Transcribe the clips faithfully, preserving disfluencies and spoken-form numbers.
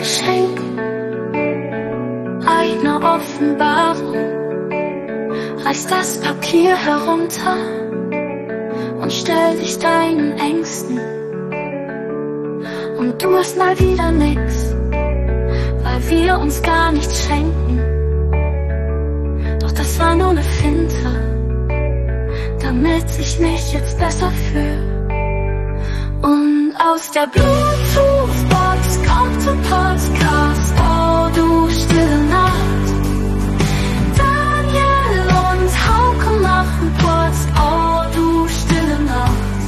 Geschenk, eine Offenbarung. Reiß das Papier herunter und stell dich deinen Ängsten. Und du hast mal wieder nix, weil wir uns gar nichts schenken. Doch das war nur ne Finte, damit ich mich jetzt besser fühle. Und aus der Bluetooth-Box kommt ein Podcast. Oh, du stille Nacht. Daniel und Hauke machen Post. Oh, du stille Nacht.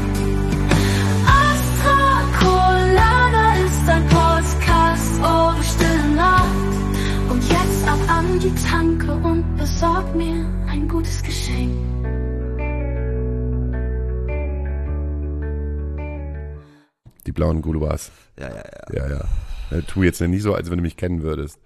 Astra Colada ist ein Podcast. Oh, du stille Nacht. Und jetzt ab an die Tanke und besorg mir ein gutes Geschenk. Die blauen Gulubas. Ja, ja, ja. Ja, ja. ja. Tu jetzt nicht so, als wenn du mich kennen würdest.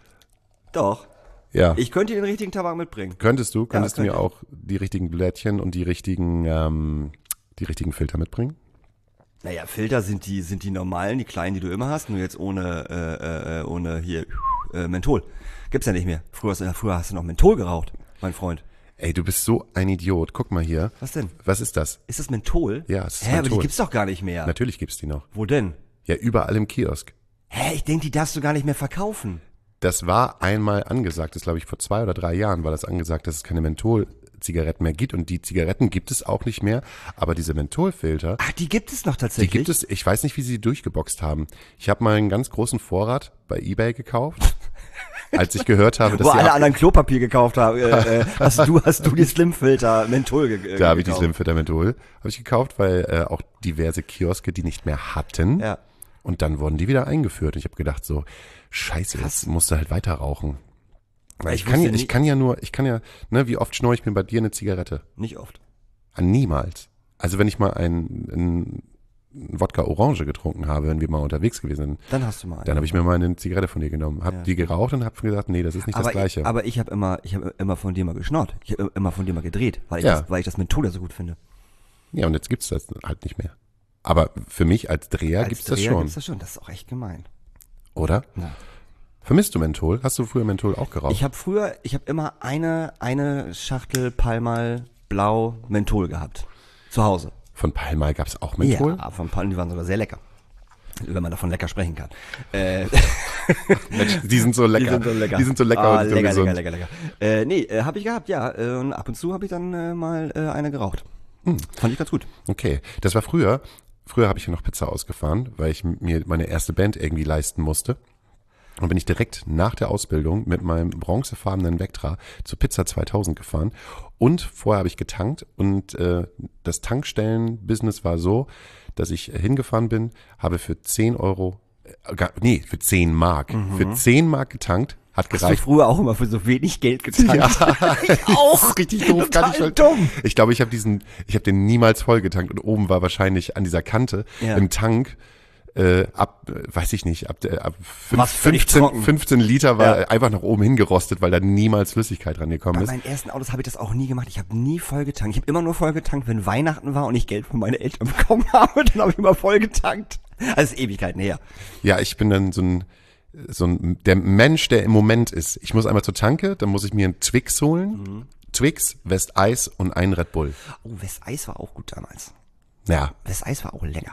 Doch. Ja. Ich könnte dir den richtigen Tabak mitbringen. Könntest du? Könntest ja, du mir könnte. auch die richtigen Blättchen und die richtigen, ähm, die richtigen Filter mitbringen? Naja, Filter sind die, sind die normalen, die kleinen, die du immer hast, nur jetzt ohne, äh, äh, ohne hier, äh, Menthol. Gibt's ja nicht mehr. Früher hast, du, früher hast du noch Menthol geraucht, mein Freund. Ey, du bist so ein Idiot. Guck mal hier. Was denn? Was ist das? Ist das Menthol? Ja, es ist Hä, Menthol. aber die gibt's doch gar nicht mehr. Natürlich gibt's die noch. Wo denn? Ja, überall im Kiosk. Hä, ich denke, die darfst du gar nicht mehr verkaufen. Das war einmal angesagt, das glaube ich vor zwei oder drei Jahren war das angesagt, dass es keine Menthol-Zigaretten mehr gibt und die Zigaretten gibt es auch nicht mehr, aber diese Mentholfilter, Ach, die gibt es noch tatsächlich? die gibt es, ich weiß nicht, wie sie die durchgeboxt haben. Ich habe mal einen ganz großen Vorrat bei eBay gekauft, als ich gehört habe, dass Wo sie alle auch, anderen Klopapier gekauft haben, äh, äh, hast du, hast du die Slimfilter Menthol ge- gekauft? da habe ich die Slimfilter Menthol, habe ich gekauft, weil äh, auch diverse Kioske die nicht mehr hatten. Ja. Und dann wurden die wieder eingeführt. Und ich habe gedacht so, scheiße, Krass. jetzt musst du halt weiter rauchen. Weil Ich ich, kann ja, wusste ich nie- kann ja nur, ich kann ja, ne, wie oft schnorre ich mir bei dir eine Zigarette? Nicht oft. Ah, niemals. Also wenn ich mal ein, ein Wodka Orange getrunken habe, wenn wir mal unterwegs gewesen sind, Dann hast du mal einen. dann habe ich mir mal eine Zigarette von dir genommen, habe Ja. die geraucht und habe gesagt, nee, das ist nicht aber das Gleiche. Ich, aber ich habe immer, ich habe immer von dir mal geschnort. Ich habe immer von dir mal gedreht, weil ich, Ja. das, weil ich das Menthol ja so gut finde. Ja, und jetzt gibt's das halt nicht mehr. Aber für mich als Dreher Als gibt's das Dreher schon, Gibt's das schon. Das ist auch echt gemein. oder? Ja. Vermisst du Menthol? Hast du früher Menthol auch geraucht? Ich habe früher, ich habe immer eine, eine Schachtel Palmal Blau Menthol gehabt. Zu Hause. Von Palmal gab's auch Menthol? Ja, von Palmal, die waren sogar sehr lecker. Wenn man davon lecker sprechen kann. Äh, Mensch, die sind so lecker. Die sind so lecker. Die sind so lecker ah, und so lecker, gesund. lecker, lecker, lecker. Äh, nee, äh, habe ich gehabt, ja. Äh, und ab und zu habe ich dann äh, mal äh, eine geraucht. Hm. Fand ich ganz gut. Okay, das war früher. Früher habe ich ja noch Pizza ausgefahren, weil ich mir meine erste Band irgendwie leisten musste. Und bin ich direkt nach der Ausbildung mit meinem bronzefarbenen Vectra zur Pizza zweitausend gefahren. Und vorher habe ich getankt und äh, das Tankstellen-Business war so, dass ich hingefahren bin, habe für zehn Euro, äh, gar, nee, für zehn Mark, Mhm. für zehn Mark getankt, hat Hast du gereicht. früher auch immer für so wenig Geld getankt? Ja, ich auch. Das ist richtig doof. Total Kann ich, schon- dumm. ich glaube, ich habe diesen, ich habe den niemals voll getankt und oben war wahrscheinlich an dieser Kante Ja. im Tank äh, ab, äh, weiß ich nicht, ab, äh, ab fünf, Was völlig fünfzehn, trocken. fünfzehn Liter war Ja. einfach nach oben hingerostet, weil da niemals Flüssigkeit rangekommen Bei ist. meinen ersten Autos habe ich das auch nie gemacht. Ich habe nie voll getankt. Ich habe immer nur voll getankt, wenn Weihnachten war und ich Geld von meinen Eltern bekommen habe. Dann habe ich immer voll getankt. Also ist Ewigkeiten her. Ja, ich bin dann so ein, so ein, der Mensch, der im Moment ist. Ich muss einmal zur Tanke, dann muss ich mir einen Twix holen. Mhm. Twix, Westeis und einen Red Bull. Oh, Westeis war auch gut damals. Ja, Westeis war auch lecker.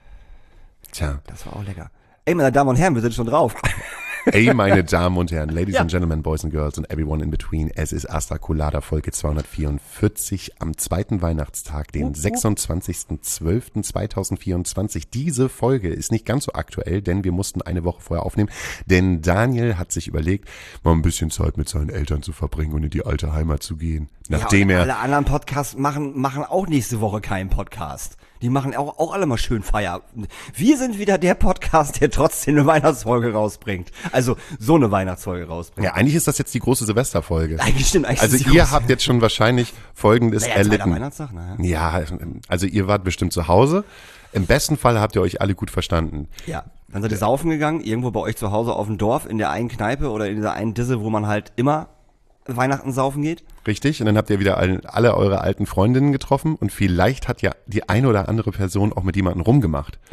tja. Das war auch lecker. Ey, meine Damen und Herren, wir sind schon drauf. Ey, meine Damen und Herren, Ladies Ja. and Gentlemen, Boys and Girls and everyone in between. Es ist Astra Colada Folge zweihundertvierundvierzig am zweiten Weihnachtstag, den sechsundzwanzigsten zwölften zweitausendvierundzwanzig. Diese Folge ist nicht ganz so aktuell, denn wir mussten eine Woche vorher aufnehmen, denn Daniel hat sich überlegt, mal ein bisschen Zeit mit seinen Eltern zu verbringen und in die alte Heimat zu gehen. Nachdem ja, und er alle anderen Podcasts machen, machen auch nächste Woche keinen Podcast. Die machen auch, auch alle mal schön Feierabend. Wir sind wieder der Podcast, der trotzdem eine Weihnachtsfolge rausbringt. Also so eine Weihnachtsfolge rausbringt. ja, eigentlich ist das jetzt die große Silvesterfolge. Eigentlich stimmt. Eigentlich Also ist die ihr große- habt jetzt schon wahrscheinlich Folgendes naja, zweiter erlitten. Weihnachtstag, naja. Ja, also ihr wart bestimmt zu Hause. Im besten Fall habt ihr euch alle gut verstanden. Ja, dann seid ihr saufen gegangen, irgendwo bei euch zu Hause auf dem Dorf, in der einen Kneipe oder in dieser einen Disse, wo man halt immer Weihnachten saufen geht. Richtig? Und dann habt ihr wieder all, alle eure alten Freundinnen getroffen und vielleicht hat ja die eine oder andere Person auch mit jemandem rumgemacht. Ja.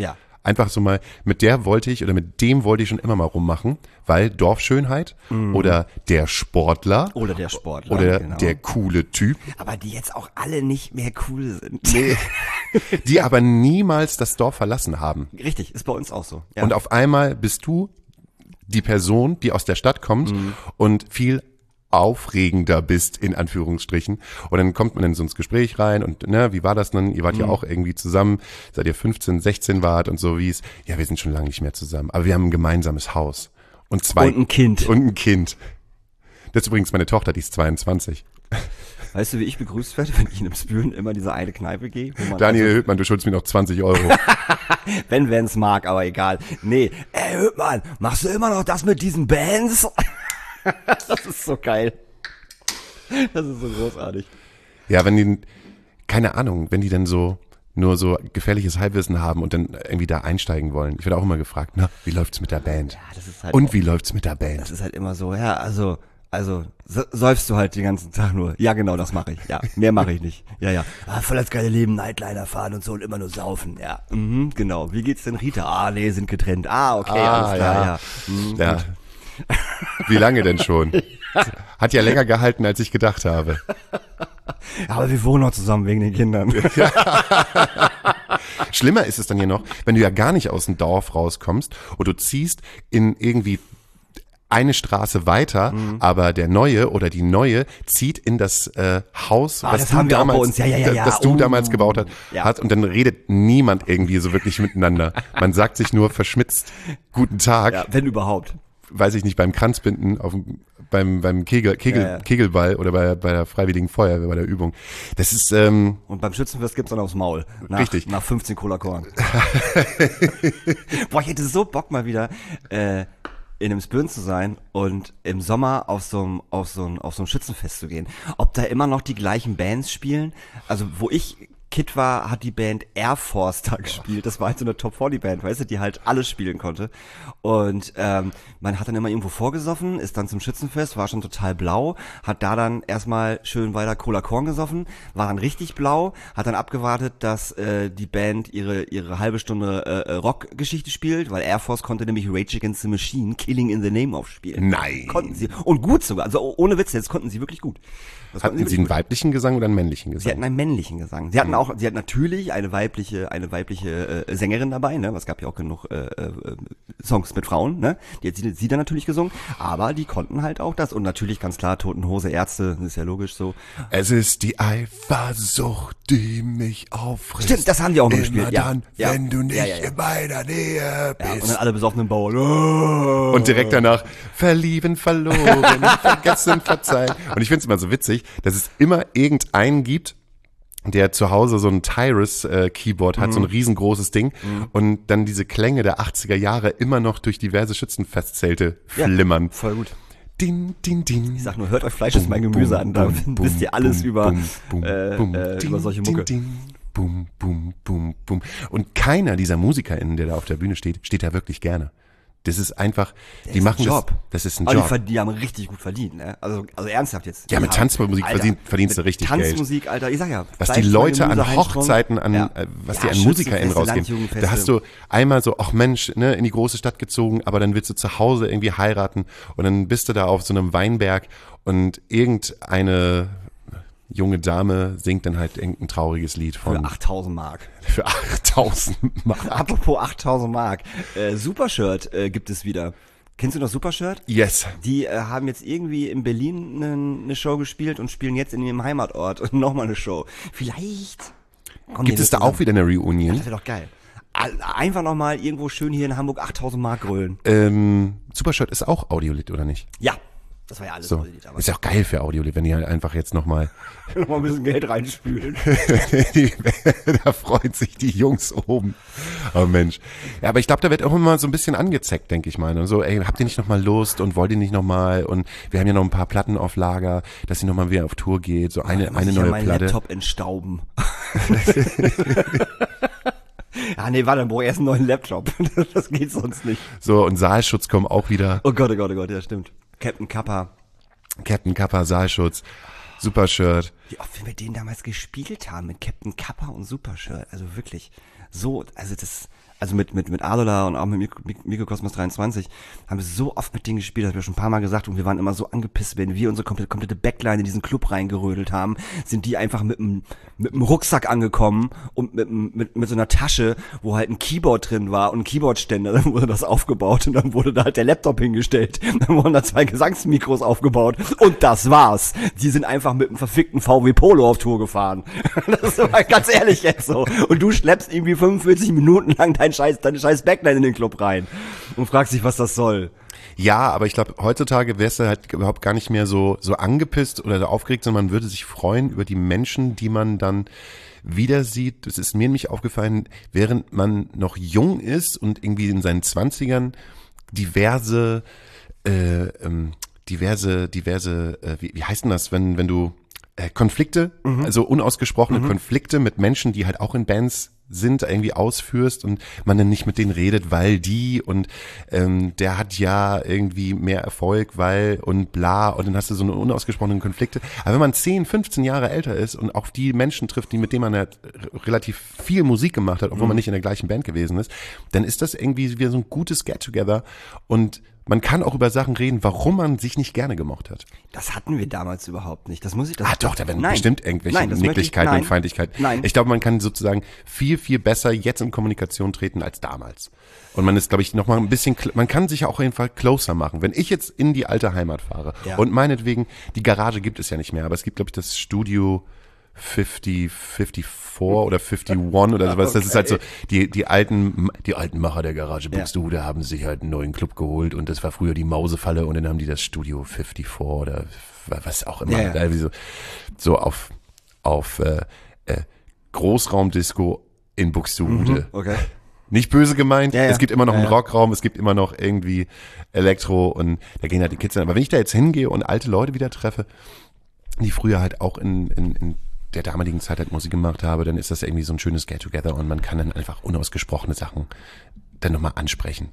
Einfach so mal, mit der wollte ich oder mit dem wollte ich schon immer mal rummachen, weil Dorfschönheit mm. oder der Sportler oder der Sportler oder genau. der coole Typ. Aber die jetzt auch alle nicht mehr cool sind. Nee. Die aber niemals das Dorf verlassen haben. Richtig, ist bei uns auch so. Ja. Und auf einmal bist du die Person, die aus der Stadt kommt mm. und viel aufregender bist, in Anführungsstrichen. Und dann kommt man in so ins Gespräch rein und, ne, wie war das dann? Ihr wart mhm. ja auch irgendwie zusammen, seit ihr fünfzehn, sechzehn wart und so wie es. Ja, wir sind schon lange nicht mehr zusammen, aber wir haben ein gemeinsames Haus. Und zwei. Und ein Kind. Und ein Kind. Das ist übrigens meine Tochter, die ist zweiundzwanzig. Weißt du, wie ich begrüßt werde, wenn ich in einem Spülen immer diese eine Kneipe gehe? Wo man Daniel also Höhtmann, du schuldest mir noch zwanzig Euro. Wenn wenn's mag, aber egal. Nee, ey Höhtmann, machst du immer noch das mit diesen Bands? Das ist so geil. Das ist so großartig. Ja, wenn die, keine Ahnung, wenn die dann so nur so gefährliches Halbwissen haben und dann irgendwie da einsteigen wollen. Ich werde auch immer gefragt, na, wie läuft's mit der Band? Ja, das ist halt und auch, wie läuft's mit der Band? Das ist halt immer so, ja, also, also so, säufst du halt den ganzen Tag nur. Ja, genau, das mache ich. Ja, mehr mache ich nicht. Ja, ja. Ah, voll das geile Leben, Nightliner fahren und so und immer nur saufen. Ja, mhm, genau. Wie geht's denn Rita? Ah, nee, sind getrennt. Ah, okay, Ah, alles klar, ja. ja. Mhm, Ja. gut. Wie lange denn schon? Hat ja länger gehalten, als ich gedacht habe. Aber wir wohnen noch zusammen wegen den Kindern. Schlimmer ist es dann hier noch, wenn du ja gar nicht aus dem Dorf rauskommst und du ziehst in irgendwie eine Straße weiter, mhm. aber der Neue oder die Neue zieht in das äh, Haus, Ah, was das du haben wir auch bei damals, uns. Ja, ja, ja, ja. das du Oh. damals gebaut hast, Ja. hast und dann redet niemand irgendwie so wirklich miteinander. Man sagt sich nur verschmitzt Guten Tag, Ja, wenn überhaupt. weiß ich nicht, beim Kranzbinden, auf dem, beim beim Kegel, Kegel, Ja, ja. Kegelball oder bei, bei der Freiwilligen Feuerwehr, bei der Übung. Das ist ähm, Und beim Schützenfest gibt's dann aufs Maul. Nach, Richtig. Nach fünfzehn Cola Korn. Boah, ich hätte so Bock mal wieder äh, in einem Spürn zu sein und im Sommer auf so einem auf so ein auf so ein Schützenfest zu gehen. Ob da immer noch die gleichen Bands spielen? Also wo ich Kid war, hat die Band Air Force da gespielt. Das war halt so eine Top vierzig Band, weißt du, die halt alles spielen konnte. Und ähm, man hat dann immer irgendwo vorgesoffen, ist dann zum Schützenfest, war schon total blau, hat da dann erstmal schön weiter Cola Korn gesoffen, war dann richtig blau, hat dann abgewartet, dass äh, die Band ihre ihre halbe Stunde äh, Rockgeschichte spielt, weil Air Force konnte nämlich Rage Against the Machine, Killing in the Name aufspielen. Nein. Konnten sie. Und gut sogar, also ohne Witz, jetzt konnten sie wirklich gut. Das konnten hatten sie wirklich einen gut. weiblichen Gesang oder einen männlichen Sie Gesang? hatten einen männlichen Gesang. Sie hatten auch, sie hatten natürlich eine weibliche, eine weibliche äh, Sängerin dabei, ne? Es gab ja auch genug äh, äh, Songs mit Frauen, ne? Die hat sie, sie dann natürlich gesungen, aber die konnten halt auch das und natürlich ganz klar Toten Hose, Ärzte, das ist ja logisch so. Es ist die Eifersucht, die mich auffrisst. Stimmt, das haben die auch noch Immer gespielt, ja. dann, Ja. wenn du nicht Ja, ja, ja. in meiner Nähe Ja, bist. und dann alle besoffenen Bauern. Oh. Und direkt danach verlieben, verloren, vergessen, verzeihen. Und ich finde es immer so witzig, dass es immer irgendeinen gibt, der zu Hause so ein Tyrus-Keyboard hat, Mhm. so ein riesengroßes Ding und dann diese Klänge der achtziger Jahre immer noch durch diverse Schützenfestzelte Ja, flimmern. voll gut. Din, din, din. Ich sag nur, hört euch Fleisch ist mein Gemüse an, da wisst ihr alles über, äh, äh, über solche Mucke. Din, din. Bum, bum, bum, bum. Und keiner dieser MusikerInnen, der da auf der Bühne steht, steht da wirklich gerne. Das ist einfach, die ist machen ein Job. das, das ist ein Aber die, Job. verd- die haben richtig gut verdient, ne? Also, also ernsthaft jetzt. Ja, Die mit haben- Tanzmusik Alter, verdient- verdienst du mit richtig Geld. Tanzmusik, Alter, ich sag ja. Was Fleisch die ist mein Leute Gemüse, an Heinsprung. Hochzeiten, an, Ja. äh, was Ja, die an MusikerInnen Schützenfeste, rausgehen. Landjugendfeste. Da hast du einmal so, ach Mensch, ne, in die große Stadt gezogen, aber dann willst du zu Hause irgendwie heiraten und dann bist du da auf so einem Weinberg und irgendeine junge Dame singt dann halt irgendein trauriges Lied Für von achttausend Mark. für achttausend Mark. Apropos achttausend Mark. Äh, Supershirt äh, gibt es wieder. Kennst du noch Supershirt? Yes. Die äh, haben jetzt irgendwie in Berlin eine ne Show gespielt und spielen jetzt in ihrem Heimatort nochmal eine Show. Vielleicht kommen Gibt die es da zusammen. auch wieder eine Reunion? Das wäre doch geil. All- Einfach nochmal irgendwo schön hier in Hamburg achttausend Mark grölen. Ähm, Supershirt ist auch Audiolit, oder nicht? Ja, das war ja alles So. Audiolit, aber Ist ja auch geil für Audiolit, wenn die halt einfach jetzt nochmal, nochmal ein bisschen Geld reinspülen. da freuen sich die Jungs oben. Oh Mensch. Ja, aber ich glaube, da wird auch immer so ein bisschen angezeckt, denke ich mal. Und so, ey, habt ihr nicht nochmal Lust und wollt ihr nicht nochmal? Und wir haben ja noch ein paar Platten auf Lager, dass sie nochmal wieder auf Tour geht. So eine, Muss eine ich neue ja meinen Platte. Laptop entstauben. Ja, nee, warte, dann brauche ich erst einen neuen Laptop. Das geht sonst nicht. So, und Saalschutz kommen auch wieder. Oh Gott, oh Gott, oh Gott, ja, stimmt. Captain Kappa. Captain Kappa, Saalschutz, Supershirt. Wie oft wir mit denen damals gespielt haben, mit Captain Kappa und Supershirt. Also wirklich, so, also das, also mit mit mit Alola und auch mit Mik- Mik- Mikrokosmos dreiundzwanzig, haben wir so oft mit denen gespielt, das hab ich schon ein paar Mal gesagt, und wir waren immer so angepisst, wenn wir unsere komplette, komplette Backline in diesen Club reingerödelt haben, sind die einfach mit einem mit einem Rucksack angekommen und mit, mit mit so einer Tasche, wo halt ein Keyboard drin war und ein Keyboardständer, dann wurde das aufgebaut und dann wurde da halt der Laptop hingestellt, dann wurden da zwei Gesangsmikros aufgebaut und das war's. Die sind einfach mit einem verfickten V W Polo auf Tour gefahren. Das ist mal ganz ehrlich jetzt so. Und du schleppst irgendwie fünfundvierzig Minuten lang dein scheiß, deine scheiß Backline in den Club rein und fragst dich, was das soll. Ja, aber ich glaube, heutzutage wärst du halt überhaupt gar nicht mehr so so angepisst oder so aufgeregt, sondern man würde sich freuen über die Menschen, die man dann wieder sieht. Das ist mir nämlich aufgefallen, während man noch jung ist und irgendwie in seinen Zwanzigern diverse, äh, ähm, diverse, diverse, äh, wie, wie heißt denn das, wenn wenn du äh, Konflikte, mhm. also unausgesprochene mhm. Konflikte mit Menschen, die halt auch in Bands sind, irgendwie ausführst und man dann nicht mit denen redet, weil die und ähm, der hat ja irgendwie mehr Erfolg, weil und bla und dann hast du so eine unausgesprochenen Konflikte. Aber wenn man zehn, fünfzehn Jahre älter ist und auch die Menschen trifft, die mit denen man halt relativ viel Musik gemacht hat, obwohl mhm. man nicht in der gleichen Band gewesen ist, dann ist das irgendwie wieder so ein gutes Get-Together und man kann auch über Sachen reden, warum man sich nicht gerne gemocht hat. Das hatten wir damals überhaupt nicht. Das muss ich das. Ah doch, da werden nein. bestimmt irgendwelche nein, Nicklichkeiten ich, und Feindlichkeiten. Nein. Ich glaube, man kann sozusagen viel, viel besser jetzt in Kommunikation treten als damals. Und man ist, glaube ich, noch mal ein bisschen, man kann sich ja auch auf jeden Fall closer machen. Wenn ich jetzt in die alte Heimat fahre ja. und meinetwegen, die Garage gibt es ja nicht mehr, aber es gibt, glaube ich, das Studio fünfzig, vierundfünfzig oder einundfünfzig oder sowas. Okay. Das ist halt so, die, die alten, die alten Macher der Garage Buxtehude haben sich halt einen neuen Club geholt und das war früher die Mausefalle und dann haben die das Studio fünfundfünfzig oder was auch immer. Ja, ja. So, so auf, auf äh, äh, Großraumdisco in Buxtehude. Mhm, okay. Nicht böse gemeint, ja, ja. es gibt immer noch ja, einen ja. Rockraum, es gibt immer noch irgendwie Elektro und da gehen halt die Kids hin. Aber wenn ich da jetzt hingehe und alte Leute wieder treffe, die früher halt auch in, in, in der damaligen Zeit halt Musik gemacht habe, dann ist das irgendwie so ein schönes Get-Together und man kann dann einfach unausgesprochene Sachen dann nochmal ansprechen.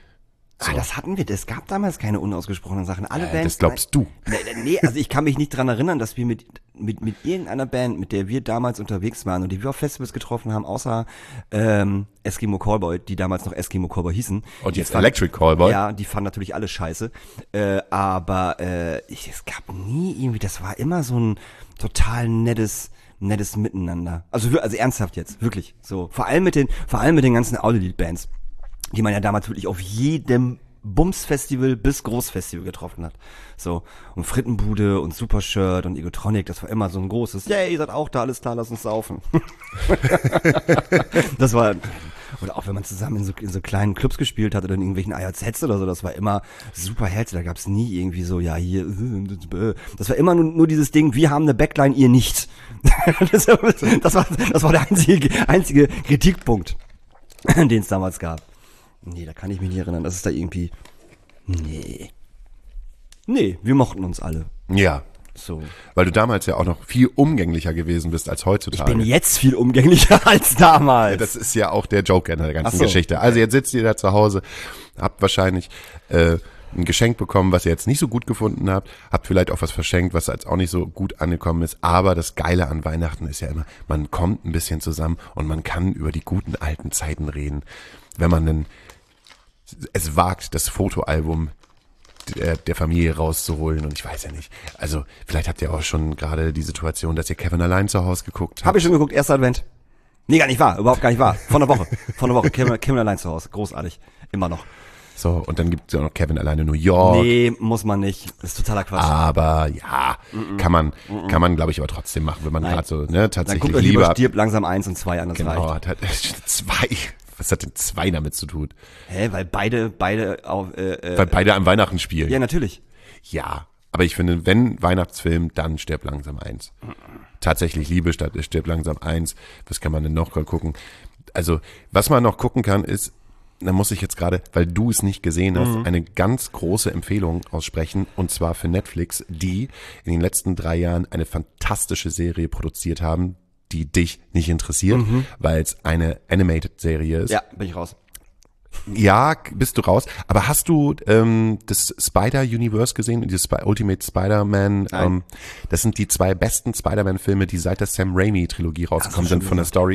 So. Ah, das hatten wir. Es gab damals keine unausgesprochenen Sachen. Alle Ja, Bands. das glaubst du. Nee, nee, also ich kann mich nicht dran erinnern, dass wir mit mit mit irgendeiner Band, mit der wir damals unterwegs waren und die wir auf Festivals getroffen haben, außer ähm, Eskimo Callboy, die damals noch Eskimo Callboy hießen. Und jetzt fand, Electric Callboy. Ja, die fanden natürlich alle scheiße. Äh, aber äh, ich, es gab nie irgendwie, das war immer so ein total nettes nettes Miteinander. Also wir- also ernsthaft jetzt, wirklich. So, vor allem mit den vor allem mit den ganzen Audiolied-Bands, die man ja damals wirklich auf jedem Bums-Festival bis Großfestival getroffen hat. So, und Frittenbude und Supershirt und Egotronic, das war immer so ein großes, yeah, ihr seid auch da, alles klar, lass uns saufen. Das war, oder auch wenn man zusammen in so, in so kleinen Clubs gespielt hat oder in irgendwelchen I H Zs oder so, das war immer super herzlich, da gab's nie irgendwie so, ja, hier, das war immer nur, nur dieses Ding, wir haben eine Backline, ihr nicht. Das, das war, das war der einzige, einzige Kritikpunkt, den es damals gab. Nee, da kann ich mich nicht erinnern, dass es da irgendwie, nee. Nee, wir mochten uns alle. Ja, So. weil du damals ja auch noch viel umgänglicher gewesen bist als Ich heutzutage. bin jetzt viel umgänglicher als damals. Das ist ja auch der Joke in der ganzen Ach so. Geschichte. Also jetzt sitzt ihr da zu Hause, habt wahrscheinlich äh, ein Geschenk bekommen, was ihr jetzt nicht so gut gefunden habt, habt vielleicht auch was verschenkt, was jetzt auch nicht so gut angekommen ist, aber das Geile an Weihnachten ist ja immer, man kommt ein bisschen zusammen und man kann über die guten alten Zeiten reden, wenn man dann es wagt, das Fotoalbum der, der Familie rauszuholen und ich weiß ja nicht, also vielleicht habt ihr auch schon gerade die Situation, dass ihr Kevin allein zu Hause geguckt habt. Hab ich schon geguckt, erster Advent. Nee, gar nicht wahr, überhaupt gar nicht wahr. Von der Woche, von der Woche, Kevin, Kevin allein zu Hause, großartig, immer noch. So, und dann gibt es ja noch Kevin alleine New York. Nee, muss man nicht, das ist totaler Quatsch. Aber ja, mm-mm. kann man, mm-mm. kann man, glaube ich, aber trotzdem machen, wenn man gerade so, ne, Dann tatsächlich guckt euch lieber lieber. Stirb langsam eins und zwei an, das Genau, reicht. hat, hat zwei. Was hat denn zwei damit zu tun? Hä, weil beide, beide auf, äh, äh, Weil beide am Weihnachten spielen. ja, natürlich. Ja, aber ich finde, wenn Weihnachtsfilm, dann Stirb langsam eins. Tatsächlich Liebe statt Stirb langsam eins. Was kann man denn noch gucken? Also, was man noch gucken kann, ist, da muss ich jetzt gerade, weil du es nicht gesehen hast, mhm. eine ganz große Empfehlung aussprechen, und zwar für Netflix, die in den letzten drei Jahren eine fantastische Serie produziert haben, die dich nicht interessiert, mhm. weil es eine Animated-Serie ist. Ja, bin ich raus. Ja, bist du raus. Aber hast du ähm, das Spider-Universe gesehen, dieses Sp- Ultimate Spider-Man? Ähm, das sind die zwei besten Spider-Man-Filme, die seit der Sam Raimi-Trilogie rausgekommen sind von der Story.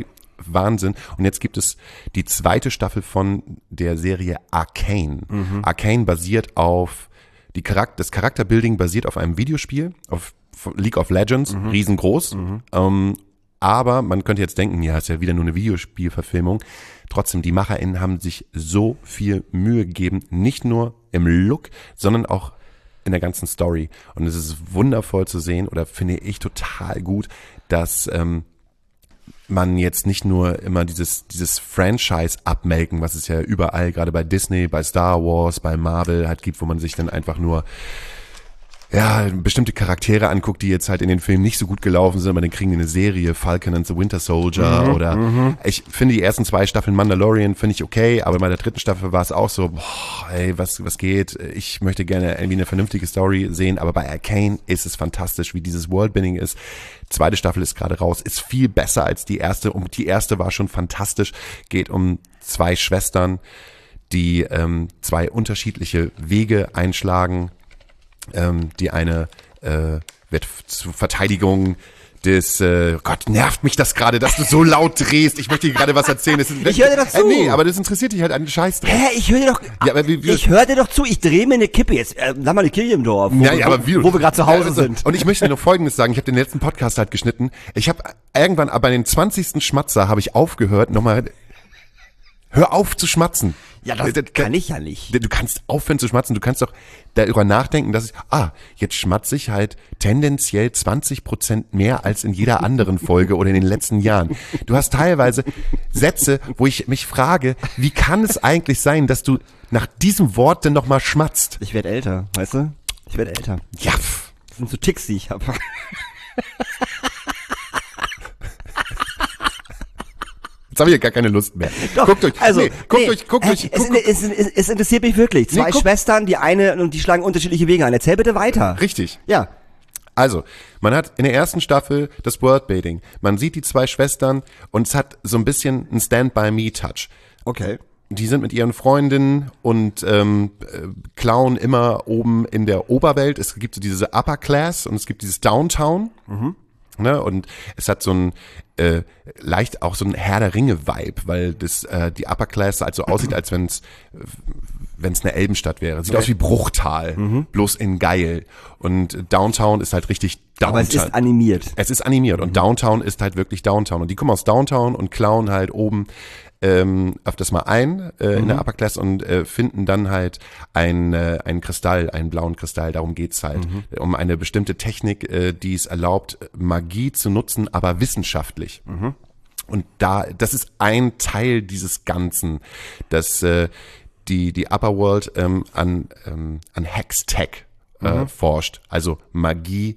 Wahnsinn. Und jetzt gibt es die zweite Staffel von der Serie Arcane. Mhm. Arcane basiert auf, die Charakter, das Charakterbuilding basiert auf einem Videospiel, auf League of Legends, mhm. riesengroß. Mhm. Ähm, aber man könnte jetzt denken, ja, ist ja wieder nur eine Videospielverfilmung. Trotzdem, die MacherInnen haben sich so viel Mühe gegeben, nicht nur im Look, sondern auch in der ganzen Story. Und es ist wundervoll zu sehen, oder finde ich total gut, dass ähm, man jetzt nicht nur immer dieses dieses Franchise abmelken, was es ja überall, gerade bei Disney, bei Star Wars, bei Marvel halt gibt, wo man sich dann einfach nur ja, bestimmte Charaktere anguckt, die jetzt halt in den Filmen nicht so gut gelaufen sind, aber dann kriegen die eine Serie, Falcon and the Winter Soldier mhm, oder mhm. ich finde die ersten zwei Staffeln Mandalorian finde ich okay, aber bei der dritten Staffel war es auch so, boah, ey, was was geht? Ich möchte gerne irgendwie eine vernünftige Story sehen, aber bei Arcane ist es fantastisch, wie dieses Worldbuilding ist. Zweite Staffel ist gerade raus, ist viel besser als die erste und die erste war schon fantastisch, geht um zwei Schwestern, die ähm, zwei unterschiedliche Wege einschlagen. Ähm, die eine äh, wird f- zur Verteidigung des, äh, Gott, nervt mich das gerade, dass du so laut drehst. Ich möchte dir gerade was erzählen. Das ist, ich höre dir doch zu. Äh, nee, aber das interessiert dich halt einen Scheiß drauf. Hä, ich höre dir doch, ja, aber wie, wie, ich höre dir doch zu. Ich drehe mir eine Kippe jetzt. Äh, sag mal eine Kirche im Dorf, wo, ja, ja, aber wie, wo, wo wir gerade zu Hause also, sind. Und ich möchte dir noch Folgendes sagen. Ich habe den letzten Podcast halt geschnitten. Ich habe irgendwann, aber bei den zwanzigsten Schmatzer habe ich aufgehört, nochmal, hör auf zu schmatzen. Ja, das da, kann ich ja nicht. Du kannst aufhören zu schmatzen, du kannst doch darüber nachdenken, dass ich, ah, jetzt schmatze ich halt tendenziell zwanzig Prozent mehr als in jeder anderen Folge oder in den letzten Jahren. Du hast teilweise Sätze, wo ich mich frage, wie kann es eigentlich sein, dass du nach diesem Wort denn nochmal schmatzt? Ich werde älter, weißt du? Ich werde älter. Ja. Das sind so Ticks, die ich habe. Jetzt habe ich ja gar keine Lust mehr. Doch, guckt euch, also, nee, guckt nee, euch, guckt äh, euch. Es, Guck, es, es, es interessiert mich wirklich. Zwei Nee, guck. Schwestern, die eine und die schlagen unterschiedliche Wege ein. Erzähl bitte weiter. Richtig. Ja. Also, man hat in der ersten Staffel das Worldbuilding. Man sieht die zwei Schwestern und es hat so ein bisschen einen Stand-by-Me-Touch. Okay. Die sind mit ihren Freundinnen und ähm, äh, klauen immer oben in der Oberwelt. Es gibt so diese Upper Class und es gibt dieses Downtown. Mhm. Ne? Und es hat so ein äh, leicht auch so ein Herr der Ringe-Vibe, weil das äh, die Upper Class halt so aussieht, als wenn es wenn es eine Elbenstadt wäre. Sieht okay. aus wie Bruchtal, mhm. bloß in geil. Und Downtown ist halt richtig Downtown. Aber es ist animiert. Es ist animiert und Downtown ist halt wirklich Downtown. Und die kommen aus Downtown und klauen halt oben ähm, öfters mal ein äh, in Mhm. der Upper Class und äh, finden dann halt ein, äh, einen Kristall, einen blauen Kristall. Darum geht's halt. Mhm. Um eine bestimmte Technik, äh, die es erlaubt, Magie zu nutzen, aber wissenschaftlich. Mhm. Und da, das ist ein Teil dieses Ganzen, dass äh, die die Upper World ähm, an ähm, an Hextech äh, Mhm. forscht, also Magie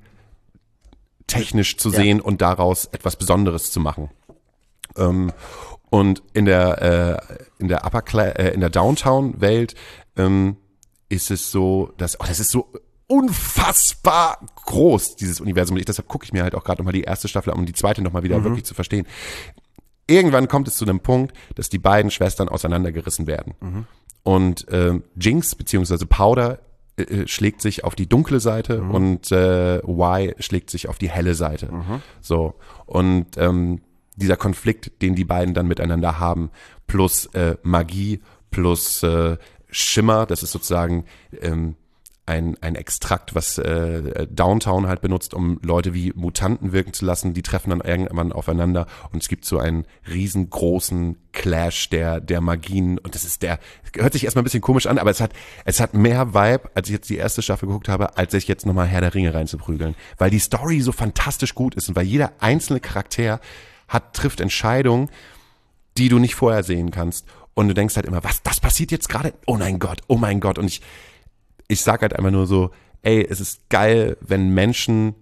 technisch zu Ja. sehen und daraus etwas Besonderes zu machen. Ähm, und in der äh, in der Upper Cla- äh, in der Downtown Welt ähm, ist es so, dass oh, das ist so unfassbar groß, dieses Universum. Und ich, deshalb gucke ich mir halt auch gerade nochmal die erste Staffel an, um die zweite nochmal wieder Mhm. wirklich zu verstehen. Irgendwann kommt es zu einem Punkt, dass die beiden Schwestern auseinandergerissen werden. Mhm. Und ähm, Jinx beziehungsweise Powder äh, schlägt sich auf die dunkle Seite Mhm. und äh, Y schlägt sich auf die helle Seite. Mhm. So. Und ähm, dieser Konflikt, den die beiden dann miteinander haben, plus äh, Magie, plus äh, Schimmer, das ist sozusagen ähm, ein ein Extrakt, was äh, Downtown halt benutzt, um Leute wie Mutanten wirken zu lassen. Die treffen dann irgendwann aufeinander und es gibt so einen riesengroßen Clash der der Magien und das ist der hört sich erstmal ein bisschen komisch an, aber es hat es hat mehr Vibe, als ich jetzt die erste Staffel geguckt habe, als ich jetzt nochmal Herr der Ringe reinzuprügeln, weil die Story so fantastisch gut ist und weil jeder einzelne Charakter hat trifft Entscheidungen, die du nicht vorher sehen kannst und du denkst halt immer, was das passiert jetzt gerade? Oh mein Gott, oh mein Gott und ich Ich sag halt einfach nur so, ey, es ist geil, wenn Menschen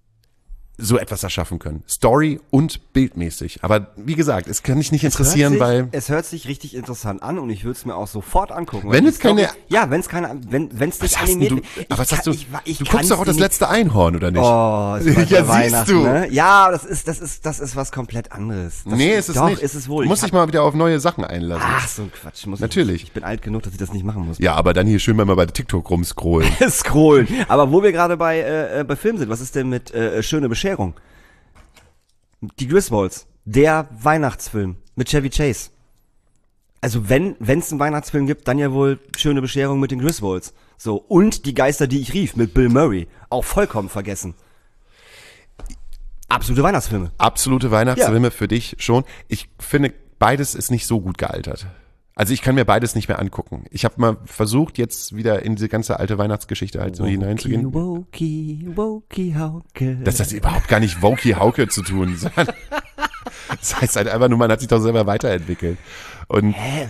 so etwas erschaffen können. Story und bildmäßig. Aber wie gesagt, es kann mich nicht interessieren, es hört sich, weil... es hört sich richtig interessant an und ich würde es mir auch sofort angucken. Wenn weil es die Story- keine- Ja, wenn es keine... Wenn es Was nicht hast denn animiert du, wird. Ich aber was kann- hast du, ich, ich du kann's guckst doch auch das nicht- letzte Einhorn, oder nicht? Oh, es ist bald Ja, ja, siehst Weihnachten, du. ne? Ja, das ist, das ist, das ist was komplett anderes. Das nee, ist es doch, nicht. ist es wohl. Du musst Ich dich mal wieder auf neue Sachen einlassen. Ach, so ein Quatsch. Muss Natürlich. Ich, ich bin alt genug, dass ich das nicht machen muss. Ja, aber dann hier schön mal bei TikTok rumscrollen. Scrollen. Aber wo wir gerade bei, äh, bei Film sind, was ist denn mit äh, Schöne Bescherung? Die Griswolds. der Weihnachtsfilm mit Chevy Chase. Also wenn es einen Weihnachtsfilm gibt, dann ja wohl Schöne Bescherung mit den Griswolds. So, und Die Geister, die ich rief, mit Bill Murray. Auch vollkommen vergessen. Absolute Weihnachtsfilme. Absolute Weihnachtsfilme ja. Für dich schon. Ich finde, beides ist nicht so gut gealtert. Also ich kann mir beides nicht mehr angucken. Ich habe mal versucht, jetzt wieder in diese ganze alte Weihnachtsgeschichte halt so Woki, hineinzugehen. Woki, Woki, Hauke. Das hat überhaupt gar nicht Woki Hauke zu tun. Das heißt halt einfach nur, man hat sich doch selber weiterentwickelt. Und Hä?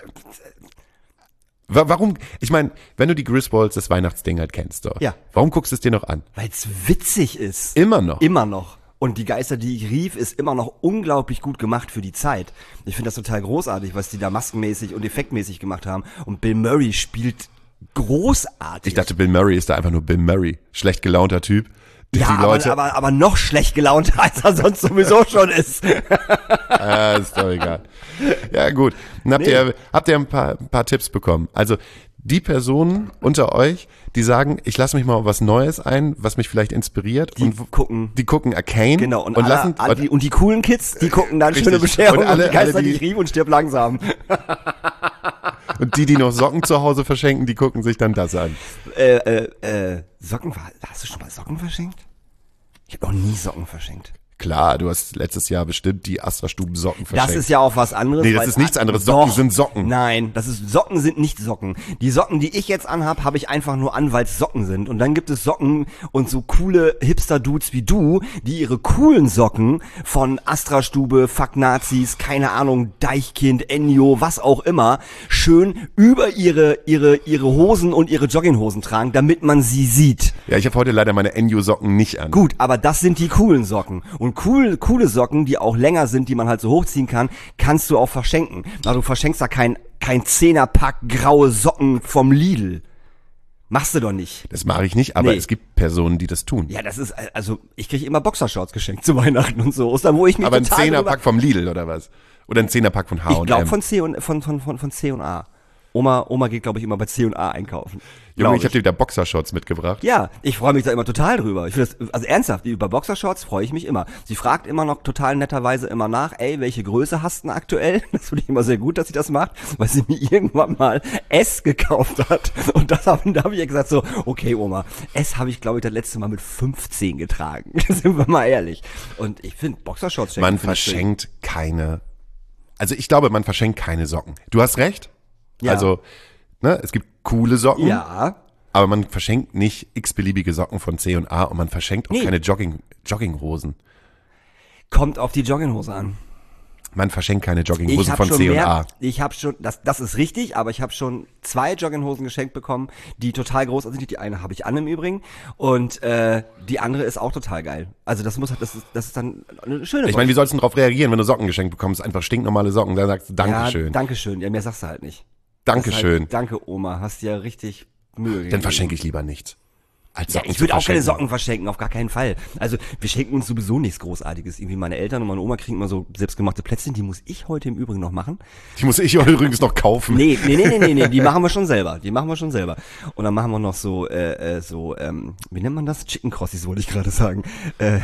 warum, ich meine, wenn du die Griswolds, das Weihnachtsding halt kennst, doch. Ja. Warum guckst du es dir noch an? Weil es witzig ist. Immer noch. Immer noch. Und Die Geister, die ich rief, ist immer noch unglaublich gut gemacht für die Zeit. Ich finde das total großartig, was die da maskenmäßig und effektmäßig gemacht haben. Und Bill Murray spielt großartig. Ich dachte, Bill Murray ist da einfach nur Bill Murray. Schlecht gelaunter Typ. Die, ja, die Leute, aber, aber, aber noch schlecht gelaunt, als er sonst sowieso schon ist. Ah, ist doch egal. Ja, gut. Dann habt Nee. ihr, habt ihr ein paar, ein paar Tipps bekommen. Also, die Personen unter euch, die sagen, ich lasse mich mal auf was Neues ein, was mich vielleicht inspiriert. Die und gucken. Die gucken Arcane. Genau, und, und alle, lassen, alle, die, und die coolen Kids, die gucken dann Richtig. Schöne Bescherung Und alle- und Die Geister, alle, die die- ich rief und stirb langsam. und die, die noch Socken zu Hause verschenken, die gucken sich dann das an. äh, äh, äh, Socken, hast du schon mal Socken verschenkt? Ich habe noch nie Socken verschenkt. Klar, du hast letztes Jahr bestimmt die Astra-Stuben-Socken verschenkt. Das ist ja auch was anderes. Nee, das weil- ist nichts anderes. Socken Doch. sind Socken. Nein, das ist Socken sind nicht Socken. Die Socken, die ich jetzt anhab, habe ich einfach nur an, weil es Socken sind. Und dann gibt es Socken und so coole Hipster-Dudes wie du, die ihre coolen Socken von Astra-Stube, Fuck Nazis, keine Ahnung, Deichkind, Ennio, was auch immer, schön über ihre ihre ihre Hosen und ihre Jogginghosen tragen, damit man sie sieht. Ja, ich habe heute leider meine Ennio-Socken nicht an. Gut, aber das sind die coolen Socken. Und cool, coole Socken, die auch länger sind, die man halt so hochziehen kann, kannst du auch verschenken. Also du verschenkst da kein, kein Zehnerpack graue Socken vom Lidl. Machst du doch nicht. Das mache ich nicht, aber Nee. es gibt Personen, die das tun. Ja, das ist, also ich kriege immer Boxershorts geschenkt zu Weihnachten und so Ostern, wo ich mich aber ein total Zehnerpack vom Lidl oder was? Oder ein Zehnerpack von H drüber, und ich glaube M. von C und von von von von C und A. Oma Oma geht glaube ich immer bei C und A einkaufen. Junge, Glaub ich habe dir wieder Boxershorts mitgebracht. Ja, ich freue mich da immer total drüber. Ich finde das, also ernsthaft, über Boxershorts freue ich mich immer. Sie fragt immer noch total netterweise immer nach, ey, welche Größe hast du denn aktuell? Das finde ich immer sehr gut, dass sie das macht, weil sie mir irgendwann mal S gekauft hat. Und das hab, da habe ich ja gesagt so, okay Oma, S habe ich glaube ich das letzte Mal mit fünfzehn getragen. Sind wir mal ehrlich. Und ich finde Boxershorts schenken, Man find ich schön. verschenkt keine, also ich glaube, man verschenkt keine Socken. Du hast recht. Ja. Also, ne, es gibt coole Socken. Ja. Aber man verschenkt nicht x-beliebige Socken von C und A und man verschenkt auch Nee. keine Jogging, Jogginghosen. Kommt auf die Jogginghose an. Man verschenkt keine Ich Jogginghosen habe von schon C und mehr, A. ich habe schon, das, das ist richtig, aber ich habe schon zwei Jogginghosen geschenkt bekommen, die total großartig sind. Die eine habe ich an im Übrigen und äh, die andere ist auch total geil. Also das muss, das ist, das ist dann eine schöne. Ich meine, wie sollst du denn darauf reagieren, wenn du Socken geschenkt bekommst? Einfach stinknormale Socken. Da sagst du Dankeschön. Ja, Dankeschön. Ja, mehr sagst du halt nicht. Das ist Dankeschön. Halt, danke Oma, hast dir ja richtig Mühe gegeben. Dann verschenke ich lieber nichts. Als Ja, Socken ich zu würde auch keine verschenken. Socken verschenken, auf gar keinen Fall. Also wir schenken uns sowieso nichts Großartiges. Irgendwie meine Eltern und meine Oma kriegen immer so selbstgemachte Plätzchen, die muss ich heute im Übrigen noch machen. Die muss ich übrigens noch kaufen. Nee, nee, nee, nee, nee, nee, die machen wir schon selber. Die machen wir schon selber. Und dann machen wir noch so, äh, äh, so, ähm, wie nennt man das? Chicken Crossies wollte ich gerade sagen. Äh,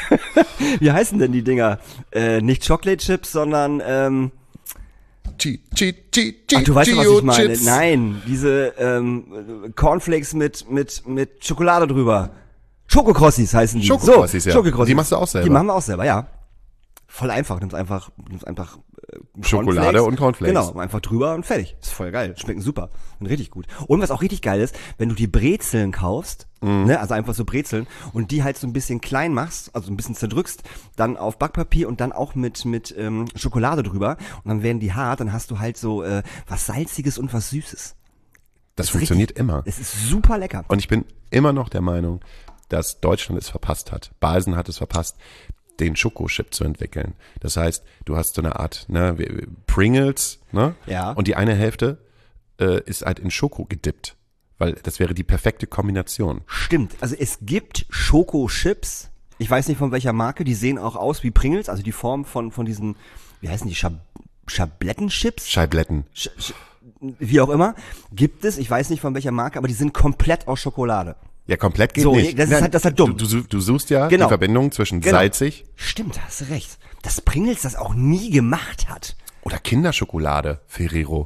wie heißen denn die Dinger? Äh, nicht Chocolate Chips, sondern, ähm, Chi, chi, chi, chi, ach, du weißt schon, was Chio ich meine. Chips. Nein, diese ähm, Cornflakes mit, mit, mit Schokolade drüber. Schokokrossis heißen die. Schokokrossis, so, ja. Schokokrossis. Die machst du auch selber. Die machen wir auch selber, ja. Voll einfach. Nimmst einfach, nimmst einfach äh, Schokolade Cornflakes. und Cornflakes. Genau, einfach drüber und fertig. Ist voll geil. Schmecken super. Und richtig gut. Und was auch richtig geil ist, wenn du die Brezeln kaufst, Mhm. ne, also einfach so Brezeln, und die halt so ein bisschen klein machst, also ein bisschen zerdrückst, dann auf Backpapier und dann auch mit mit ähm, Schokolade drüber. Und dann werden die hart, dann hast du halt so äh, was Salziges und was Süßes. Das ist funktioniert richtig, immer. Es ist super lecker. Und ich bin immer noch der Meinung, dass Deutschland es verpasst hat. Balsen hat es verpasst, den Schokochip zu entwickeln. Das heißt, du hast so eine Art, ne, wie- Pringles, ne? Ja. Und die eine Hälfte äh, ist halt in Schoko gedippt. Weil das wäre die perfekte Kombination. Stimmt. Also es gibt Schokochips. Ich weiß nicht von welcher Marke. Die sehen auch aus wie Pringles. Also die Form von von diesen, wie heißen die, Schab Schablettenchips? Scheibletten. Sch Sch wie auch immer. Gibt es. Ich weiß nicht von welcher Marke, aber die sind komplett aus Schokolade. Ja, komplett geht So, nicht. das ist halt- das ist halt dumm. Du, du, du suchst ja Genau. die Verbindung zwischen Genau. salzig Stimmt, da hast du recht. Dass Pringles das auch nie gemacht hat. oder Kinderschokolade, Ferrero.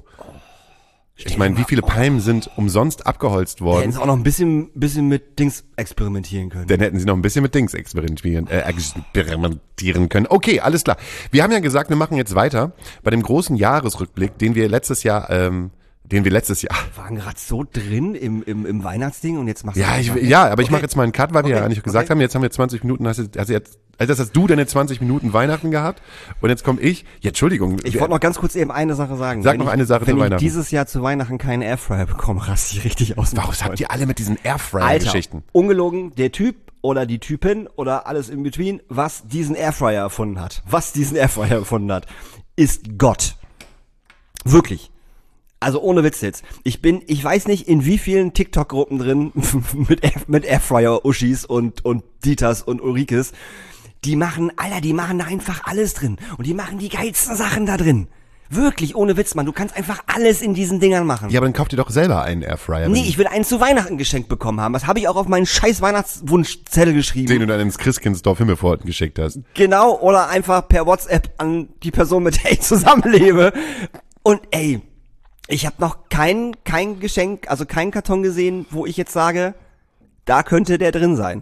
Ich dir meine, mal- wie viele Palmen sind umsonst abgeholzt Hätten worden? sie auch noch ein bisschen, bisschen mit Dings experimentieren können. Dann hätten sie noch ein bisschen mit Dings experimentieren, äh, experimentieren können. Okay, alles klar. Wir haben ja gesagt, wir machen jetzt weiter bei dem großen Jahresrückblick, den wir letztes Jahr, ähm, den wir letztes Jahr. Wir waren gerade so drin im, im, im Weihnachtsding und jetzt machst du Ja, ich, einfach- ja, aber ich Okay. mache jetzt mal einen Cut, weil wir Okay, ja eigentlich gesagt okay. haben, jetzt haben wir zwanzig Minuten, hast du, also jetzt, also das hast du deine zwanzig Minuten Weihnachten gehabt und jetzt komme ich. Ja, Entschuldigung. Ich wollte noch ganz kurz eben eine Sache sagen. Sag Wenn noch ich, eine Sache wenn zu ich Weihnachten. dieses Jahr zu Weihnachten keinen Airfryer bekomme, raste ich richtig aus. Warum habt ihr alle mit diesen Alter, Airfryer-Geschichten? ungelogen, der Typ oder die Typin oder alles in between, was diesen Airfryer erfunden hat, was diesen Airfryer erfunden hat, ist Gott. Wirklich. Also ohne Witz jetzt. Ich bin, ich weiß nicht, in wie vielen TikTok-Gruppen drin mit, Air, mit Airfryer-Uschis und, und Dieters und Ulrikes. Die machen, Alter, die machen da einfach alles drin. Und die machen die geilsten Sachen da drin. Wirklich, ohne Witz, Mann. Du kannst einfach alles in diesen Dingern machen. Ja, aber dann kauft ihr doch selber einen Airfryer. Nee, ich will einen zu Weihnachten geschenkt bekommen haben. Das habe ich auch auf meinen scheiß Weihnachtswunschzettel geschrieben. den du dann ins Christkindsdorf Himmelpforten geschickt hast. Genau, oder einfach per WhatsApp an die Person, mit der ich zusammenlebe. Und ey, ich habe noch kein, kein Geschenk, also keinen Karton gesehen, wo ich jetzt sage, da könnte der drin sein.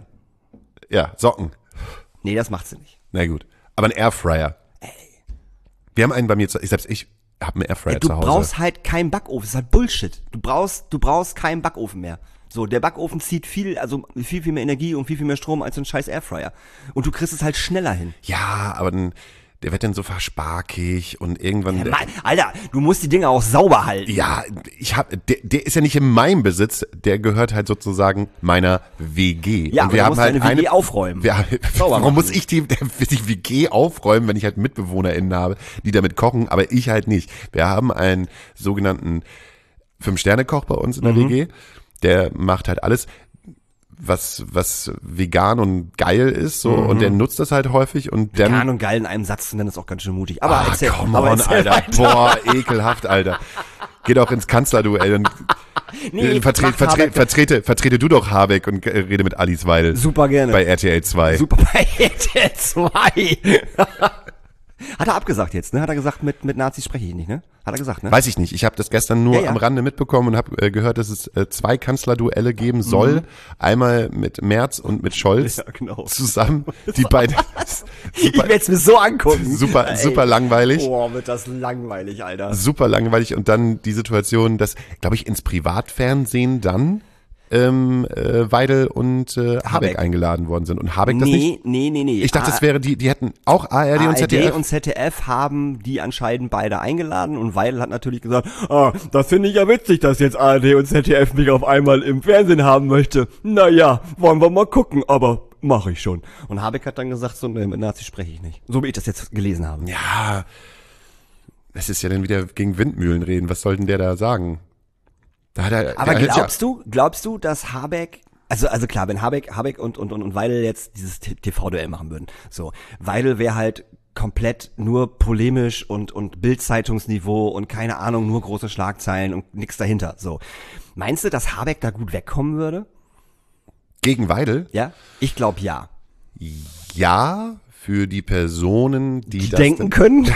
Ja, Socken. Nee, das macht sie nicht. Na gut. Aber ein Airfryer. Wir haben einen bei mir, zu, ich selbst ich habe einen Airfryer Ey, du zu Hause. brauchst halt keinen Backofen, das ist halt Bullshit. Du brauchst, du brauchst keinen Backofen mehr. So, der Backofen zieht viel, also viel, viel mehr Energie und viel, viel mehr Strom als so ein scheiß Airfryer. Und du kriegst es halt schneller hin. Ja, aber dann, der wird dann so versparkig und irgendwann. Ja, Mann, Alter, du musst die Dinger auch sauber halten. Ja, ich hab, der, der ist ja nicht in meinem Besitz, der gehört halt sozusagen meiner W G. Ja, und aber wir du haben musst halt deine W G eine, aufräumen. Wir, Sauber warum machen. muss ich die, die W G aufräumen, wenn ich halt MitbewohnerInnen habe, die damit kochen, aber ich halt nicht. Wir haben einen sogenannten Fünf-Sterne-Koch bei uns in der Mhm. W G, der macht halt alles, was, was vegan und geil ist, so, und der nutzt das halt häufig und dann. Vegan und geil in einem Satz zu nennen ist auch ganz schön mutig. Aber Ah, erzähl, come aber on, erzähl Alter. weiter. Boah, ekelhaft, Alter. Geh doch ins Kanzlerduell und Nee, äh, vertre mach vertre Habeck. vertrete, vertrete du doch Habeck und äh, rede mit Alice Weidel. Super gerne. Bei R T L zwei. Super bei R T L zwei. Hat er abgesagt jetzt, ne? Hat er gesagt, mit, mit Nazis spreche ich nicht, ne? Hat er gesagt, ne? Weiß ich nicht. Ich habe das gestern nur Ja, ja. am Rande mitbekommen und habe äh, gehört, dass es äh, zwei Kanzlerduelle geben soll. Einmal mit Merz und mit Scholz Mhm. Ja, genau. zusammen. Die beiden. Ich super, werde es mir so angucken. super, Ey. super langweilig. Boah, wird das langweilig, Alter. Super langweilig und dann die Situation, dass, glaube ich, ins Privatfernsehen dann ähm, äh, Weidel und äh, Habeck, Habeck. eingeladen worden sind. Und Habeck das nicht? Nee, nee, nee, nee. Ich dachte, A- es wäre die, die hätten auch A R D und A R Z D D F. und Z D F haben die anscheinend beide eingeladen und Weidel hat natürlich gesagt, ah, das finde ich ja witzig, dass jetzt A R D und Z D F mich auf einmal im Fernsehen haben möchte. Naja, wollen wir mal gucken, aber mache ich schon. Und Habeck hat dann gesagt, so, nee, mit Nazis spreche ich nicht. So wie ich das jetzt gelesen habe. Ja, das ist ja dann wieder gegen Windmühlen reden. Was soll denn der da sagen? Da hat er, Aber der hat glaubst du, glaubst du, dass Habeck, also, also klar, wenn Habeck, Habeck und, und, und, und Weidel jetzt dieses T V-Duell machen würden, so, Weidel wäre halt komplett nur polemisch und, und Bild-Zeitungsniveau und keine Ahnung, nur große Schlagzeilen und nix dahinter, so. Meinst du, dass Habeck da gut wegkommen würde? gegen Weidel? Ja? Ich glaube ja. Ja, für die Personen, die, Die das denken können?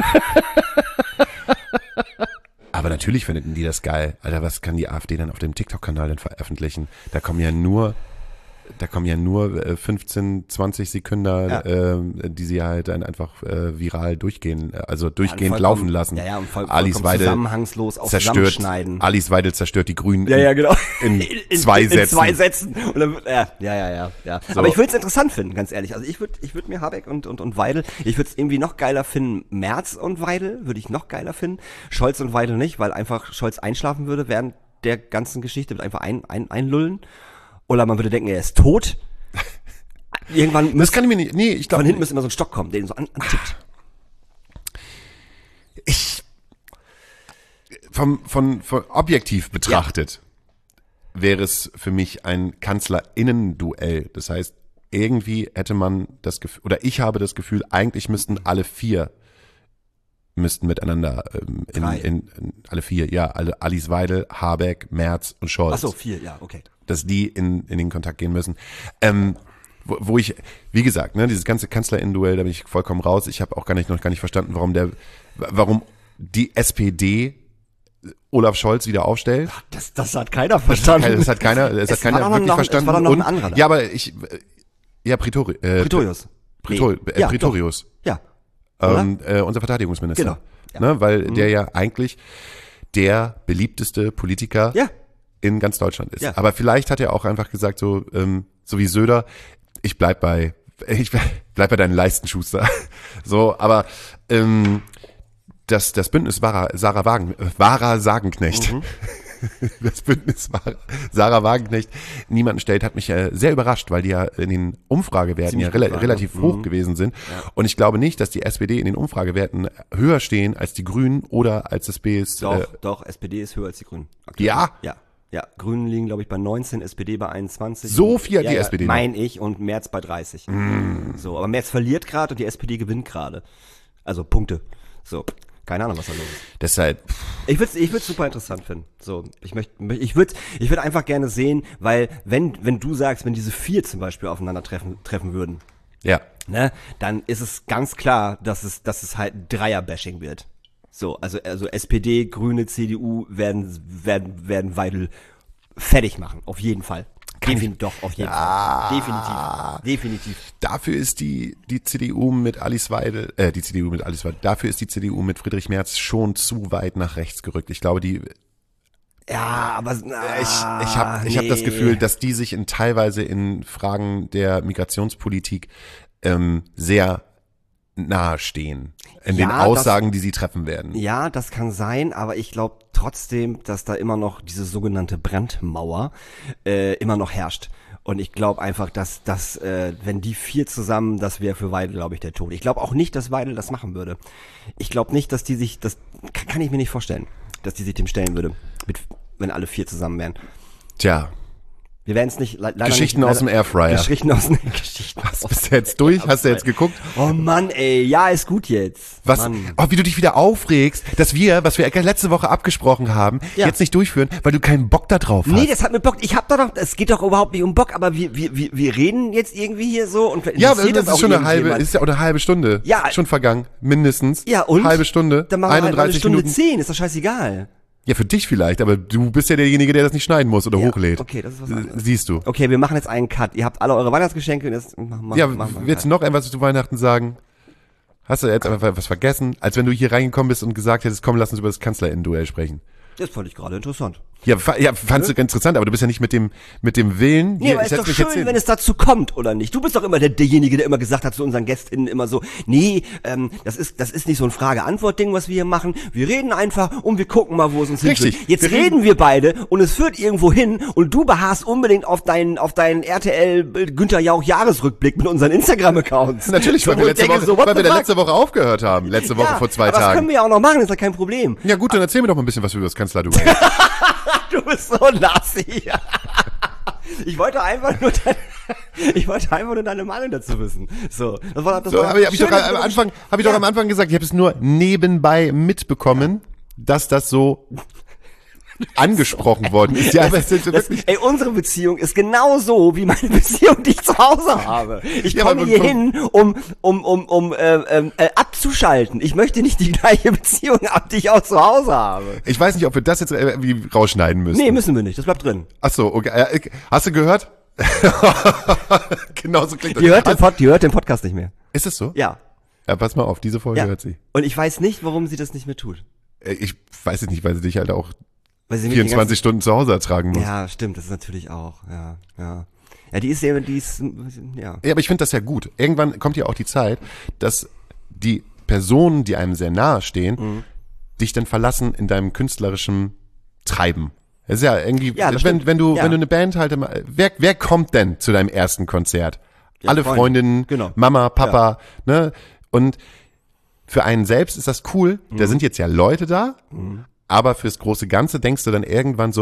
Aber natürlich finden die das geil. Alter, was kann die AfD dann auf dem TikTok-Kanal denn veröffentlichen? Da kommen ja nur, da kommen ja nur äh, fünfzehn, zwanzig Sekunden, Ja. ähm, die sie halt dann einfach äh, viral durchgehen, äh, also durchgehend vollkommen- laufen lassen. Ja, ja, und voll, Alice vollkommen Weidel zusammenhangslos auch zerstört, zusammenschneiden. Alice Weidel zerstört die Grünen Ja, ja, genau. in, zwei in, Sätzen. In zwei Sätzen. Und dann, wird- ja, ja, ja, ja. ja. Aber ich würde es interessant finden, ganz ehrlich. Also ich würde ich würd mir Habeck und, und, und Weidel, ich würde es irgendwie noch geiler finden, Merz und Weidel würde ich noch geiler finden. Scholz und Weidel nicht, weil einfach Scholz einschlafen würde während der ganzen Geschichte, wird einfach ein, ein, einlullen. Oder man würde denken, er ist tot. Irgendwann Das müsste kann ich mir nicht, nee, ich von glaube, hinten müsste immer so ein Stock kommen, der ihn so an, antippt. ich, vom, von, von objektiv betrachtet, wäre es für mich ein Kanzlerinnen-Duell. Das heißt, irgendwie hätte man das Gefühl, oder ich habe das Gefühl, eigentlich müssten alle vier müssten miteinander ähm, in, Drei. in, in alle vier, ja, alle Alice Weidel, Habeck, Merz und Scholz. Ach so, vier, ja, okay. dass die in, in den Kontakt gehen müssen. Ähm, wo, wo ich, wie gesagt, ne, dieses ganze Kanzlerinnen-Duell, da bin ich vollkommen raus. Ich habe auch gar nicht, noch gar nicht verstanden, warum der, warum die S P D Olaf Scholz wieder aufstellt. Das, das hat keiner verstanden. Das hat keiner, das Es hat keiner war doch wirklich noch, verstanden. Es war doch noch Und, ein anderer da. ja, aber ich, ja, Pretori, äh, Pretorius. Pretor, Nee. äh, Ja, Pretorius. Ja. Oder? Ähm, äh, unser Verteidigungsminister. Genau. Ja. Ne, weil der ja eigentlich der beliebteste Politiker Ja. in ganz Deutschland ist. Ja. Aber vielleicht hat er auch einfach gesagt, so, ähm, so wie Söder, ich bleib bei, ich bleib bei deinen Leistenschuster. So, aber ähm, das, das Bündnis Sarah, Sarah Wagen, äh, Sarah Wagenknecht, mhm. das Bündnis Sarah Wagenknecht niemanden stellt, hat mich äh, sehr überrascht, weil die ja in den Umfragewerten Ziemlich ja rela- gut waren, relativ ne? hoch Mhm. gewesen sind. Ja. Und ich glaube nicht, dass die S P D in den Umfragewerten höher stehen als die Grünen oder als das B S. Doch, Äh, doch, S P D ist höher als die Grünen. Aktuell. ja? Ja. Ja, Grünen liegen, glaube ich, bei neunzehn, S P D bei einundzwanzig. So viel hat ja, die ja, S P D noch. Mein ich, und Merz bei dreißig. Mm. So, aber Merz verliert gerade und die S P D gewinnt gerade. Also Punkte. So, keine Ahnung, was da los ist. Deshalb, Ich würde ich würd's super interessant finden. So, ich möchte, ich würde, ich würde einfach gerne sehen, weil wenn, wenn du sagst, wenn diese vier zum Beispiel aufeinandertreffen treffen würden, ja. ne, dann ist es ganz klar, dass es, dass es halt ein Dreier-Bashing wird. So, also, also S P D, Grüne, C D U werden, werden, werden Weidel fertig machen. Auf jeden Fall. Defin doch, auf jeden Ja. Fall. Definitiv. Definitiv. Dafür ist die, die C D U mit Alice Weidel, äh, die C D U mit Alice Weidel, dafür ist die C D U mit Friedrich Merz schon zu weit nach rechts gerückt. Ich glaube, die, Ja, aber, ah, ich, ich habe ich hab das Gefühl, dass die sich in teilweise in Fragen der Migrationspolitik, ähm, sehr nahe stehen. In Ja, den das- Aussagen, die sie treffen werden. Ja, das kann sein, aber ich glaube trotzdem, dass da immer noch diese sogenannte Brandmauer äh, immer noch herrscht. Und ich glaube einfach, dass, dass äh, wenn die vier zusammen, das wäre für Weidel, glaube ich, der Tod. Ich glaube auch nicht, dass Weidel das machen würde. Ich glaube nicht, dass die sich, das kann, kann ich mir nicht vorstellen, dass die sich dem stellen würde, mit, wenn alle vier zusammen wären. Tja, Wir werden es nicht, le leider Geschichten nicht, aus dem Airfryer. Geschichten aus dem Geschichten Was, aus bist du jetzt durch? Hast du jetzt geguckt? Oh Mann, ey, ja, ist gut jetzt. Was, Mann. oh, wie du dich wieder aufregst, dass wir, was wir letzte Woche abgesprochen haben, Ja. jetzt nicht durchführen, weil du keinen Bock da drauf hast. Nee, das hat mir Bock. Ich hab doch noch, es geht doch überhaupt nicht um Bock, aber wir, wir, wir, wir reden jetzt irgendwie hier so und Ja, interessiert das ist auch schon eine halbe, irgendjemand? ist ja auch eine halbe Stunde. Ja. Schon vergangen, mindestens. Ja, und? Halbe Stunde, Dann machen wir halt eine einunddreißig Stunde Minuten. zehn, ist doch scheißegal. Ja, für dich vielleicht, aber du bist ja derjenige, der das nicht schneiden muss oder Ja, hochlädt. okay, das ist was anderes. Siehst du. Okay, wir machen jetzt einen Cut. Ihr habt alle eure Weihnachtsgeschenke und jetzt machen wir Ja, machen wir willst du noch etwas zu Weihnachten sagen? Hast du jetzt einfach was vergessen? Als wenn du hier reingekommen bist und gesagt hättest, komm, lass uns über das Kanzlerinnen-Duell sprechen. Das fand ich gerade interessant. Ja, fa- ja fandst du interessant, aber du bist ja nicht mit dem, mit dem Willen. Nee, hier, aber ich ist setz doch mich schön, jetzt hin. wenn es dazu kommt, oder nicht? Du bist doch immer der, derjenige, der immer gesagt hat zu unseren Gästinnen immer so, nee, ähm, das ist, das ist nicht so ein Frage-Antwort-Ding, was wir hier machen. Wir reden einfach und wir gucken mal, wo es uns Richtig. hinführt. Jetzt Wir reden, reden- wir beide und es führt irgendwo hin und du beharrst unbedingt auf deinen, auf deinen R T L Günther Jauch Jahresrückblick mit unseren Instagram-Accounts. Natürlich, weil So, wir wo ich letzte denke, Woche, so, what weil the wir fuck? letzte Woche aufgehört haben. Letzte Woche Ja, vor zwei aber das können Tagen. wir ja auch noch machen, ist ja kein Problem. Ja gut, dann erzähl mir doch mal ein bisschen was über das Kanzlerduell. Du bist so nazi. Ich wollte einfach nur deine, ich wollte einfach nur deine Meinung dazu wissen. So, das war, das So, war habe ich, hab ich, doch schön, am dass du- Anfang, hab ich doch Ja. am Anfang gesagt, ich habe es nur nebenbei mitbekommen, dass das so angesprochen worden ist. Ja, aber es ist Das, wirklich. ey, unsere Beziehung ist genau so wie meine Beziehung, die ich zu Hause habe. Ich Ja, komme aber hier komm- hin, um um um um äh, äh, äh, abzuschalten. Ich möchte nicht die gleiche Beziehung haben, die ich auch zu Hause habe. Ich weiß nicht, ob wir das jetzt irgendwie rausschneiden müssen. Nee, müssen wir nicht. Das bleibt drin. Ach so, okay. Äh, Hast du gehört? Genau so klingt das. Die hört den, Pod, die hört den Podcast nicht mehr. Ist es so? Ja. Ja, pass mal auf, diese Folge Ja. hört sie. Und ich weiß nicht, warum sie das nicht mehr tut. Äh, Ich weiß es nicht, weil sie dich halt auch Weil sie mich die vierundzwanzig Stunden zu Hause ertragen muss. ganze- Ja, stimmt. Das ist natürlich auch. Ja, ja. Ja, die ist ja, die ist, ja. Ja, aber ich finde das ja gut. Irgendwann kommt ja auch die Zeit, dass die Personen, die einem sehr nahe stehen, Mhm. dich dann verlassen in deinem künstlerischen Treiben. Das ist ja irgendwie, Ja, das wenn, stimmt. wenn du, Ja. wenn du eine Band halt immer, wer, wer kommt denn zu deinem ersten Konzert? Ja, Alle Freunde. Freundinnen, Genau. Mama, Papa, ne? Und für einen selbst ist das cool. Mhm. Da sind jetzt ja Leute da, aber fürs große Ganze denkst du dann irgendwann so,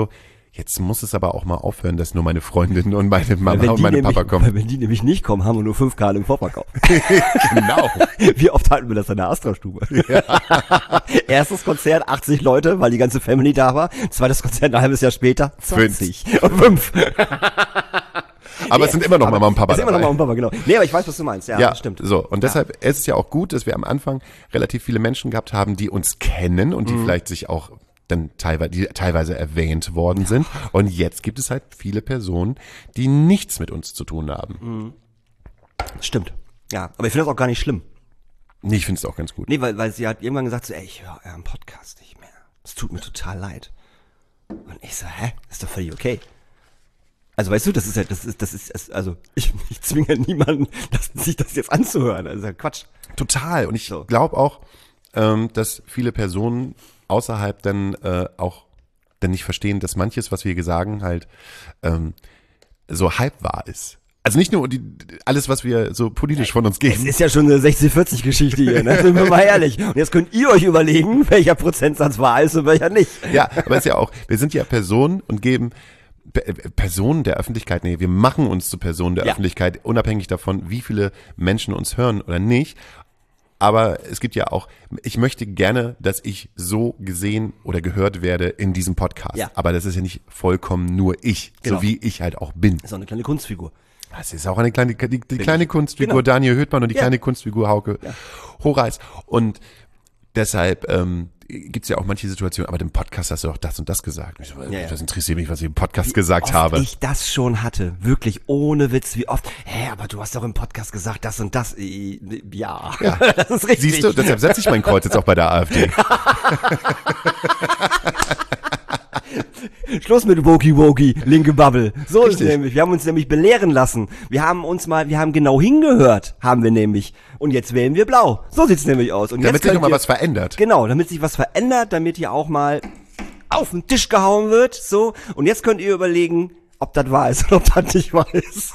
jetzt muss es aber auch mal aufhören, dass nur meine Freundin und meine Mama Wenn und die meine nämlich, Papa kommen. weil wenn die nämlich nicht kommen, haben wir nur fünf K im Vorverkauf. Genau. Wie oft halten wir das in der Astra-Stube? Ja. Erstes Konzert, achtzig Leute, weil die ganze Family da war. Zweites Konzert, ein halbes Jahr später, zwanzig. Und fünf. Aber es sind immer noch Aber Mama und Papa es sind immer noch dabei. Mama und Papa, genau. Nee, aber ich weiß, was du meinst. Ja, Ja, das stimmt. so. Und deshalb ist es ja auch gut, dass wir am Anfang relativ viele Menschen gehabt haben, die uns kennen und die Mhm. vielleicht sich auch dann teilweise, die teilweise erwähnt worden sind. Und jetzt gibt es halt viele Personen, die nichts mit uns zu tun haben. Stimmt. Ja, aber ich finde das auch gar nicht schlimm. Nee, ich finde es auch ganz gut. Nee, weil, weil sie hat irgendwann gesagt so, ey, ich höre euren Podcast nicht mehr. Es tut mir total leid. Und ich so, hä? Ist doch völlig okay. Also weißt du, das ist ja, das ist, das ist, also ich, ich zwinge niemanden, das, sich das jetzt anzuhören. Also Quatsch. Total. Und ich So. glaube auch, ähm, dass viele Personen außerhalb dann äh, auch dann nicht verstehen, dass manches, was wir sagen, halt ähm, so halb wahr ist. Also nicht nur die, alles, was wir so politisch von uns Es geben. ist ja schon eine sechzig vierzig Geschichte hier, ne? Sind wir mal ehrlich. Und jetzt könnt ihr euch überlegen, welcher Prozentsatz wahr ist und welcher nicht. Ja, aber es ist ja auch, wir sind ja Personen und geben Pe- Personen der Öffentlichkeit, nee, wir machen uns zu Personen der Ja. Öffentlichkeit, unabhängig davon, wie viele Menschen uns hören oder nicht. Aber es gibt ja auch, ich möchte gerne, dass ich so gesehen oder gehört werde in diesem Podcast. Ja. Aber das ist ja nicht vollkommen nur ich, Genau. so wie ich halt auch bin. Ist auch eine kleine Kunstfigur. Das ist auch eine kleine, die, die kleine Kunstfigur Genau. Daniel Höhtmann und die Ja. kleine Kunstfigur Hauke Horeis. Und deshalb ähm, gibt es ja auch manche Situationen, aber im Podcast hast du auch das und das gesagt. Ich so, Ja, ja. Das interessiert mich, was ich im Podcast Wie gesagt oft habe. ich das schon hatte. Wirklich ohne Witz, wie oft. Hä, aber du hast doch im Podcast gesagt, das und das. Äh, Ja, Ja. das ist richtig. Siehst du, deshalb setze ich mein Kreuz jetzt auch bei der AfD. Schluss mit Woki Woki, linke Bubble. So ist Richtig. es nämlich. Wir haben uns nämlich belehren lassen. Wir haben uns mal, wir haben genau hingehört, haben wir nämlich. Und jetzt wählen wir blau. So sieht's nämlich aus. Und Damit jetzt sich könnt noch mal ihr- was verändert. Genau, damit sich was verändert, damit hier auch mal auf den Tisch gehauen wird. So. Und jetzt könnt ihr überlegen, ob das wahr ist oder ob das nicht wahr ist.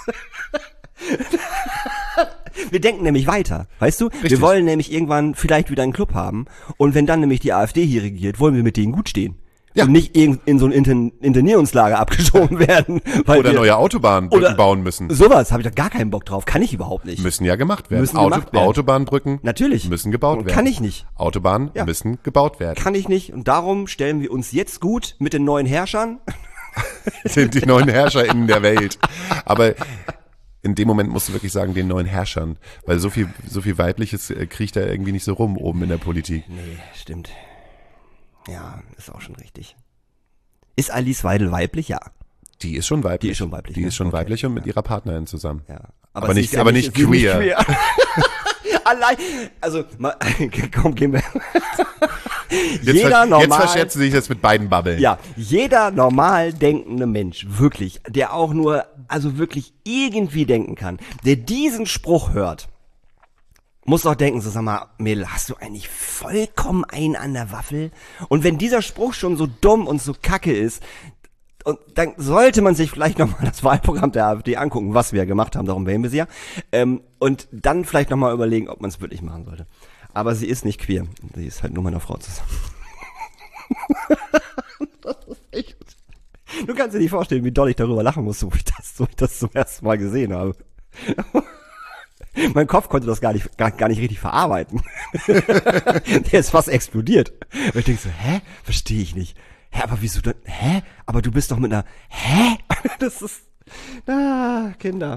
Wir denken nämlich weiter, weißt du? Wir wollen nämlich irgendwann vielleicht wieder einen Club haben. Und wenn dann nämlich die AfD hier regiert, wollen wir mit denen gut stehen. Ja. Und nicht in, in so ein Intern Internierungslager abgeschoben werden. Weil Oder wir, neue Autobahnbrücken oder bauen müssen. Sowas habe ich doch gar keinen Bock drauf. Kann ich überhaupt nicht. Müssen ja gemacht werden. Müssen Auto, gemacht werden. Autobahnbrücken Natürlich. müssen gebaut Und werden. kann ich nicht. Autobahnen Ja. müssen gebaut werden. Kann ich nicht. Und darum stellen wir uns jetzt gut mit den neuen Herrschern. Sind die neuen HerrscherInnen der Welt. Aber in dem Moment musst du wirklich sagen, den neuen Herrschern. Weil so viel, so viel Weibliches äh, kriecht da irgendwie nicht so rum oben in der Politik. Nee, stimmt. Ja, ist auch schon richtig. Ist Alice Weidel weiblich? Ja. Die ist schon weiblich. Die ist schon weiblich, Die ne? ist schon Okay. weiblich und mit ihrer Partnerin zusammen. Ja. Aber sie nicht- ist ja aber nicht sie ist queer. Allein, also, mal, komm, gehen wir. Jetzt, jeder ver- normal, jetzt verscherzen sie sich jetzt mit beiden Babbeln. ja, jeder normal denkende Mensch, wirklich, der auch nur, also wirklich irgendwie denken kann, der diesen Spruch hört, muss doch denken, so sag mal, Mädel, hast du eigentlich vollkommen einen an der Waffel? Und wenn dieser Spruch schon so dumm und so kacke ist, und dann sollte man sich vielleicht nochmal das Wahlprogramm der AfD angucken, was wir ja gemacht haben, darum wählen wir sie ja, ähm, und dann vielleicht nochmal überlegen, ob man es wirklich machen sollte. Aber sie ist nicht queer, sie ist halt nur meiner Frau zusammen. Das ist echt. Du kannst dir nicht vorstellen, wie doll ich darüber lachen musste, wo ich das, wo ich das zum ersten Mal gesehen habe. Mein Kopf konnte das gar nicht, gar, gar nicht richtig verarbeiten. Der ist fast explodiert. Und ich denke so, hä? Verstehe ich nicht. Hä, aber wieso denn? Hä? Aber du bist doch mit einer, hä? Das ist, ah, Kinder.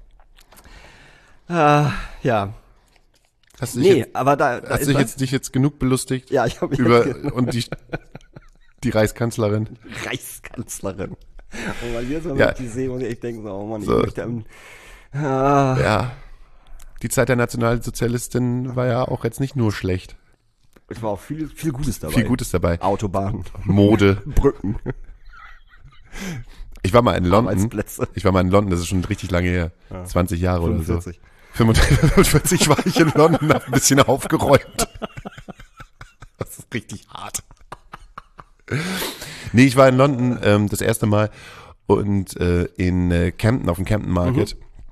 Ah, ja. Hast du dich Nee, jetzt, aber da, da hast ist du dich was- jetzt, dich jetzt genug belustigt? Ja, ich habe Über, und die, die Reichskanzlerin? Reichskanzlerin. Und weil wir so Ja. mit die sehen und ich denke so, oh Mann, ich So. möchte am, ah, Ja. Die Zeit der Nationalsozialistin war ja auch jetzt nicht nur schlecht. es war auch viel, viel Gutes dabei. Viel Gutes dabei. Autobahnen, Mode. Brücken, Ich war mal in London. Arbeitsplätze. Ich war mal in London, das ist schon richtig lange her. zwanzig Jahre fünfundvierzig. oder so. fünfundvierzig war ich in London, hab ein bisschen aufgeräumt. Das ist richtig hart. Nee, ich war in London ähm, das erste Mal und äh, in äh, Camden, auf dem Camden Market.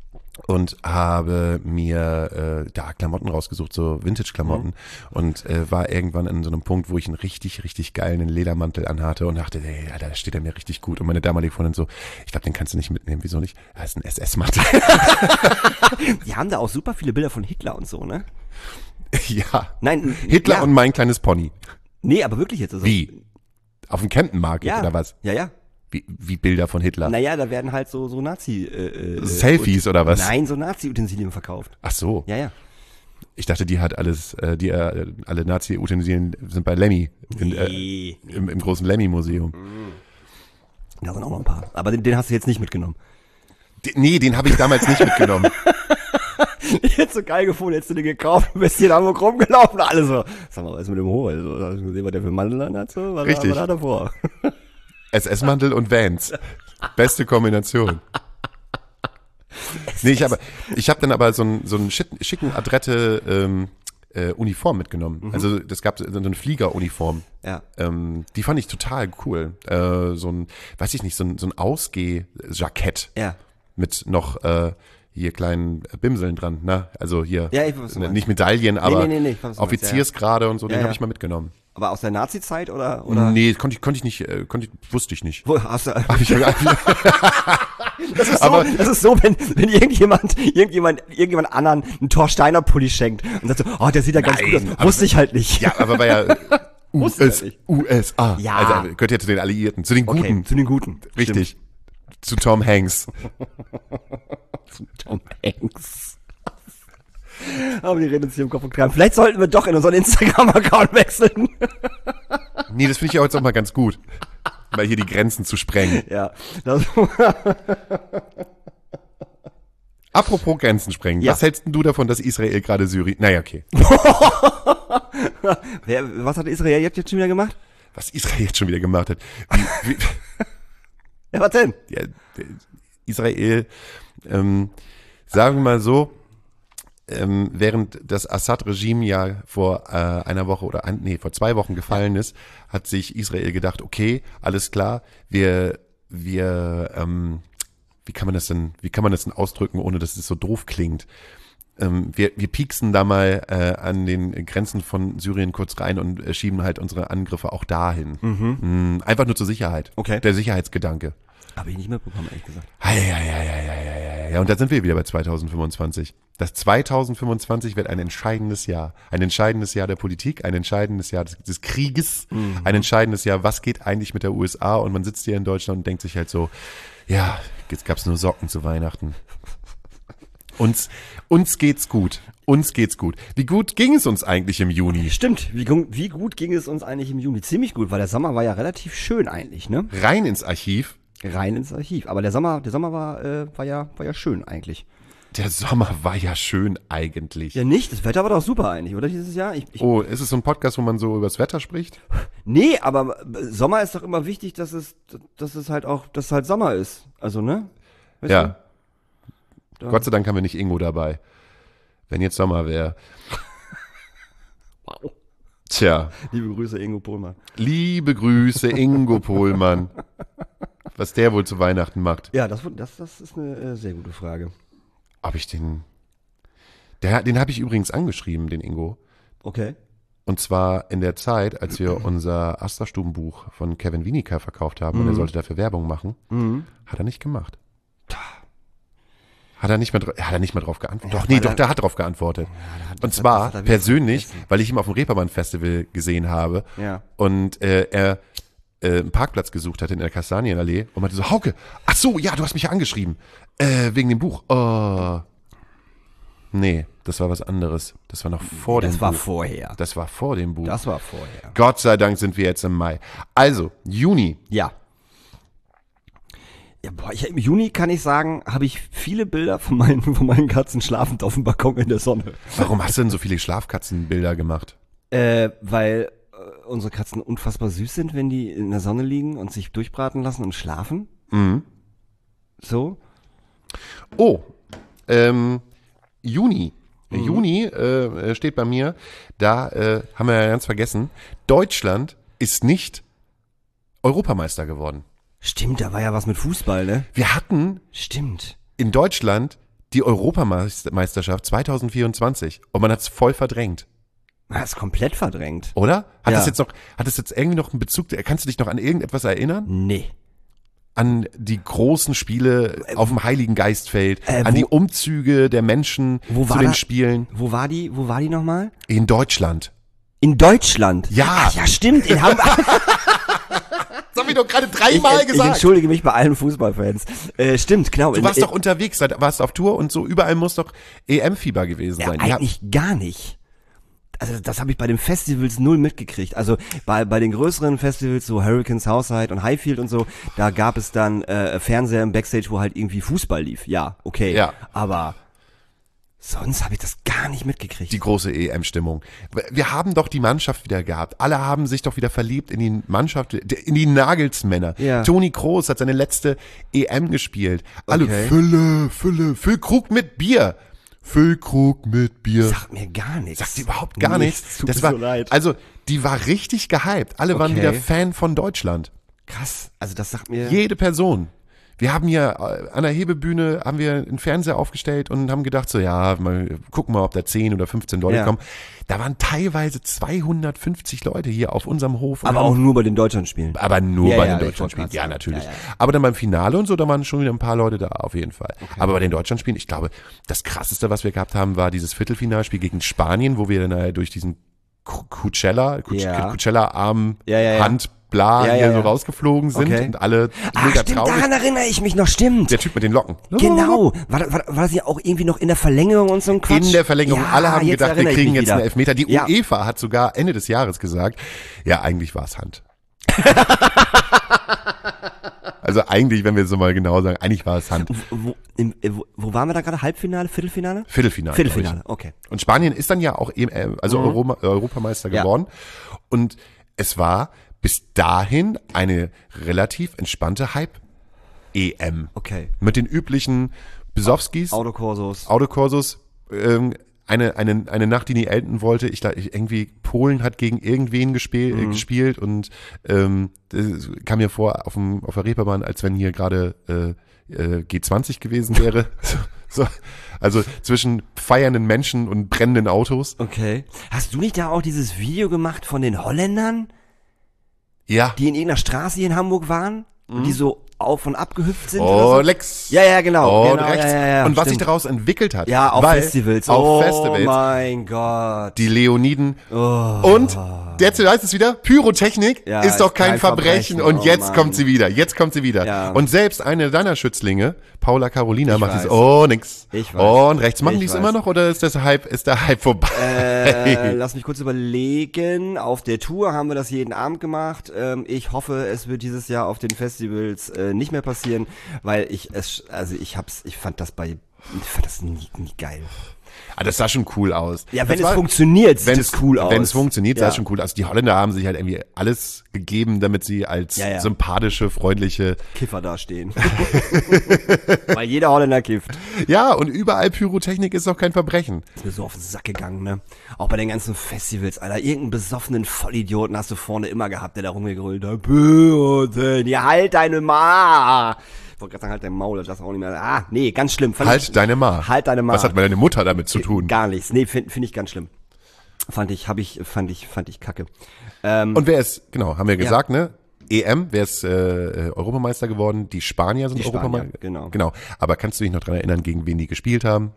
und habe mir äh, da Klamotten rausgesucht, so Vintage-Klamotten, mhm. und äh, war irgendwann an so einem Punkt, wo ich einen richtig, richtig geilen Ledermantel anhatte und dachte, ey, ja, da steht er mir richtig gut. Und meine damalige Freundin so, ich glaube, den kannst du nicht mitnehmen. Wieso nicht? Das ist ein S S-Mantel. Die haben da auch super viele Bilder von Hitler und so, ne? Ja. Nein, Hitler ja. und mein kleines Pony. Nee, aber wirklich jetzt. Also, Wie? Auf dem Camden Market ja. oder was? Ja, ja. Wie, wie Bilder von Hitler? Naja, da werden halt so, so Nazi... Äh, Selfies und, oder was? Nein, so Nazi-Utensilien verkauft. Ach so. Ja, ja. Ich dachte, die hat alles, äh, die äh, alle Nazi-Utensilien sind bei Lemmy. In, äh, Nee. im, Im großen Lemmy-Museum. Da sind auch noch ein paar. Aber den, den hast du jetzt nicht mitgenommen. Den, nee, den habe ich damals nicht mitgenommen. Ich hätte so geil gefunden, hättest du den gekauft, bist hier in Hamburg rumgelaufen, alle so. Sag mal, was ist mit dem Hohl? So, hast du gesehen, was der für Mantel an hat? So, was, Richtig. Was hat er vor? S S-Mantel und Vans. Beste Kombination. Nee, ich habe ich hab dann aber so einen, so einen schicken, schicken adrette ähm, äh, Uniform mitgenommen. Mhm. Also das gab so eine Fliegeruniform. Ja. Ähm, die fand ich total cool. Äh, so ein, weiß ich nicht, so ein, so ein Ausgeh-Jackett. Ja. Mit noch äh, hier kleinen Bimseln dran, ne? Also hier, Ja, ich weiß, was du meinst. nicht Medaillen, aber nee, nee, nee, ich weiß, was du meinst, Offiziersgrade und so, Ja, den ja. habe ich mal mitgenommen. Aber aus der Nazi-Zeit oder? oder? Nee, konnte ich, konnte ich nicht, äh, konnte ich, wusste ich nicht. Wo hast du? Hab ich ja gar nicht. Das ist so, Aber- das ist so, wenn, wenn irgendjemand, irgendjemand, irgendjemand anderen einen Thor Steiner Pulli schenkt und sagt so, oh, der sieht ja ganz Nein, gut aus. aber- Wusste ich halt nicht. Ja, aber war ja äh, Wusste US, ich nicht. U S A. Ja. Also gehört ja zu den Alliierten, zu den Okay, Guten. zu den Guten. Richtig. Zu Tom Hanks. Stimmt. Tom Hanks. Aber die reden uns hier im Kopf und Kragen. Vielleicht sollten wir doch in unseren Instagram-Account wechseln. Nee, das finde ich auch jetzt auch mal ganz gut. Mal hier die Grenzen zu sprengen. Ja. Das, Apropos Grenzen sprengen. Ja. Was hältst denn du davon, dass Israel gerade Syrien... Naja, okay. wer, was hat Israel jetzt schon wieder gemacht? Was Israel jetzt schon wieder gemacht hat. Wie, wie, Ja, was denn? ja, Israel, ähm, sagen wir mal so, ähm, während das Assad-Regime ja vor äh, einer Woche oder ein, nee, vor zwei Wochen gefallen ist, hat sich Israel gedacht, okay, alles klar, wir, wir, ähm, wie kann man das denn, wie kann man das denn ausdrücken, ohne dass es so doof klingt? Ähm, wir, wir pieksen da mal äh, an den Grenzen von Syrien kurz rein und äh, schieben halt unsere Angriffe auch dahin. Mhm. Einfach nur zur Sicherheit. Okay. Der Sicherheitsgedanke. Habe ich nicht mitbekommen, ehrlich gesagt. Ja, ja, ja, ja, ja, ja, ja. Ja, und da sind wir wieder bei zweitausendfünfundzwanzig. Das zweitausendfünfundzwanzig wird ein entscheidendes Jahr. Ein entscheidendes Jahr der Politik, ein entscheidendes Jahr des, des Krieges, mhm. ein entscheidendes Jahr, was geht eigentlich mit der U S A? Und man sitzt hier in Deutschland und denkt sich halt so, ja, jetzt gab's nur Socken zu Weihnachten. Uns, uns geht's gut. Uns geht's gut. Wie gut ging es uns eigentlich im Juni? Stimmt. Wie, gu- wie gut ging es uns eigentlich im Juni? Ziemlich gut, weil der Sommer war ja relativ schön eigentlich, ne? Rein ins Archiv. Rein ins Archiv. Aber der Sommer, der Sommer war, äh, war ja, war ja schön eigentlich. Der Sommer war ja schön eigentlich. Ja nicht, das Wetter war doch super eigentlich, oder dieses Jahr? Ich, ich, Oh, ist es so ein Podcast, wo man so übers Wetter spricht? Nee, aber Sommer ist doch immer wichtig, dass es, dass es halt auch, dass es halt Sommer ist. Also, ne? Weißt Ja. du? Da- Gott sei Dank haben wir nicht Ingo dabei. Wenn jetzt Sommer wäre. Wow. Tja, Liebe Grüße, Ingo Pohlmann. liebe Grüße, Ingo Pohlmann. Was der wohl zu Weihnachten macht. Ja, das, das, das ist eine äh, sehr gute Frage. Ob ich den... Der, den habe ich übrigens angeschrieben, den Ingo. Okay. Und zwar in der Zeit, als wir unser Astra-Stubenbuch von Kevin Wienicke verkauft haben und er sollte dafür Werbung machen, Mhm. hat er nicht gemacht. Hat er nicht mehr, dra- hat er nicht mehr drauf geantwortet? Ja, doch, nee, weil doch, er- der hat drauf geantwortet. hat- Und das- zwar das hat er wieder persönlich, vergessen. weil ich ihn auf dem Reeperbahn-Festival gesehen habe Ja. und äh, er äh, einen Parkplatz gesucht hatte in der Kastanienallee und meinte so, Hauke, ach so, ja, du hast mich ja angeschrieben, äh, wegen dem Buch. Oh. Nee, das war was anderes. Das war noch vor dem Das war Buch. vorher. Das war vor dem Buch. Das war vorher. Gott sei Dank sind wir jetzt im Mai. Also, Juni. Ja. Ja, boah, ich, im Juni kann ich sagen, habe ich viele Bilder von meinen, von meinen Katzen schlafend auf dem Balkon in der Sonne. Warum hast du denn so viele Schlafkatzenbilder gemacht? Äh, weil äh, unsere Katzen unfassbar süß sind, wenn die in der Sonne liegen und sich durchbraten lassen und schlafen. Mhm. So. Oh, ähm, Juni. Juni äh, steht bei mir, da äh, haben wir ja ganz vergessen, Deutschland ist nicht Europameister geworden. Stimmt, da war ja was mit Fußball, ne? Wir hatten Stimmt. in Deutschland die Europameisterschaft zwanzig vierundzwanzig und man hat es voll verdrängt. Das ist komplett verdrängt. Oder? Hat Ja. das jetzt noch, hat das jetzt irgendwie noch einen Bezug? Kannst du dich noch an irgendetwas erinnern? Nee. An die großen Spiele auf dem Heiligen Geistfeld, Äh, an wo- die Umzüge der Menschen Wo zu war den da- Spielen Wo war die, wo war die nochmal? in Deutschland. In Deutschland? Ja. Ach, ja, stimmt, in Hamburg. Das habe ich doch gerade Ich, dreimal ich entschuldige mich bei allen Fußballfans. Äh, stimmt, genau. Du warst doch unterwegs, warst auf Tour und so, überall muss doch E M-Fieber gewesen Ja, sein. eigentlich gar nicht. Also das habe ich bei den Festivals null mitgekriegt. Also bei bei den größeren Festivals, so Hurricanes, Houseite und Highfield und so, da gab es dann äh, Fernseher im Backstage, wo halt irgendwie Fußball lief. Ja, okay. Ja. Aber sonst habe ich das gar nicht mitgekriegt. Die große E M-Stimmung. Wir haben doch die Mannschaft wieder gehabt. Alle haben sich doch wieder verliebt in die Mannschaft, in die Nagelsmänner. Ja. Toni Kroos hat seine letzte E M gespielt. Alle Okay. Fülle, Fülle, Füllkrug mit Bier. Füllkrug mit Bier. Sagt mir gar nichts. Sagt überhaupt gar Nichts, nichts. tut Das mir war, so leid. also, die war richtig gehypt. Alle waren Okay. wieder Fan von Deutschland. Krass. Also das sagt mir... Jede Person. Wir haben hier äh, an der Hebebühne haben wir einen Fernseher aufgestellt und haben gedacht so, ja, mal gucken mal, ob da zehn oder fünfzehn Leute Ja. kommen. Da waren teilweise zweihundertfünfzig Leute hier auf unserem Hof. und aber haben, auch nur bei den Deutschlandspielen. aber nur Ja, bei ja, den ich Deutschlandspielen. wollte Ja, gerade natürlich. sagen. Ja, ja. Aber dann beim Finale und so, da waren schon wieder ein paar Leute da, auf jeden Fall. Aber bei den Deutschlandspielen, ich glaube, das krasseste, was wir gehabt haben, war dieses Viertelfinalspiel gegen Spanien, wo wir dann äh, durch diesen Cu- Coachella, Coach- Ja. Coachella-Arm, Ja, ja, ja. Hand, bla, Ja, hier ja, so ja. rausgeflogen sind Okay. und alle Ach, mega stimmt, traurig. daran erinnere ich mich noch, stimmt. Der Typ mit den Locken. Genau. War, war, war das ja auch irgendwie noch in der Verlängerung und so ein Quatsch? In der Verlängerung. Ja, Alle haben jetzt gedacht, wir erinnere ich kriegen mich jetzt einen wieder. Elfmeter. Die Ja. UEFA hat sogar Ende des Jahres gesagt, ja, eigentlich war es Hand. Also eigentlich, wenn wir so mal genau sagen, eigentlich war es Hand. Wo, im, äh, wo, wo waren wir da gerade? Halbfinale, Viertelfinale? Viertelfinale. Viertelfinale, glaub okay. ich. Und Spanien ist dann ja auch eben, äh, also Euro, Europameister Ja. geworden. Und es war bis dahin eine relativ entspannte Hype-E M. Okay. Mit den üblichen Besowskis, Autokorsos. Autokorsos, ähm, eine, eine, eine Nacht, die nie enden wollte. Ich glaube, irgendwie Polen hat gegen irgendwen gespiel, Mhm. äh, gespielt und ähm, das kam mir vor auf, dem, auf der Reeperbahn, als wenn hier gerade äh, äh, G zwanzig gewesen wäre. so, also zwischen feiernden Menschen und brennenden Autos. Okay. Hast du nicht da auch dieses Video gemacht von den Holländern, Ja. die in irgendeiner Straße hier in Hamburg waren? Und die so auf und ab gehüpft sind? oder Oh, so? Lex. Ja, ja, genau. Und genau rechts. Ja, ja, ja, und was sich stimmt. daraus entwickelt hat. Ja, auf weil Festivals. Auf oh Festivals. mein Gott. Die Leoniden. Oh. Und jetzt heißt es wieder, Pyrotechnik Ja, ist doch ist kein, kein Verbrechen. Verbrechen. Und Oh, jetzt Mann. kommt sie wieder. Jetzt kommt sie wieder. Ja. Und selbst eine deiner Schützlinge, Paula Carolina, Ich macht weiß. es, oh, nix. Ich weiß. Oh, und rechts machen Ich die es weiß. immer noch oder ist das Hype, ist der Hype vorbei? Äh, lass mich kurz überlegen. Auf der Tour haben wir das jeden Abend gemacht. Ähm, ich hoffe, es wird dieses Jahr auf den Festivals äh, nicht mehr passieren, weil ich es, also ich hab's, ich fand das bei, ich fand das nie, nie geil. Ah, das sah schon cool aus. Ja, Das wenn es war- funktioniert, sieht wenn es cool aus. Wenn es funktioniert, sah Ja. es schon cool aus. Die Holländer haben sich halt irgendwie alles gegeben, damit sie als Ja, ja. sympathische, freundliche, Kiffer dastehen. Weil jeder Holländer kifft. ja, und überall Pyrotechnik ist auch kein Verbrechen. Ist mir so auf den Sack gegangen, ne? Auch bei den ganzen Festivals, Alter. Irgendeinen besoffenen Vollidioten hast du vorne immer gehabt, der da rumgegrölt hat. Pyroten, ja, halt deine Ma. Ich wollte gerade sagen, halt dein Maul, das ist auch nicht mehr. Ah, nee, ganz schlimm. Fand Halt ich, deine Ma. Halt deine Ma. Was hat deine Mutter damit zu tun? Gar nichts. Nee, finde find ich ganz schlimm. Fand ich, hab ich, fand ich, fand ich kacke. Ähm, Und wer ist, genau, haben wir gesagt, ne? E M, wer ist äh, Europameister geworden? Die Spanier sind Die Spanier, Europameister. genau. Genau. Aber kannst du dich noch dran erinnern, gegen wen die gespielt haben?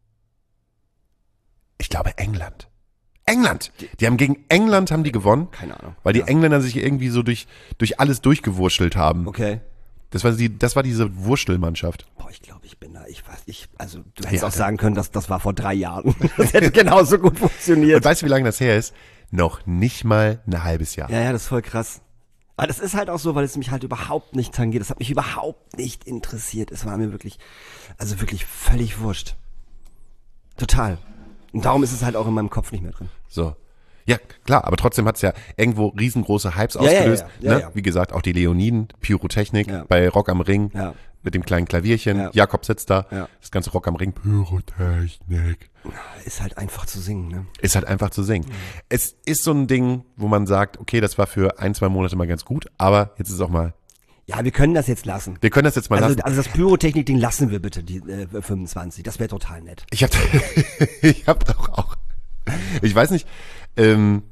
Ich glaube England. England! Die haben gegen England haben die gewonnen, keine Ahnung. weil die Engländer sich irgendwie so durch, durch alles durchgewurschtelt haben. Okay. Das war die, das war diese Wurstelmannschaft. Boah, ich glaube, ich bin da, ich weiß, ich, also, du hättest Ja, auch da- sagen können, dass das war vor drei Jahren. Das hätte genauso gut funktioniert. Und weißt du, wie lange das her ist? Noch nicht mal ein halbes Jahr. Ja, ja, das ist voll krass. Aber das ist halt auch so, weil es mich halt überhaupt nicht tangiert. Das hat mich überhaupt nicht interessiert. Es war mir wirklich, also wirklich völlig wurscht. Total. Und darum ist es halt auch in meinem Kopf nicht mehr drin. So. Ja, klar, aber trotzdem hat's ja irgendwo riesengroße Hypes Ja, ja, ausgelöst. ja, ja, ne? ja. Wie gesagt, auch die Leoniden, Pyrotechnik Ja. bei Rock am Ring Ja. mit dem kleinen Klavierchen. Ja. Jakob sitzt da, Ja. das ganze Rock am Ring, Pyrotechnik. Ist halt einfach zu singen, ne? Ist halt einfach zu singen. Es ist so ein Ding, wo man sagt, okay, das war für ein, zwei Monate mal ganz gut, aber jetzt ist es auch mal Ja, wir können das jetzt lassen. Wir können das jetzt mal Also, lassen. also das Pyrotechnik-Ding lassen wir bitte, die äh, fünfundzwanzig. Das wäre total nett. Ich hab, ich hab doch auch, ich weiß nicht, ähm,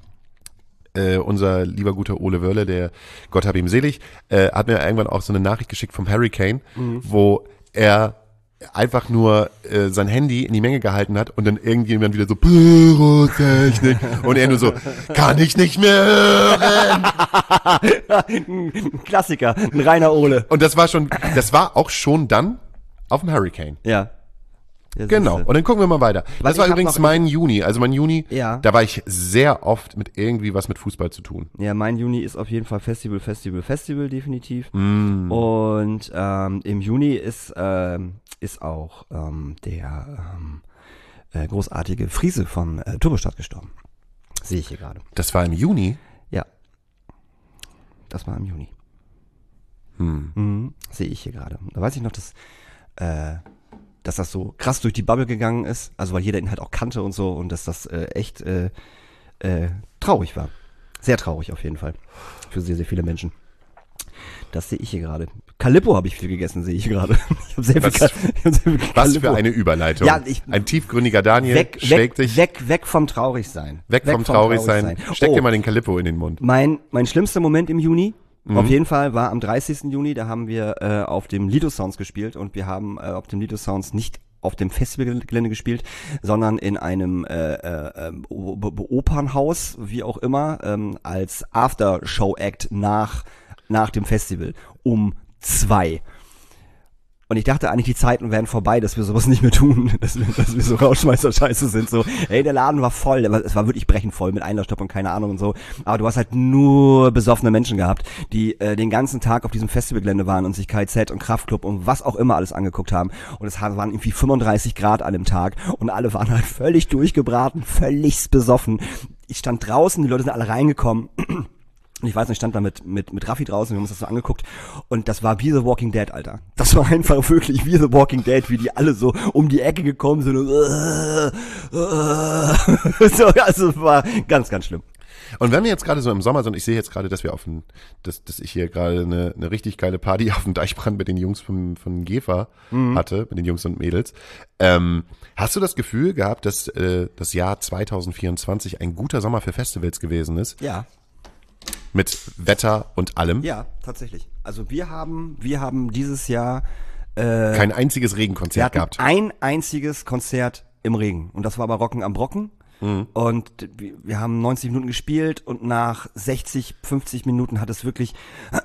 äh, unser lieber guter Ole Wörle, der Gott hab ihm selig, äh, hat mir irgendwann auch so eine Nachricht geschickt vom Hurricane, mhm. wo er einfach nur äh, sein Handy in die Menge gehalten hat und dann irgendjemand wieder so Pyrotechnik und er nur so, kann ich nicht mehr hören. Ein Klassiker, ein reiner Ole. Und das war schon, das war auch schon dann auf dem Hurricane. Ja. Ja, genau, und dann gucken wir mal weiter. Weil das war ich hab übrigens noch- mein Juni, also mein Juni, Ja. da war ich sehr oft mit irgendwie was mit Fußball zu tun. Ja, mein Juni ist auf jeden Fall Festival, Festival, Festival definitiv. Mm. Und ähm, im Juni ist ähm, ist auch ähm, der ähm, äh, großartige Friese von äh, Turbostadt gestorben. Sehe ich hier gerade. Das war im Juni? Ja. Das war im Juni. Hm. Mhm. Sehe ich hier gerade. Da weiß ich noch, dass äh, dass das so krass durch die Bubble gegangen ist, also weil jeder ihn halt auch kannte und so und dass das äh, echt äh, äh, traurig war. Sehr traurig auf jeden Fall. Für sehr, sehr viele Menschen. Das sehe ich hier gerade. Calippo habe ich viel gegessen, sehe ich gerade. Ich habe sehr, Was- viel Ka- ich hab sehr viel Was Calippo. für eine Überleitung. Ja, ich- Ein tiefgründiger Daniel Weg, schlägt weg, dich weg, weg vom Traurigsein. weg vom Traurigsein. Steck Oh, dir mal den Calippo in den Mund. Mein, mein schlimmster Moment im Juni, Mhm. auf jeden Fall, war am dreißigsten Juni, da haben wir äh, auf dem Lido Sounds gespielt und wir haben äh, auf dem Lido Sounds nicht auf dem Festivalgelände gespielt, sondern in einem äh, äh, ähm, O- O- Opernhaus, wie auch immer, ähm, als Aftershow-Act nach, nach dem Festival um zwei. Und ich dachte eigentlich, die Zeiten wären vorbei, dass wir sowas nicht mehr tun, dass wir, dass wir so Rauschmeister-Scheiße sind, so, ey, der Laden war voll, aber es war wirklich brechend voll mit Einlaufstopp und keine Ahnung und so, aber du hast halt nur besoffene Menschen gehabt, die äh, den ganzen Tag auf diesem Festivalgelände waren und sich K Z und Kraftklub und was auch immer alles angeguckt haben und es waren irgendwie fünfunddreißig Grad an dem Tag und alle waren halt völlig durchgebraten, völlig besoffen. Ich stand draußen, die Leute sind alle reingekommen. Und ich weiß nicht, ich stand da mit, mit, mit Raffi draußen, wir haben uns das so angeguckt und das war wie The Walking Dead, Alter. Das war einfach wirklich wie The Walking Dead, wie die alle so um die Ecke gekommen sind und äh, äh, so, also es war ganz, ganz schlimm. Und wenn wir jetzt gerade so im Sommer sind, ich sehe jetzt gerade, dass wir auf ein, dass, dass ich hier gerade eine, eine richtig geile Party auf dem Deichbrand mit den Jungs von, von Gefa Mhm. hatte, mit den Jungs und Mädels. Ähm, hast du das Gefühl gehabt, dass äh, das Jahr zwanzig vierundzwanzig ein guter Sommer für Festivals gewesen ist? Ja. Mit Wetter und allem? Ja, tatsächlich. Also wir haben, wir haben dieses Jahr äh, Kein einziges wir Regenkonzert hatten gehabt. ein einziges Konzert im Regen und das war bei Rocken am Brocken. Mhm. Und wir wir haben neunzig Minuten gespielt und nach sechzig, fünfzig Minuten hat es wirklich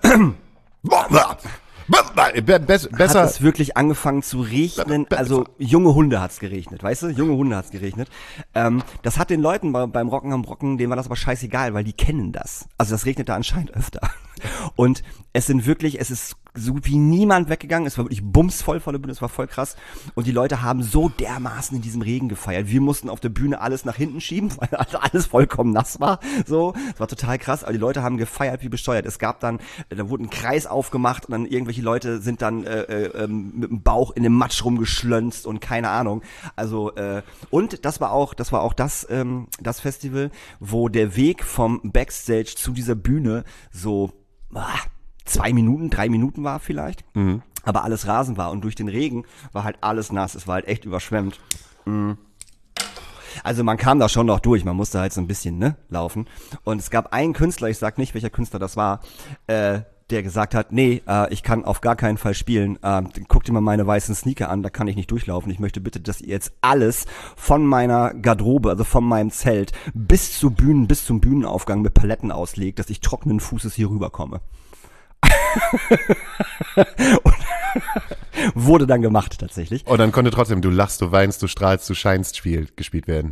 Be be besser. hat es wirklich angefangen zu regnen, also junge Hunde hat's geregnet, weißt du, junge Hunde hat's geregnet. Ähm, das hat den Leuten bei, beim Rocken am Brocken, denen war das aber scheißegal, weil die kennen das. Also das regnet da anscheinend öfter. Und es sind wirklich, es ist so wie niemand weggegangen, es war wirklich bumsvoll vor der Bühne, es war voll krass. Und die Leute haben so dermaßen in diesem Regen gefeiert. Wir mussten auf der Bühne alles nach hinten schieben, weil alles vollkommen nass war. So, es war total krass, aber die Leute haben gefeiert wie besteuert. Es gab dann, da wurde ein Kreis aufgemacht und dann irgendwelche Leute sind dann äh, äh, mit dem Bauch in dem Matsch rumgeschlönzt und keine Ahnung. Also äh, und das war auch, das war auch das ähm, das Festival, wo der Weg vom Backstage zu dieser Bühne so ah, zwei Minuten, drei Minuten war vielleicht, mhm. aber alles Rasen war und durch den Regen war halt alles nass. Es war halt echt überschwemmt. Mhm. Also man kam da schon noch durch, man musste halt so ein bisschen ne laufen. Und es gab einen Künstler, ich sag nicht, welcher Künstler das war, äh, der gesagt hat, nee, äh, ich kann auf gar keinen Fall spielen. Äh, guck dir mal meine weißen Sneaker an, da kann ich nicht durchlaufen. Ich möchte bitte, dass ihr jetzt alles von meiner Garderobe, also von meinem Zelt, bis zu Bühnen, bis zum Bühnenaufgang mit Paletten auslegt, dass ich trockenen Fußes hier rüberkomme. Und wurde dann gemacht tatsächlich. Und dann konnte trotzdem Du lachst, du weinst, du strahlst, du scheinst Spiel gespielt werden.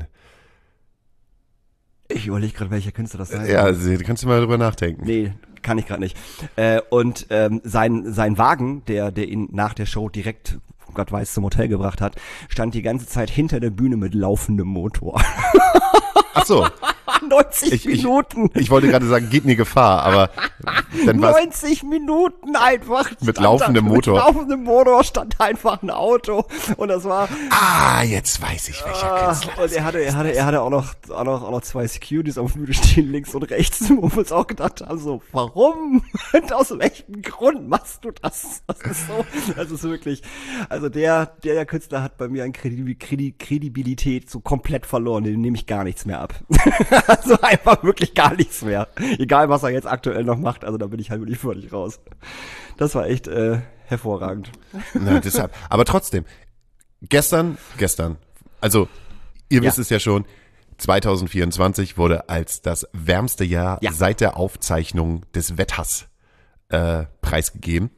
Ich überlege gerade, welcher Künstler das sein Ja, soll. also, kannst du mal drüber nachdenken. Nee, kann ich gerade nicht. Äh, und ähm, sein sein Wagen, der der ihn nach der Show direkt Gott weiß zum Hotel gebracht hat, stand die ganze Zeit hinter der Bühne mit laufendem Motor. Ach so. neunzig Ich, Minuten. Ich, ich wollte gerade sagen, geht in die Gefahr, aber dann war neunzig Minuten einfach. Mit stand laufendem da, Motor. Mit laufendem Motor stand einfach ein Auto und das war. Ah, jetzt weiß ich, welcher Ah, Künstler und er hatte, er hatte, er hatte auch noch, auch noch, auch noch zwei Securities auf der Bühne stehen, links und rechts, wo wir uns auch gedacht haben, so, warum? Und aus welchem Grund machst du das? Das ist so, das ist wirklich, also der, der, der Künstler hat bei mir an Kredi- Kredi- Kredibilität so komplett verloren, dem nehme ich gar nichts mehr ab. Also einfach wirklich gar nichts mehr. Egal, was er jetzt aktuell noch macht, also da bin ich halt wirklich völlig raus. Das war echt, äh, hervorragend. Na, deshalb. Aber trotzdem, gestern, gestern, also ihr Ja. wisst es ja schon, zwanzig vierundzwanzig wurde als das wärmste Jahr Ja. seit der Aufzeichnung des Wetters äh, preisgegeben.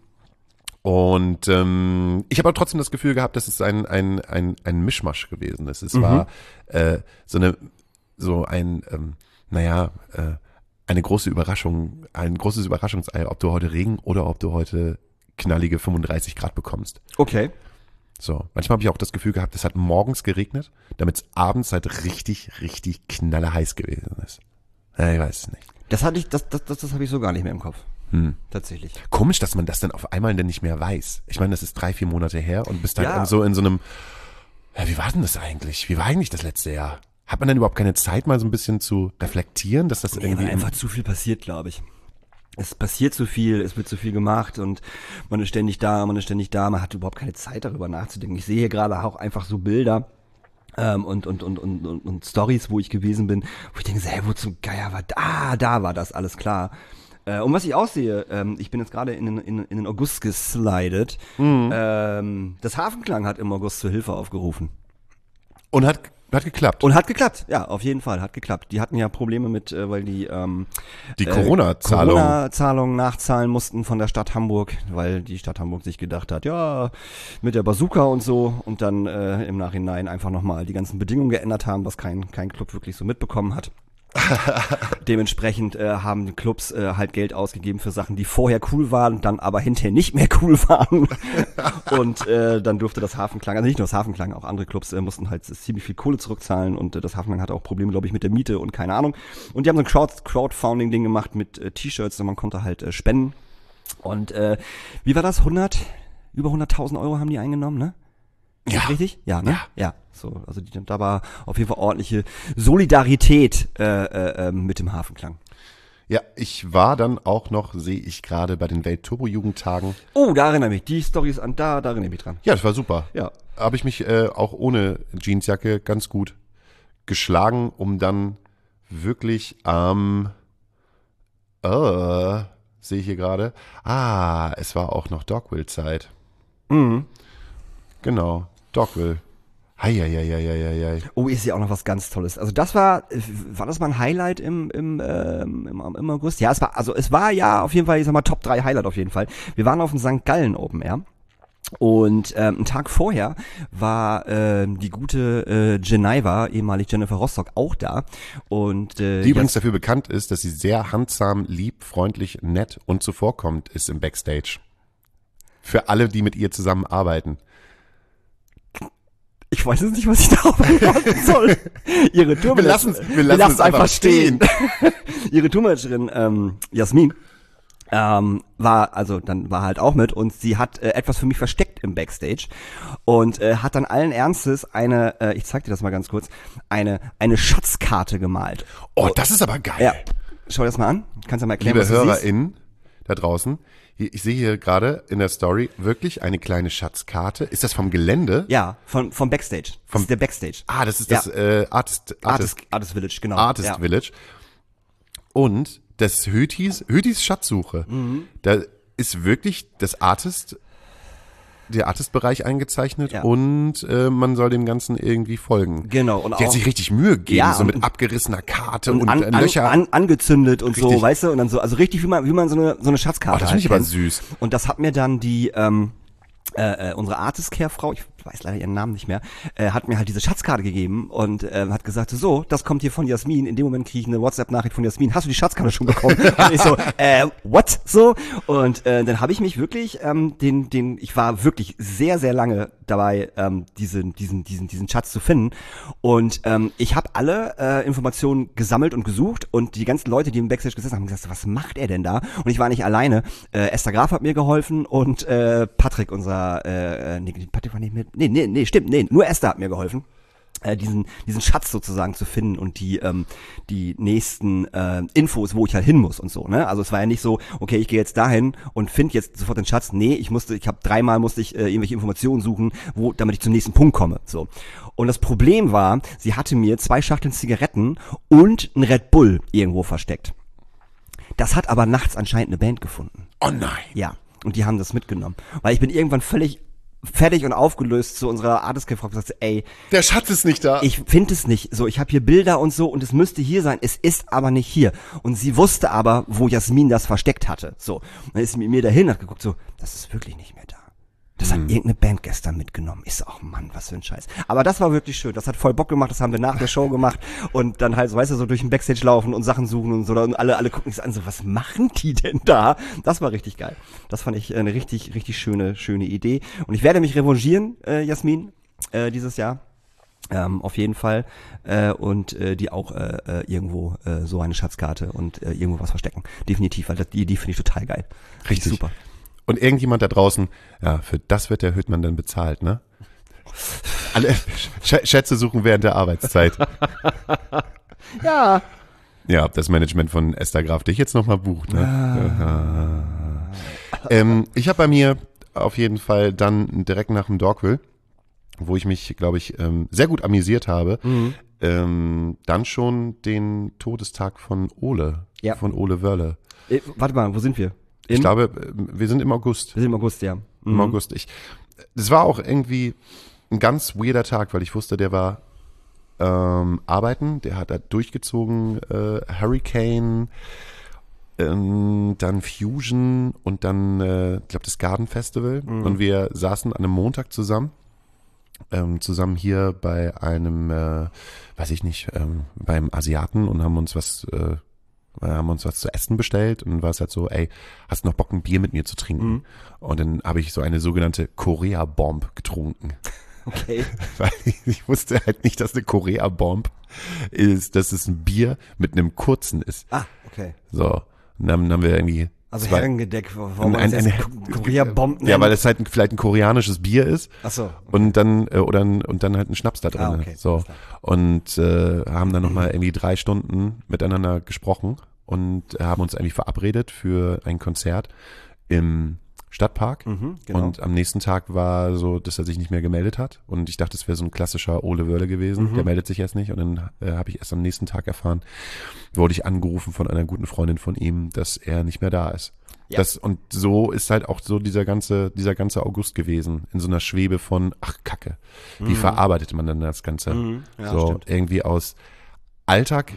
Und ähm, ich habe aber trotzdem das Gefühl gehabt, dass es ein ein ein ein Mischmasch gewesen ist. Es war äh, so eine so ein ähm, naja äh, eine große Überraschung, ein großes Überraschungsei, ob du heute Regen oder ob du heute knallige fünfunddreißig Grad bekommst. Okay. So, manchmal habe ich auch das Gefühl gehabt, es hat morgens geregnet, damit es abends halt richtig, richtig knallerheiß gewesen ist. Ja, ich weiß es nicht. Das hatte ich, das, das, das, das habe ich so gar nicht mehr im Kopf. Hm. Tatsächlich. Komisch, dass man das dann auf einmal dann nicht mehr weiß. Ich meine, das ist drei, vier Monate her und bist halt Ja. so in so einem, ja, wie war denn das eigentlich? Wie war eigentlich das letzte Jahr? Hat man denn überhaupt keine Zeit, mal so ein bisschen zu reflektieren, dass das Nee, irgendwie weil einfach zu viel passiert, glaube ich. Es passiert zu viel, es wird zu viel gemacht und man ist ständig da, man ist ständig da, man hat überhaupt keine Zeit darüber nachzudenken. Ich sehe hier gerade auch einfach so Bilder ähm, und, und, und, und, und, und Stories, wo ich gewesen bin, wo ich denke, so, hey, wo zum Geier war da, da war das, alles klar. Äh, und was ich aussehe, ähm, ich bin jetzt gerade in, den- in, in den August geslidet, Mhm. ähm, das Hafenklang hat im August zur Hilfe aufgerufen. und hat hat geklappt. Und hat geklappt, ja, auf jeden Fall, hat geklappt. Die hatten ja Probleme mit, äh, weil die ähm, Die äh, Corona-Zahlung. Corona-Zahlungen nachzahlen mussten von der Stadt Hamburg, weil die Stadt Hamburg sich gedacht hat, ja, mit der Bazooka und so und dann äh, im Nachhinein einfach nochmal die ganzen Bedingungen geändert haben, was kein, kein Club wirklich so mitbekommen hat. Dementsprechend äh, haben die Clubs äh, halt Geld ausgegeben für Sachen, die vorher cool waren, dann aber hinterher nicht mehr cool waren. Und äh, dann durfte das Hafenklang, also nicht nur das Hafenklang, auch andere Clubs äh, mussten halt ziemlich viel Kohle zurückzahlen und äh, das Hafenklang hatte auch Probleme, glaube ich, mit der Miete und keine Ahnung. Und die haben so ein Crowd Crowdfunding-Ding gemacht mit äh, T-Shirts und man konnte halt äh, spenden. Und äh, wie war das? hundert? Über hunderttausend Euro haben die eingenommen, ne? Ist Ja. das richtig? Ja, ne? Ja. Ja. So, also die, da war auf jeden Fall ordentliche Solidarität äh, äh, äh, mit dem Hafenklang. Ja, ich war dann auch noch, sehe ich gerade, bei den Welt-Turbo-Jugendtagen. Oh, da erinnere ich mich. Die Storys an, da, da erinnere ich mich dran. Ja, das war super. Ja. Habe ich mich äh, auch ohne Jeansjacke ganz gut geschlagen, um dann wirklich am, äh, sehe ich hier gerade, ah, es war auch noch Dogville-Zeit. Mhm. Genau, Dogville. Heieieiei. Oh, ist ja auch noch was ganz Tolles. Also das war, war das mal ein Highlight im, im, ähm, im, im August? Ja, es war, also es war ja auf jeden Fall, ich sag mal, Top drei Highlight auf jeden Fall. Wir waren auf dem Sankt Gallen Open Air. Und ähm, einen Tag vorher war ähm, die gute äh, Geneva, ehemalig Jennifer Rostock, auch da. Und äh, Die übrigens jetzt- dafür bekannt ist, dass sie sehr handsam, lieb, freundlich, nett und zuvorkommend ist im Backstage. Für alle, die mit ihr zusammenarbeiten. ich weiß jetzt nicht, was ich darauf antworten soll. Ihre Wir Tourmanagerin, lassen wir lassen es einfach stehen. Ihre Tourmanagerin ähm, Jasmin ähm, war, also dann war halt auch mit und sie hat äh, etwas für mich versteckt im Backstage und äh, hat dann allen Ernstes eine, äh, ich zeig dir das mal ganz kurz, eine eine Schatzkarte gemalt. Oh, das ist aber geil. Ja, schau dir das mal an. Kannst du mal erklären, Liebe was du siehst? HörerInnen da draußen, hier, ich sehe hier gerade in der Story wirklich eine kleine Schatzkarte. Ist das vom Gelände? Ja, von vom Backstage. Vom- das ist der Backstage. Ah, das ist Ja. das äh, Artist, Artist, Artist, Artist Village, genau. Artist ja. Village. Und das Hötis, Hötis Schatzsuche. Mhm. Da ist wirklich das Artist, der Artist-Bereich eingezeichnet Ja. und äh, man soll dem Ganzen irgendwie folgen. Genau, und Die auch- hat sich richtig Mühe gegeben, Ja, so und- mit abgerissener Karte und, und an, äh, an, Löcher. an, angezündet und so, Richtig. weißt du, und dann so, also richtig, wie man, wie man so eine, so eine Schatzkarte Oh, das halt finde ich aber kennt. süß. Und das hat mir dann die, ähm, äh, äh, unsere Artist-Care-Frau, ich weiß leider ihren Namen nicht mehr, äh, hat mir halt diese Schatzkarte gegeben und äh, hat gesagt, so, das kommt hier von Jasmin. In dem Moment kriege ich eine WhatsApp-Nachricht von Jasmin. Hast du die Schatzkarte schon bekommen? Und ich so, äh, what? So. Und äh, dann habe ich mich wirklich, ähm, den, den, ich war wirklich sehr, sehr lange dabei, ähm, diesen, diesen, diesen, diesen Schatz zu finden. Und ähm, ich habe alle äh, Informationen gesammelt und gesucht und die ganzen Leute, die im Backstage gesessen haben, haben gesagt, was macht er denn da? Und ich war nicht alleine. Äh, Esther Graf hat mir geholfen und äh, Patrick, unser, äh, nee, Patrick war nicht mit, nee, nee, nee, stimmt, nee, nur Esther hat mir geholfen, äh, diesen diesen Schatz sozusagen zu finden und die ähm, die nächsten äh, Infos, wo ich halt hin muss und so, ne? Also es war ja nicht so, okay, ich gehe jetzt dahin und finde jetzt sofort den Schatz. Nee, ich musste, ich habe dreimal musste ich äh, irgendwelche Informationen suchen, wo, damit ich zum nächsten Punkt komme, so. Und das Problem war, sie hatte mir zwei Schachteln Zigaretten und ein Red Bull irgendwo versteckt. Das hat aber nachts anscheinend eine Band gefunden. Oh nein. Ja. Und die haben das mitgenommen. Weil ich bin irgendwann völlig fertig und aufgelöst zu unserer Artist-Frau und gesagt, ey, der Schatz ist nicht da. Ich finde es nicht. So, ich habe hier Bilder und so und es müsste hier sein. Es ist aber nicht hier. Und sie wusste aber, wo Jasmin das versteckt hatte. So. Und dann ist sie mit mir dahin und hat geguckt, so, das ist wirklich nicht mehr da. Das hat irgendeine Band gestern mitgenommen. Ich so, ach Mann, was für ein Scheiß. Aber das war wirklich schön. Das hat voll Bock gemacht. Das haben wir nach der Show gemacht. Und dann halt, so, weißt du, so durch den Backstage laufen und Sachen suchen und so. Und alle, alle gucken sich an, so, was machen die denn da? Das war richtig geil. Das fand ich eine richtig, richtig schöne, schöne Idee. Und ich werde mich revanchieren, äh, Jasmin, äh, dieses Jahr. Ähm, auf jeden Fall. Äh, und äh, die auch äh, äh, irgendwo äh, so eine Schatzkarte und äh, irgendwo was verstecken. Definitiv, weil das, die Idee finde ich total geil. Richtig. Super. Und irgendjemand da draußen, ja, für das wird der Hüttmann dann bezahlt, ne? Alle Sch- Schätze suchen während der Arbeitszeit. Ja. Ja, ob das Management von Esther Graf dich jetzt nochmal bucht, ne? Ah. ähm, ich habe bei mir auf jeden Fall dann direkt nach dem Dogville, wo ich mich, glaube ich, ähm, sehr gut amüsiert habe, mhm. ähm, dann schon den Todestag von Ole, ja. von Ole Wörle. Äh, warte mal, wo sind wir? Ich Im? glaube, wir sind im August. Wir sind im August, ja. Mhm. Im August. Ich, das war auch irgendwie ein ganz weirder Tag, weil ich wusste, der war ähm, arbeiten, der hat da durchgezogen, äh, Hurricane, ähm, dann Fusion und dann, äh, ich glaube, das Garden Festival. Mhm. Und wir saßen an einem Montag zusammen, ähm, zusammen hier bei einem, äh, weiß ich nicht, ähm, beim Asiaten und haben uns was äh, Wir haben uns was zu essen bestellt und dann war es halt so, ey, hast du noch Bock, ein Bier mit mir zu trinken? Mhm. Und dann habe ich so eine sogenannte Korea-Bomb getrunken. Okay. Weil ich wusste halt nicht, dass eine Korea-Bomb ist, dass es ein Bier mit einem kurzen ist. Ah, okay. So, und dann, dann haben wir irgendwie Also zwei, Herrengedeck, warum ein, man ein, jetzt Korea-Bomben Ja, weil es halt ein, vielleicht ein koreanisches Bier ist. Ach so. Okay. Und dann, äh, oder ein, und dann halt ein Schnaps da drin. Ah, okay. So. Und äh, haben dann nochmal irgendwie drei Stunden miteinander gesprochen und haben uns eigentlich verabredet für ein Konzert im Stadtpark. Mhm, genau. Und am nächsten Tag war so, dass er sich nicht mehr gemeldet hat. Und ich dachte, es wäre so ein klassischer Ole Wörle gewesen. Mhm. Der meldet sich erst nicht. Und dann äh, habe ich erst am nächsten Tag erfahren, wurde ich angerufen von einer guten Freundin von ihm, dass er nicht mehr da ist. Ja. Das, und so ist halt auch so dieser ganze, dieser ganze August gewesen. In so einer Schwebe von, ach Kacke. Wie mhm. verarbeitet man dann das Ganze? Mhm. Ja, so stimmt. irgendwie aus Alltag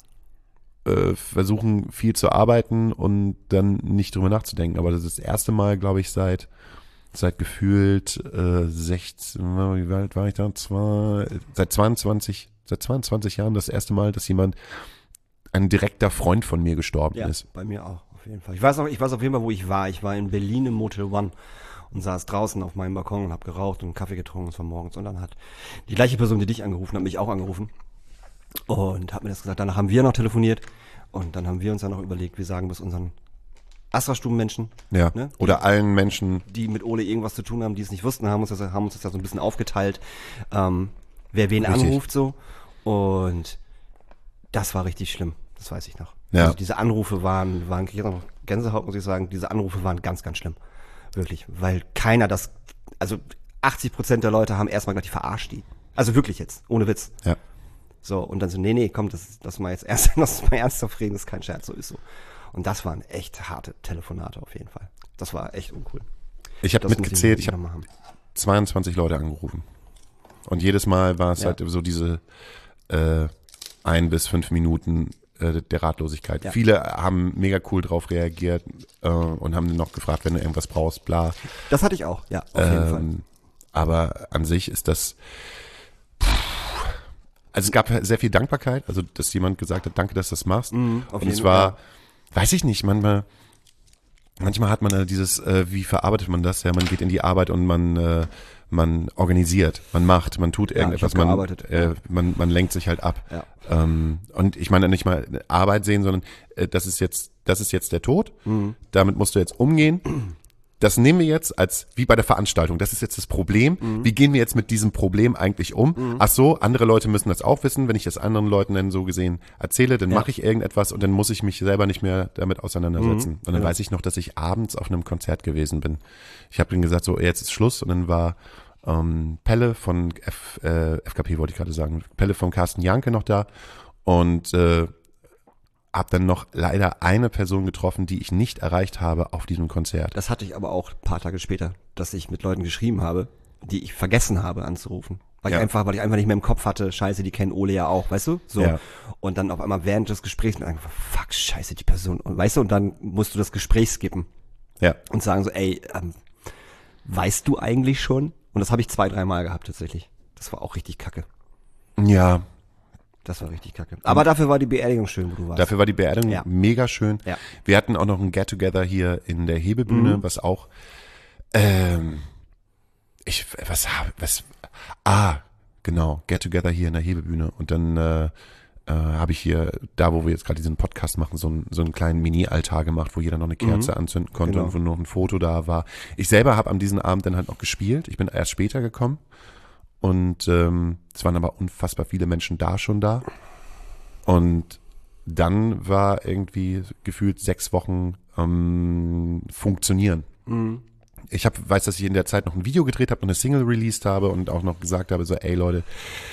äh, versuchen viel zu arbeiten und dann nicht drüber nachzudenken. Aber das ist das erste Mal, glaube ich, seit seit gefühlt äh, sechzehn, wie alt war ich da? Zwei, seit zweiundzwanzig, seit zweiundzwanzig Jahren das erste Mal, dass jemand, ein direkter Freund von mir gestorben ja, ist. Bei mir auch, auf jeden Fall. Ich weiß auch, ich weiß auf jeden Fall, wo ich war. Ich war in Berlin im Motel One und saß draußen auf meinem Balkon und habe geraucht und einen Kaffee getrunken, es war morgens. Und dann hat die gleiche Person, die dich angerufen hat, mich auch angerufen und hat mir das gesagt. Danach haben wir noch telefoniert und dann haben wir uns dann noch überlegt, wir sagen bis unseren Astra-Stuben-Menschen. Ja, ne? oder die, allen Menschen, die mit Ole irgendwas zu tun haben, die es nicht wussten, haben uns das, haben uns das ja so ein bisschen aufgeteilt, ähm, wer wen Richtig. anruft so. Und das war richtig schlimm, das weiß ich noch. Ja. Also diese Anrufe waren, waren, ich hatte noch Gänsehaut, muss ich sagen, diese Anrufe waren ganz, ganz schlimm. Wirklich, weil keiner das, also achtzig Prozent der Leute haben erstmal gleich, die verarscht die. Also wirklich jetzt, ohne Witz. Ja. So, und dann so, nee, nee, komm, das, das mal jetzt erst, das mal ernsthaft reden, das ist kein Scherz, so ist so. Und das waren echt harte Telefonate auf jeden Fall. Das war echt uncool. Ich habe mitgezählt, ich, ich habe zweiundzwanzig Leute angerufen. Und jedes Mal war es ja. halt so diese äh, ein bis fünf Minuten äh, der Ratlosigkeit. Ja. Viele haben mega cool drauf reagiert äh, und haben noch gefragt, wenn du irgendwas brauchst, bla. Das hatte ich auch, ja, auf jeden ähm, Fall. aber an sich ist das, also es gab sehr viel Dankbarkeit, also dass jemand gesagt hat, danke, dass du das machst. Mhm, auf und jeden es war, Fall. weiß ich nicht, manchmal, manchmal hat man da dieses, äh, wie verarbeitet man das? Ja, man geht in die Arbeit und man, äh, man organisiert, man macht, man tut irgendetwas, ich hab man, gearbeitet. äh, man, man lenkt sich halt ab. Ja. Ähm, und ich meine nicht mal Arbeit sehen, sondern äh, das ist jetzt, das ist jetzt der Tod. Mhm. Damit musst du jetzt umgehen. Das nehmen wir jetzt als, wie bei der Veranstaltung, das ist jetzt das Problem. Mhm. Wie gehen wir jetzt mit diesem Problem eigentlich um? Mhm. Ach so, andere Leute müssen das auch wissen. Wenn ich das anderen Leuten dann so gesehen erzähle, dann Ja. mache ich irgendetwas und dann muss ich mich selber nicht mehr damit auseinandersetzen. Mhm. Und dann Ja. weiß ich noch, dass ich abends auf einem Konzert gewesen bin. Ich habe dann gesagt, so jetzt ist Schluss. Und dann war ähm, Pelle von F, äh, F K P, wollte ich gerade sagen, Pelle von Carsten Janke noch da. Und äh, habe dann noch leider eine Person getroffen, die ich nicht erreicht habe auf diesem Konzert. Das hatte ich aber auch ein paar Tage später, dass ich mit Leuten geschrieben habe, die ich vergessen habe anzurufen. Weil Ja. ich einfach, weil ich einfach nicht mehr im Kopf hatte, scheiße, die kennen Ole ja auch, weißt du? So. Ja. Und dann auf einmal während des Gesprächs einfach, fuck, scheiße, die Person. Und weißt du, und dann musst du das Gespräch skippen Ja. und sagen so, ey, ähm, weißt du eigentlich schon? Und das habe ich zwei, dreimal gehabt tatsächlich. Das war auch richtig kacke. Ja, Das war richtig kacke. Aber dafür war die Beerdigung schön, wo du warst. dafür war die Beerdigung Ja. mega schön. Ja. Wir hatten auch noch ein Get-Together hier in der Hebebühne, Mhm. was auch, ähm, ich, was, was, ah, genau, Get-Together hier in der Hebebühne. Und dann äh, äh, habe ich hier, da wo wir jetzt gerade diesen Podcast machen, so, ein, so einen kleinen Mini-Altar gemacht, wo jeder noch eine Kerze Mhm. anzünden konnte Genau. und wo noch ein Foto da war. Ich selber habe an diesem Abend dann halt noch gespielt. Ich bin erst später gekommen. Und ähm, es waren aber unfassbar viele Menschen da schon da. Und dann war irgendwie gefühlt sechs Wochen ähm, funktionieren. Mhm. Ich hab, weiß, dass ich in der Zeit noch ein Video gedreht habe, noch eine Single released habe und auch noch gesagt habe, so, ey Leute,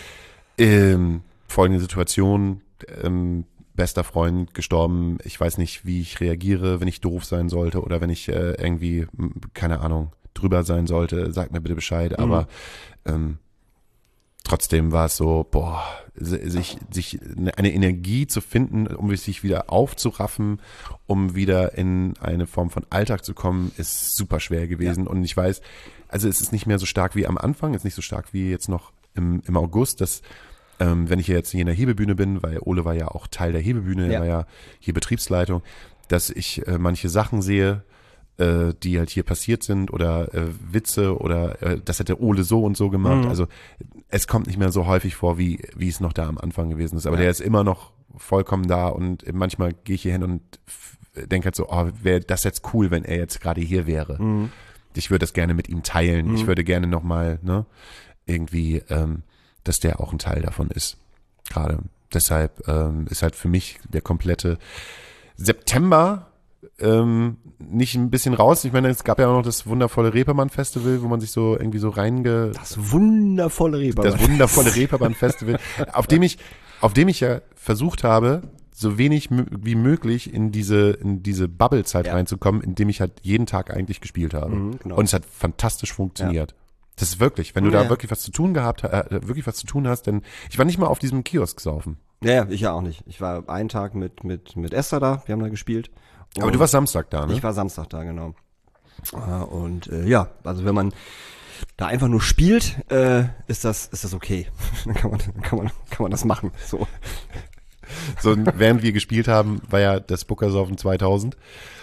ähm, folgende Situation, ähm, bester Freund gestorben, ich weiß nicht, wie ich reagiere, wenn ich doof sein sollte oder wenn ich äh, irgendwie, m, keine Ahnung, drüber sein sollte, sagt mir bitte Bescheid, aber ähm, trotzdem war es so, boah, sich, sich eine Energie zu finden, um sich wieder aufzuraffen, um wieder in eine Form von Alltag zu kommen, ist super schwer gewesen. Ja. Und ich weiß, also es ist nicht mehr so stark wie am Anfang, es ist nicht so stark wie jetzt noch im, im August, dass ähm, wenn ich jetzt hier in der Hebebühne bin, weil Ole war ja auch Teil der Hebebühne, er Ja. war ja hier Betriebsleitung, dass ich äh, manche Sachen sehe, äh, die halt hier passiert sind oder äh, Witze oder äh, das hätte Ole so und so gemacht. Mhm. Also es kommt nicht mehr so häufig vor, wie wie es noch da am Anfang gewesen ist. Aber Ja. der ist immer noch vollkommen da und manchmal gehe ich hier hin und denke halt so, oh, wäre das jetzt cool, wenn er jetzt gerade hier wäre. Mhm. Ich würde das gerne mit ihm teilen. Mhm. Ich würde gerne nochmal, ne, irgendwie, ähm, dass der auch ein Teil davon ist. Gerade. Deshalb ähm, ist halt für mich der komplette September ähm, nicht ein bisschen raus. Ich meine, es gab ja auch noch das wundervolle Reeperbahn-Festival, wo man sich so irgendwie so reinge... Das wundervolle Reeperbahn. Das wundervolle Reeperbahn-Festival, auf dem ich, auf dem ich ja versucht habe, so wenig mö- wie möglich in diese, in diese Bubble-Zeit Ja. reinzukommen, indem ich halt jeden Tag eigentlich gespielt habe. Mhm, genau. Und es hat fantastisch funktioniert. Das ist wirklich, wenn du Ja. da wirklich was zu tun gehabt, äh, wirklich was zu tun hast, denn ich war nicht mal auf diesem Kiosk saufen. Ja, ja, ich ja auch nicht. Ich war einen Tag mit, mit, mit Esther da, wir haben da gespielt. Aber Und du warst Samstag da, ne? Ich war Samstag da, genau. Äh, Und äh, ja, also wenn man da einfach nur spielt, äh, ist das ist das okay. Dann kann man dann kann man kann man das machen. So. So, während wir gespielt haben, war ja das Bookersaufen zweitausend.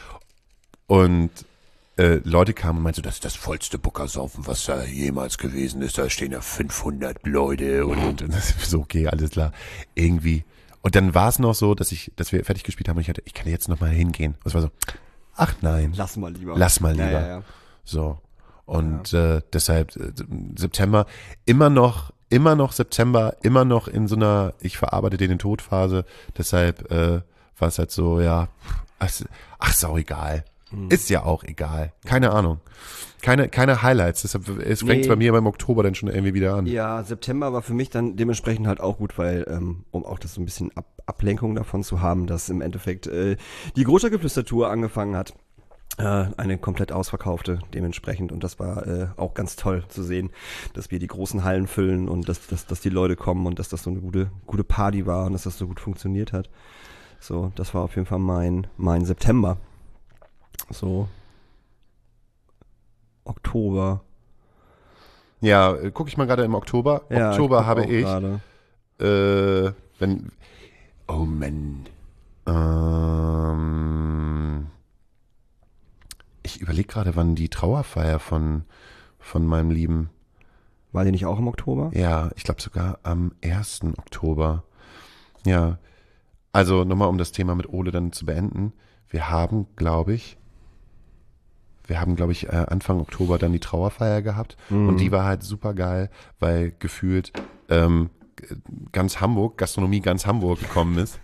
Und äh, Leute kamen und meinten, so, das ist das vollste Bookersaufen, was da jemals gewesen ist. Da stehen ja fünfhundert Leute und, und, und das ist so, okay, alles klar. Irgendwie. Und dann war es noch so, dass ich, dass wir fertig gespielt haben und ich hatte, ich kann jetzt noch mal hingehen. Und es war so, ach nein, Lass mal lieber. lass mal lieber. Ja, ja, ja. So. Und äh, deshalb äh, September immer noch, immer noch September, immer noch in so einer ich verarbeite den in Todphase. Deshalb äh, war es halt so, ja, ach, ach ist auch egal. Mhm. Ist ja auch egal. Keine Ahnung. Keine, keine Highlights. Deshalb es fängt Nee. bei mir beim Oktober dann schon irgendwie wieder an. Ja, September war für mich dann dementsprechend halt auch gut, weil, ähm, um auch das so ein bisschen Ab Ablenkung davon zu haben, dass im Endeffekt äh, die Großstadtgeflüster-Tour angefangen hat. Äh, eine komplett ausverkaufte dementsprechend und das war äh, auch ganz toll zu sehen, dass wir die großen Hallen füllen und dass, dass, dass die Leute kommen und dass das so eine gute, gute Party war und dass das so gut funktioniert hat. So, das war auf jeden Fall mein, mein September. So Oktober. Ja, äh, gucke ich mal gerade im Oktober. Ja, Oktober guck habe auch ich, gerade. äh, wenn, oh Mann, ähm, ich überlege gerade, wann die Trauerfeier von, von meinem Lieben, War die nicht auch im Oktober? ja, ich glaube sogar am ersten Oktober. Ja, also nochmal, um das Thema mit Ole dann zu beenden. Wir haben, glaube ich, wir haben, glaube ich, äh, Anfang Oktober dann die Trauerfeier gehabt. Mhm. Und die war halt super geil, weil gefühlt ähm, g- ganz Hamburg, Gastronomie ganz Hamburg gekommen ist.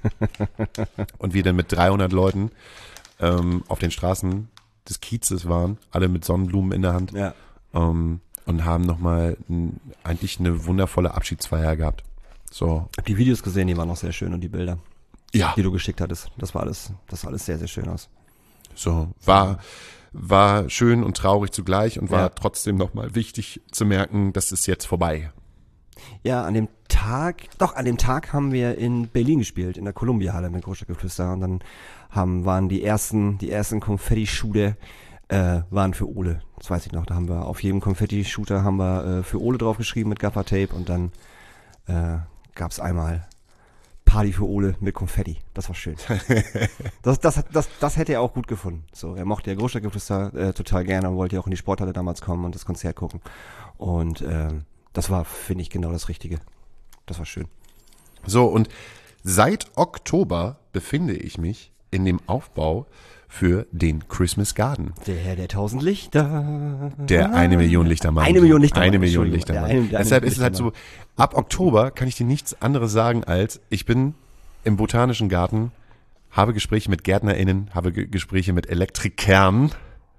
Und wir dann mit dreihundert Leuten ähm, auf den Straßen des Kiezes waren, alle mit Sonnenblumen in der Hand. Ja. Ähm, und haben nochmal eigentlich eine wundervolle Abschiedsfeier gehabt. So. Ich hab die Videos gesehen, die waren noch sehr schön und die Bilder, Ja. die du geschickt hattest. Das war alles, das sah alles sehr, sehr schön aus. So, war, war schön und traurig zugleich und war Ja. trotzdem nochmal wichtig zu merken, das ist jetzt vorbei. Ja, an dem Tag, doch, an dem Tag haben wir in Berlin gespielt, in der Columbia-Halle mit Großstadtgeflüster. Und dann haben, waren die ersten, die ersten Konfetti-Shooter, äh, waren für Ole. Das weiß ich noch. Da haben wir auf jedem Konfetti-Shooter haben wir äh, für Ole draufgeschrieben mit Gaffer-Tape und dann äh, gab's einmal Party für Ole mit Konfetti. Das war schön. Das, das, hat- das, das hätte er auch gut gefunden. So, er mochte ja Großstadtgeflüster äh, total gerne und wollte ja auch in die Sporthalle damals kommen und das Konzert gucken. Und ähm, das war, finde ich, genau das Richtige. Das war schön. So, und seit Oktober befinde ich mich in dem Aufbau für den Christmas Garden. Der Herr der tausend Lichter. Der eine Million Lichtermann. Eine Million Lichtermann, Eine Million Entschuldigung. Lichtermann. Der eine- der eine Deshalb ist es halt so, Lichtermann. ab Oktober kann ich dir nichts anderes sagen als, ich bin im Botanischen Garten, habe Gespräche mit GärtnerInnen, habe Ge- Gespräche mit Elektrikern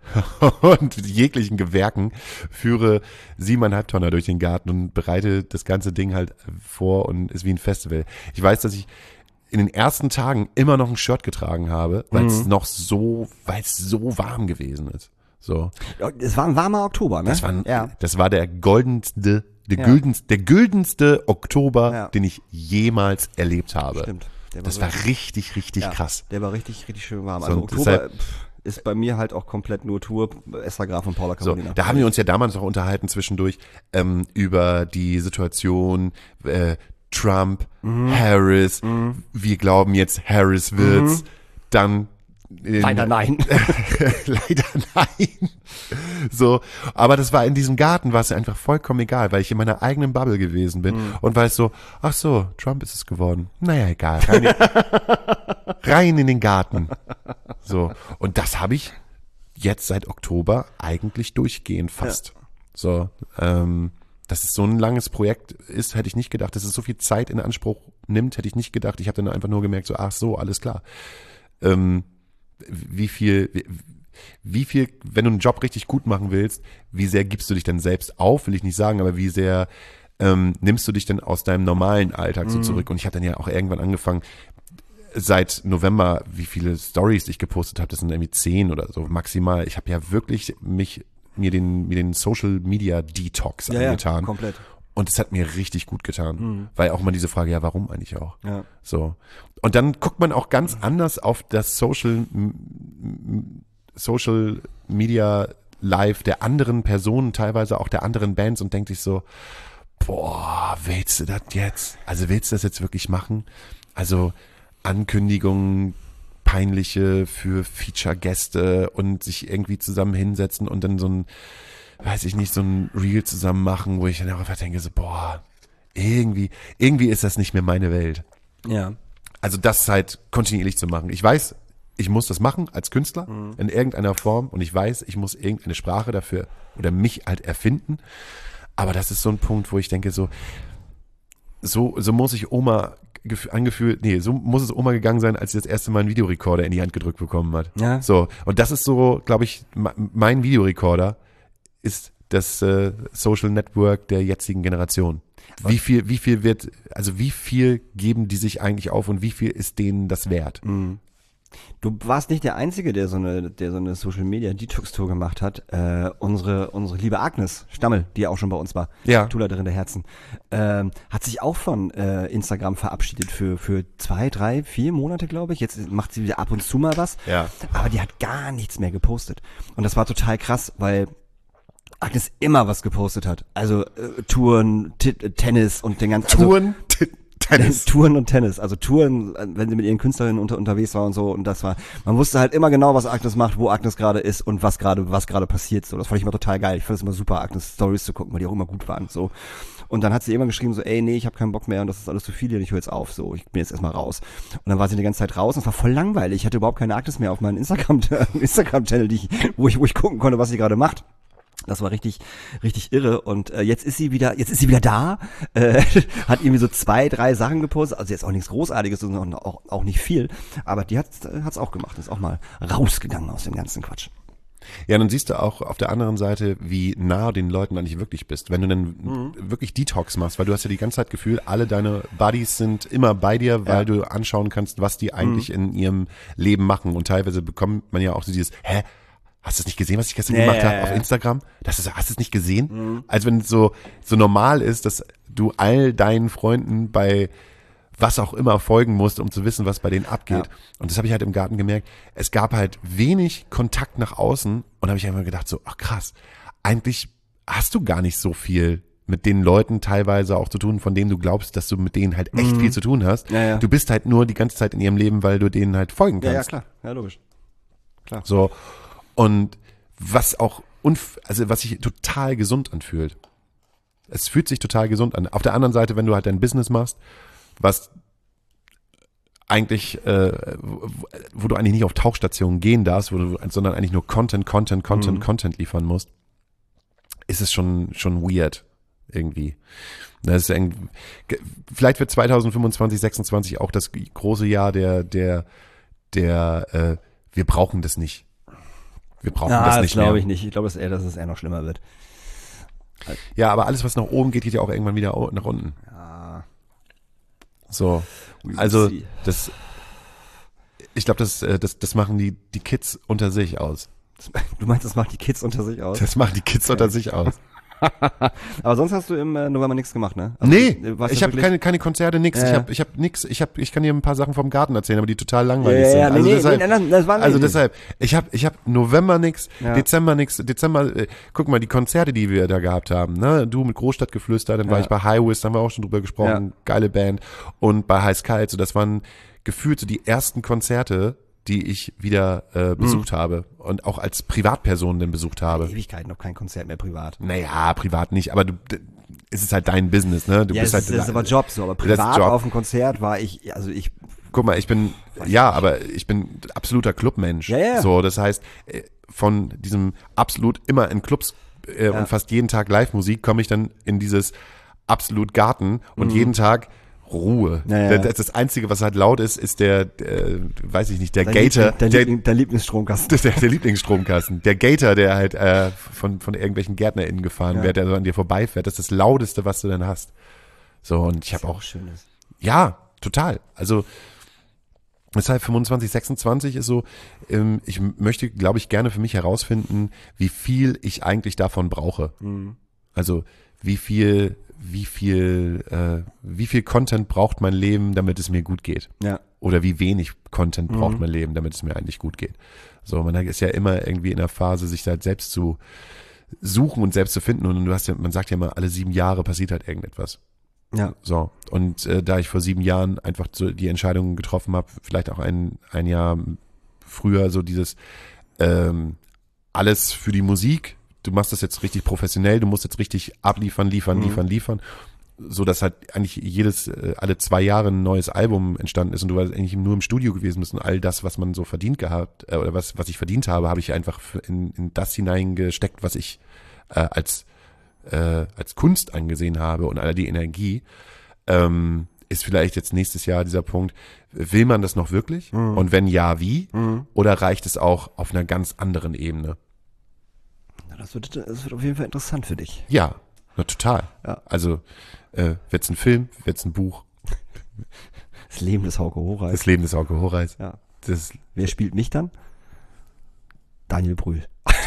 und jeglichen Gewerken, führe siebeneinhalb Tonner durch den Garten und bereite das ganze Ding halt vor und ist wie ein Festival. Ich weiß, dass ich in den ersten Tagen immer noch ein Shirt getragen habe, weil es noch so, weil es so warm gewesen ist. So. Ja, es war ein warmer Oktober, ne? Das war, ein, ja. das war der goldenste, der, Ja. güldenste, der güldenste Oktober, Ja. den ich jemals erlebt habe. Stimmt. Der Das so- war richtig, richtig ja, krass. Der war richtig, richtig schön warm. So, Also und Oktober deshalb- pff, ist bei mir halt auch komplett nur Tour, Esther Graf und Paula So, Carolina. da haben wir uns ja damals noch unterhalten zwischendurch ähm, über die Situation äh, Trump, Mhm. Harris. Wir glauben jetzt, Harris wird's. Dann in, Leider nein. Leider nein. So, aber das war in diesem Garten, war es einfach vollkommen egal, weil ich in meiner eigenen Bubble gewesen bin und weil es so, ach so, Trump ist es geworden. Naja, egal. Rein in, rein in den Garten. So, und das habe ich jetzt seit Oktober eigentlich durchgehend fast. So, ähm, dass es so ein langes Projekt ist, hätte ich nicht gedacht. Dass es so viel Zeit in Anspruch nimmt, hätte ich nicht gedacht. Ich habe dann einfach nur gemerkt, so, ach so, alles klar. Ähm, wie viel, wie, wie viel, wenn du einen Job richtig gut machen willst, wie sehr gibst du dich denn selbst auf, will ich nicht sagen, aber wie sehr ähm, nimmst du dich denn aus deinem normalen Alltag so zurück? Und ich habe dann ja auch irgendwann angefangen, seit November, wie viele Stories ich gepostet habe, das sind irgendwie zehn oder so maximal. Ich habe ja wirklich mich mir den mir den Social Media Detox Ja, ja, angetan. komplett. Und es hat mir richtig gut getan, weil auch mal diese Frage, ja, warum eigentlich auch? Ja. So. Und dann guckt man auch ganz anders auf das Social, m- m- Social Media Live der anderen Personen, teilweise auch der anderen Bands und denkt sich so, boah, willst du das jetzt? Also willst du das jetzt wirklich machen? Also Ankündigungen, peinliche für Feature-Gäste und sich irgendwie zusammen hinsetzen und dann so ein, weiß ich nicht, so ein Reel zusammen machen, wo ich dann auch einfach denke so, boah, irgendwie, irgendwie ist das nicht mehr meine Welt. Ja. Also das halt kontinuierlich zu machen. Ich weiß, ich muss das machen als Künstler Mhm. in irgendeiner Form und ich weiß, ich muss irgendeine Sprache dafür oder mich halt erfinden. Aber das ist so ein Punkt, wo ich denke so, so, so muss ich Oma gef- angefühlt, nee, so muss es Oma gegangen sein, als sie das erste Mal einen Videorekorder in die Hand gedrückt bekommen hat. Ja. So, und das ist so, glaube ich, ma- mein Videorekorder ist das äh, Social Network der jetzigen Generation. Wie viel, wie viel wird, also wie viel geben die sich eigentlich auf und wie viel ist denen das wert? Du warst nicht der Einzige, der so eine, der so eine Social Media Detox Tour gemacht hat. Äh, unsere, unsere liebe Agnes Stammel, die ja auch schon bei uns war, Ja. Tourleiterin der Herzen, ähm, hat sich auch von äh, Instagram verabschiedet für für zwei, drei, vier Monate, glaube ich. Jetzt macht sie wieder ab und zu mal was. Ja. Aber die hat gar nichts mehr gepostet. Und das war total krass, weil Agnes immer was gepostet hat. Also äh, Touren, T- Tennis und den ganzen... Touren, T- Tennis. Touren und Tennis. Also Touren, wenn sie mit ihren Künstlerinnen unter, unterwegs war und so. Und das war, man wusste halt immer genau, was Agnes macht, wo Agnes gerade ist und was gerade was gerade passiert. So, das fand ich immer total geil. Ich fand es immer super, Agnes Stories zu gucken, weil die auch immer gut waren. So. Und dann hat sie immer geschrieben so, ey, nee, ich habe keinen Bock mehr und das ist alles zu viel und ich höre jetzt auf. So, ich bin jetzt erstmal raus. Und dann war sie die ganze Zeit raus und es war voll langweilig. Ich hatte überhaupt keine Agnes mehr auf meinem Instagram, Instagram-Channel, die ich, wo ich, wo ich gucken konnte, was sie gerade macht. Das war richtig, richtig irre und äh, jetzt ist sie wieder, jetzt ist sie wieder da, äh, hat irgendwie so zwei, drei Sachen gepostet, also jetzt auch nichts Großartiges und auch, auch nicht viel, aber die hat hat's auch gemacht, ist auch mal rausgegangen aus dem ganzen Quatsch. Ja, dann siehst du auch auf der anderen Seite, wie nah den Leuten eigentlich wirklich bist. Wenn du dann mhm. wirklich Detox machst, weil du hast ja die ganze Zeit Gefühl, alle deine Buddies sind immer bei dir, weil ja. du anschauen kannst, was die eigentlich mhm. in ihrem Leben machen und teilweise bekommt man ja auch so dieses, hä? Hast du es nicht gesehen, was ich gestern ja, gemacht habe ja, auf Instagram? Das ist, hast du es nicht gesehen? Mhm. Also wenn es so, so normal ist, dass du all deinen Freunden bei was auch immer folgen musst, um zu wissen, was bei denen abgeht. Ja. Und das habe ich halt im Garten gemerkt. Es gab halt wenig Kontakt nach außen und da habe ich einfach gedacht so, ach krass, eigentlich hast du gar nicht so viel mit den Leuten teilweise auch zu tun, von denen du glaubst, dass du mit denen halt echt mhm. viel zu tun hast. Ja, ja. Du bist halt nur die ganze Zeit in ihrem Leben, weil du denen halt folgen kannst. Ja, ja, klar. Ja, logisch. Klar. So. Und was auch, unf- also was sich total gesund anfühlt. Es fühlt sich total gesund an. Auf der anderen Seite, wenn du halt dein Business machst, was eigentlich, äh, wo, wo du eigentlich nicht auf Tauchstationen gehen darfst, wo du, sondern eigentlich nur Content, Content, Content, mhm. Content liefern musst, ist es schon, schon weird irgendwie. Das ist ein, vielleicht wird zwanzig fünfundzwanzig, sechsundzwanzig auch das große Jahr der, der, der, äh, wir brauchen das nicht. Wir brauchen ja, das das nicht glaube mehr. ich nicht. Ich glaube, dass, eher, dass es eher noch schlimmer wird. Ja, aber alles, was nach oben geht, geht ja auch irgendwann wieder nach unten. Ja. So, also das, ich glaube, das, das, das machen die, die Kids unter sich aus. Du meinst, das macht die Kids unter sich aus? Das machen die Kids okay. unter sich aus. Aber sonst hast du im November nichts gemacht, ne? Also, nee, ich habe keine, keine Konzerte, nix. Ja, ja. Ich habe ich hab nix. Ich habe, ich kann dir ein paar Sachen vom Garten erzählen, aber die total langweilig ja, sind. Ja, also nee, deshalb, nee, nein, das war also nicht. deshalb, ich habe, ich habe November nix, ja. Dezember nix, Dezember. Äh, guck mal, die Konzerte, die wir da gehabt haben, ne? Du mit Großstadtgeflüster, dann war ja. ich bei Highways, da haben wir auch schon drüber gesprochen, ja. geile Band, und bei Heiß Kalt. So, das waren gefühlt so die ersten Konzerte, die ich wieder äh, besucht mhm. habe und auch als Privatperson dann besucht habe. Ewigkeiten noch kein Konzert mehr privat. Naja, privat nicht, aber du, es ist halt dein Business, ne? Du ja, bist das, halt, ist, das ist aber Job so, aber privat Job. Auf dem Konzert war ich, also ich. Guck mal, ich bin, ja, nicht. aber ich bin absoluter Clubmensch. Ja, ja. So, das heißt, von diesem absolut immer in Clubs äh, ja. und fast jeden Tag Live-Musik komme ich dann in dieses absolut Garten und mhm. jeden Tag Ruhe. Ja, ja. Das, das Einzige, was halt laut ist, ist der, der weiß ich nicht, der dein Gator. Liebling, dein der, Liebling, dein Lieblingsstromkasten. Der, der Lieblingsstromkasten. Der Gator, der halt äh, von von irgendwelchen GärtnerInnen gefahren ja. wird, der so an dir vorbeifährt. Das ist das Lauteste, was du dann hast. So, und ich habe auch... Schönes. Ja, total. Also deshalb fünfundzwanzig, sechsundzwanzig ist so, ähm, ich möchte, glaube ich, gerne für mich herausfinden, wie viel ich eigentlich davon brauche. Mhm. Also wie viel... wie viel, äh, wie viel Content braucht mein Leben, damit es mir gut geht? Ja. Oder wie wenig Content braucht mhm. mein Leben, damit es mir eigentlich gut geht? So, man ist ja immer irgendwie in der Phase, sich halt selbst zu suchen und selbst zu finden. Und du hast ja, man sagt ja immer, alle sieben Jahre passiert halt irgendetwas. Ja. So. Und äh, da ich vor sieben Jahren einfach so die Entscheidung getroffen habe, vielleicht auch ein, ein Jahr früher, so dieses ähm, alles für die Musik, du machst das jetzt richtig professionell, du musst jetzt richtig abliefern, liefern, mhm. liefern, liefern, so dass halt eigentlich jedes, alle zwei Jahre ein neues Album entstanden ist und du warst eigentlich nur im Studio gewesen bist und all das, was man so verdient gehabt, oder was, was ich verdient habe, habe ich einfach in, in das hineingesteckt, was ich äh, als, äh, als Kunst angesehen habe und all die Energie, ähm, ist vielleicht jetzt nächstes Jahr dieser Punkt, will man das noch wirklich? Mhm. Und wenn ja, wie? Mhm. Oder reicht es auch auf einer ganz anderen Ebene? Das wird, das wird auf jeden Fall interessant für dich. Ja, na, total. Ja. Also, äh, wird's ein Film, wird's ein Buch? Das Leben des Hauke Horeis. Das Leben des Hauke Horeis. Ja. Das, Wer spielt mich dann? Daniel Brühl.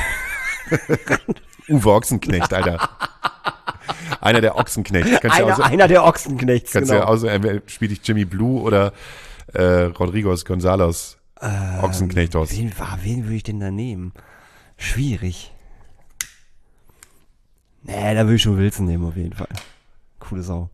Uwe Ochsenknecht, Alter. Einer der Ochsenknechts. Kannst einer, ja auch so, einer der Ochsenknechts, kannst genau. ja auch so, entweder spiele ich Jimmy Blue oder äh, Rodriguez González ähm, Ochsenknecht aus. Wen, wen würde ich denn da nehmen? Schwierig. Nee, da würde ich schon Wilson nehmen auf jeden Fall. Coole Sau.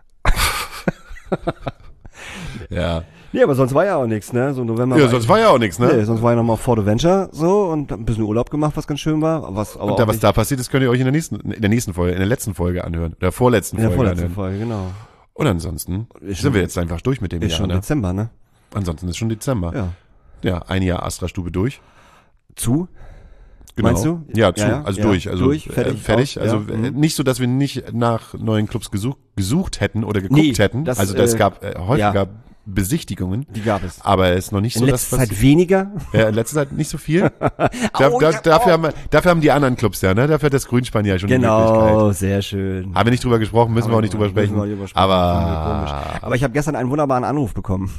Ja. Nee, aber sonst war ja auch nichts, ne? So November. Ja, sonst war ja auch nichts, ne? Nee, sonst war ja nochmal Fort Adventure so und ein bisschen Urlaub gemacht, was ganz schön war. Was, aber Und da, auch was nicht da passiert ist, könnt ihr euch in der nächsten, in der nächsten Folge, in der letzten Folge anhören. Oder vorletzten in der Folge vorletzten anhören. Folge, genau. Und ansonsten Ist sind schon- wir jetzt einfach durch mit dem Ist Jahr, schon ne? Dezember, ne? Ansonsten ist schon Dezember. Ja. Ja, ein Jahr Astra-Stube durch. Zu? Genau. Meinst du? Ja, zu, Ja, ja, also ja. durch. Also Durch, äh, fertig, fertig. aus, Also ja, äh, mhm. nicht so, dass wir nicht nach neuen Clubs gesucht, gesucht hätten oder geguckt Nee, hätten. das, also das äh, gab äh, häufiger ja. Besichtigungen. Die gab es. Aber es ist noch nicht In so, letzter dass Zeit weniger. Ja, in letzter Zeit nicht so viel. Da, Oh, da, ja, dafür, oh. haben, wir- dafür haben die anderen Clubs ja, ne? Dafür hat das Grünspan ja schon die Möglichkeit. Genau, sehr schön. Haben wir nicht drüber gesprochen, müssen wir auch nicht drüber Müssen sprechen. wir nicht drüber sprechen. Aber Komisch. Aber ich habe gestern einen wunderbaren Anruf bekommen.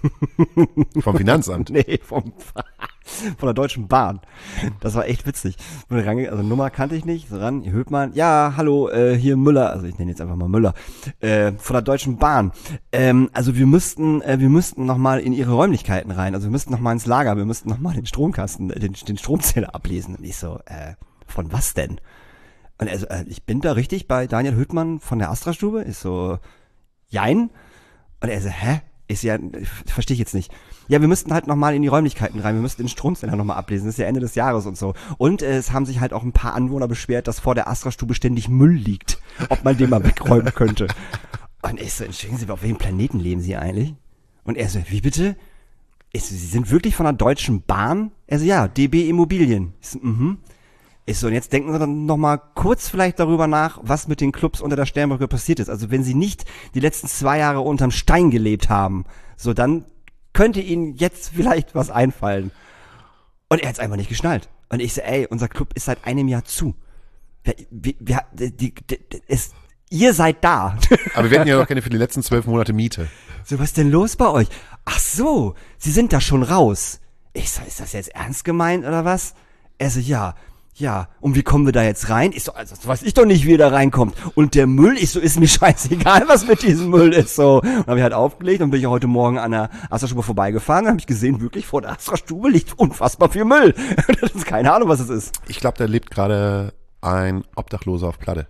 vom Finanzamt. Nee, vom, von der Deutschen Bahn. Das war echt witzig. Bin range- Also Nummer kannte ich nicht. So ran, Höpmann. Ja, hallo, äh, hier Müller. Also ich nenne jetzt einfach mal Müller. Äh, von der Deutschen Bahn. Ähm, also wir müssten, äh, wir müssten noch mal in ihre Räumlichkeiten rein. Also wir müssten noch mal ins Lager. Wir müssten noch mal den Stromkasten, äh, den, den Stromzähler ablesen. Und ich so, äh, von was denn? Und also, äh, ich bin da richtig bei Daniel Höpmann von der Astra-Stube. Ist so, jein. Und er so, hä? Ist ja, verstehe ich jetzt nicht. Ja, wir müssten halt nochmal in die Räumlichkeiten rein, wir müssten den Stromzähler nochmal ablesen, das ist ja Ende des Jahres und so. Und äh, es haben sich halt auch ein paar Anwohner beschwert, dass vor der Astra-Stube ständig Müll liegt, ob man den mal wegräumen könnte. Und ich so, entschuldigen Sie, auf welchem Planeten leben Sie eigentlich? Und er so, wie bitte? Ich so, Sie sind wirklich von der Deutschen Bahn? Er so, ja, D B Immobilien. Ich so, mhm. Ich so, und jetzt denken Sie dann nochmal kurz vielleicht darüber nach, was mit den Clubs unter der Sternbrücke passiert ist. Also wenn Sie nicht die letzten zwei Jahre unterm Stein gelebt haben, so dann könnte Ihnen jetzt vielleicht was einfallen. Und er hat's einfach nicht geschnallt. Und ich so, ey, unser Club ist seit einem Jahr zu. Wir, wir, wir, die, die, die, ist, ihr seid da. Aber wir hatten ja noch keine für die letzten zwölf Monate Miete. So, was ist denn los bei euch? Ach so, Sie sind da schon raus. Ich so, ist das jetzt ernst gemeint oder was? Er so, ja. Ja, und wie kommen wir da jetzt rein? Ich so, also das weiß ich doch nicht, wie ihr da reinkommt. Und der Müll, ich so, ist mir scheißegal, was mit diesem Müll ist. So, und habe ich halt aufgelegt und bin ich heute Morgen an der Astra-Stube vorbeigefahren und habe ich gesehen, wirklich vor der Astra-Stube liegt unfassbar viel Müll. Das ist keine Ahnung, was es ist. Ich glaube, da lebt gerade ein Obdachloser auf Platte.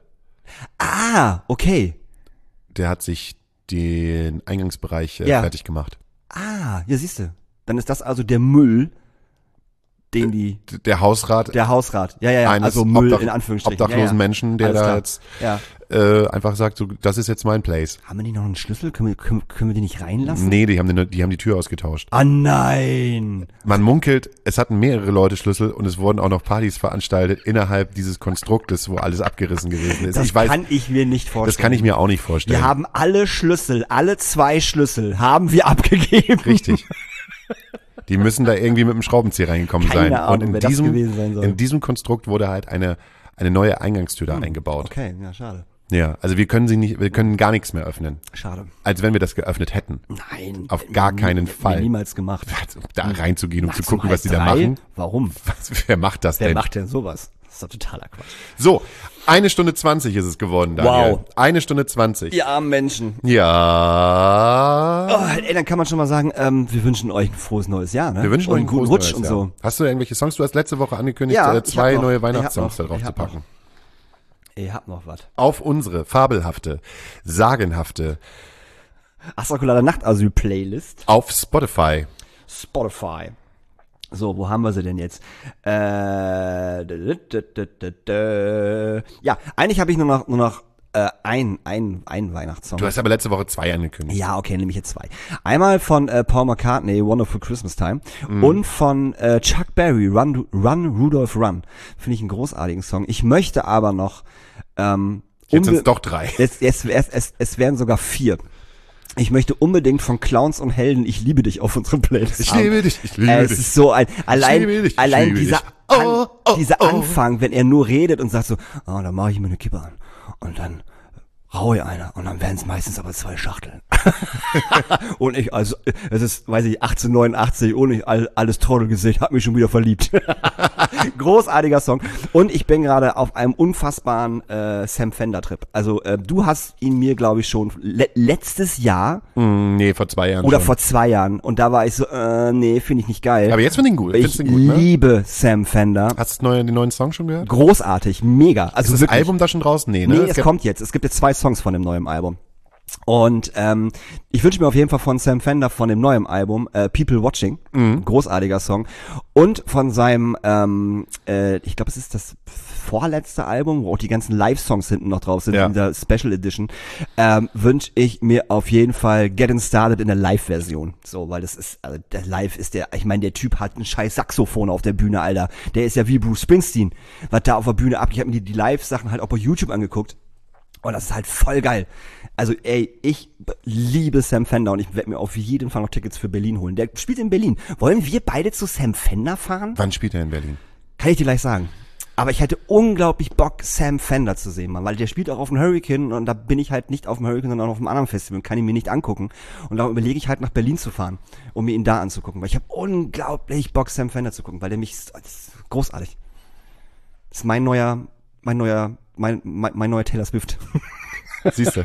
Ah, okay. Der hat sich den Eingangsbereich äh, Ja. fertig gemacht. Ah, ja, siehst du. Dann ist das also der Müll, den die, Der Hausrat der Hausrat. Ja, ja, ja, eines also Müll Obdach- in Anführungsstrichen. obdachlosen ja, ja. Menschen, der Alles da klar. jetzt Ja. äh, einfach sagt, so, das ist jetzt mein Place. Haben wir nicht noch einen Schlüssel? Können wir, können, können wir die nicht reinlassen? Nee, die haben, die, die haben die Tür ausgetauscht. Ah, nein. Man munkelt, es hatten mehrere Leute Schlüssel und es wurden auch noch Partys veranstaltet innerhalb dieses Konstruktes, wo alles abgerissen gewesen ist. Das ich weiß, kann ich mir nicht vorstellen. das kann ich mir auch nicht vorstellen. Wir haben alle Schlüssel, alle zwei Schlüssel haben wir abgegeben. Richtig. Die müssen da irgendwie mit dem Schraubenzieher reingekommen Keine sein. Ahnung, und in wer das diesem, gewesen sein soll. in diesem Konstrukt wurde halt eine, eine neue Eingangstür da eingebaut. Okay, ja, schade. Ja, also wir können sie nicht, wir können gar nichts mehr öffnen. Schade. Als wenn wir das geöffnet hätten. Nein. Auf gar keinen Hätten wir Fall. niemals gemacht. Also, da reinzugehen, um zu Nachts um gucken, was die halb da drei? machen. Warum? Was, wer macht das Wer denn? macht denn sowas? Das ist doch totaler Quatsch. So, eine Stunde zwanzig ist es geworden, Daniel. Wow. Eine Stunde zwanzig. Die armen Menschen. Ja. Oh, ey, dann kann man schon mal sagen, ähm, wir wünschen euch ein frohes neues Jahr, ne? Wir wünschen und euch einen guten frohes Rutsch neues und Jahr. so. Hast du irgendwelche Songs? Du hast letzte Woche angekündigt, Ja, äh, ich zwei hab noch- neue ich Weihnachtssongs hab da noch- drauf ich zu hab noch. packen. Ihr habt noch was. Auf unsere fabelhafte, sagenhafte, Astra-Kulade Nachtasyl-Playlist. auf Spotify. Spotify. So, wo haben wir sie denn jetzt? Äh, d- d- d- d- d- ja, eigentlich habe ich nur noch nur noch äh, ein ein ein Weihnachtssong. Du hast aber letzte Woche zwei angekündigt. Ja, okay, nehme ich jetzt zwei. Einmal von äh, Paul McCartney, Wonderful Christmas Time, Mhm. und von äh, Chuck Berry, Run, Run, Rudolph, Run. Finde ich einen großartigen Song. Ich möchte aber noch ähm, Jetzt sind unbe- es doch drei. Es, es, es, es, es wären sogar vier. Ich möchte unbedingt von Clowns und Helden Ich liebe dich auf unserer Playlist Ich haben. liebe dich, ich liebe Äh, Es dich. ist so ein, allein, liebe dich, ich allein liebe dieser, dich. Oh, an, oh, dieser oh. Anfang, wenn er nur redet und sagt so, oh, dann mache ich mir eine Kippe an und dann raue ich einer und dann werden es meistens aber zwei Schachteln. Und ich, also, es ist, weiß ich, achtzehnhundertneunundachtzig und ich all, alles Trottel gesehen, hab mich schon wieder verliebt. Großartiger Song. Und ich bin gerade auf einem unfassbaren äh, Sam Fender-Trip. Also äh, du hast ihn mir, glaube ich, schon le- letztes Jahr Mm, nee, vor zwei Jahren oder schon. vor zwei Jahren. Und da war ich so, äh, nee, finde ich nicht geil. Aber jetzt finde ich ihn gut. ich Findest du ihn gut, ne? liebe Sam Fender. Hast du neue, den neuen Song schon gehört? Großartig, mega. Also Ist das wirklich. Album da schon draußen? Nee, ne? Nee, Es es gibt- kommt jetzt. Es gibt jetzt zwei Songs von dem neuen Album. Und ähm, ich wünsche mir auf jeden Fall von Sam Fender von dem neuen Album äh, People Watching, Mhm. großartiger Song, und von seinem, ähm, äh, ich glaube, es ist das vorletzte Album, wo auch die ganzen Live-Songs hinten noch drauf sind, Ja. in der Special Edition, ähm, wünsche ich mir auf jeden Fall Getting Started in der Live-Version. So, weil das ist, also der Live ist der, ich meine, der Typ hat ein scheiß Saxophon auf der Bühne, Alter. Der ist ja wie Bruce Springsteen, was da auf der Bühne ab. Ich habe mir die, die Live-Sachen halt auch bei YouTube angeguckt. Und das ist halt voll geil. Also ey, ich liebe Sam Fender und ich werde mir auf jeden Fall noch Tickets für Berlin holen. Der spielt in Berlin. Wollen wir beide zu Sam Fender fahren? Wann spielt er in Berlin? Kann ich dir gleich sagen. Aber ich hätte unglaublich Bock, Sam Fender zu sehen, Mann, weil der spielt auch auf dem Hurricane und da bin ich halt nicht auf dem Hurricane, sondern auf einem anderen Festival und kann ihn mir nicht angucken. Und darum überlege ich halt nach Berlin zu fahren, um mir ihn da anzugucken, weil ich habe unglaublich Bock, Sam Fender zu gucken, weil der mich, das ist großartig. Das ist mein neuer, mein neuer, mein, mein, mein neuer Taylor Swift. Siehst du?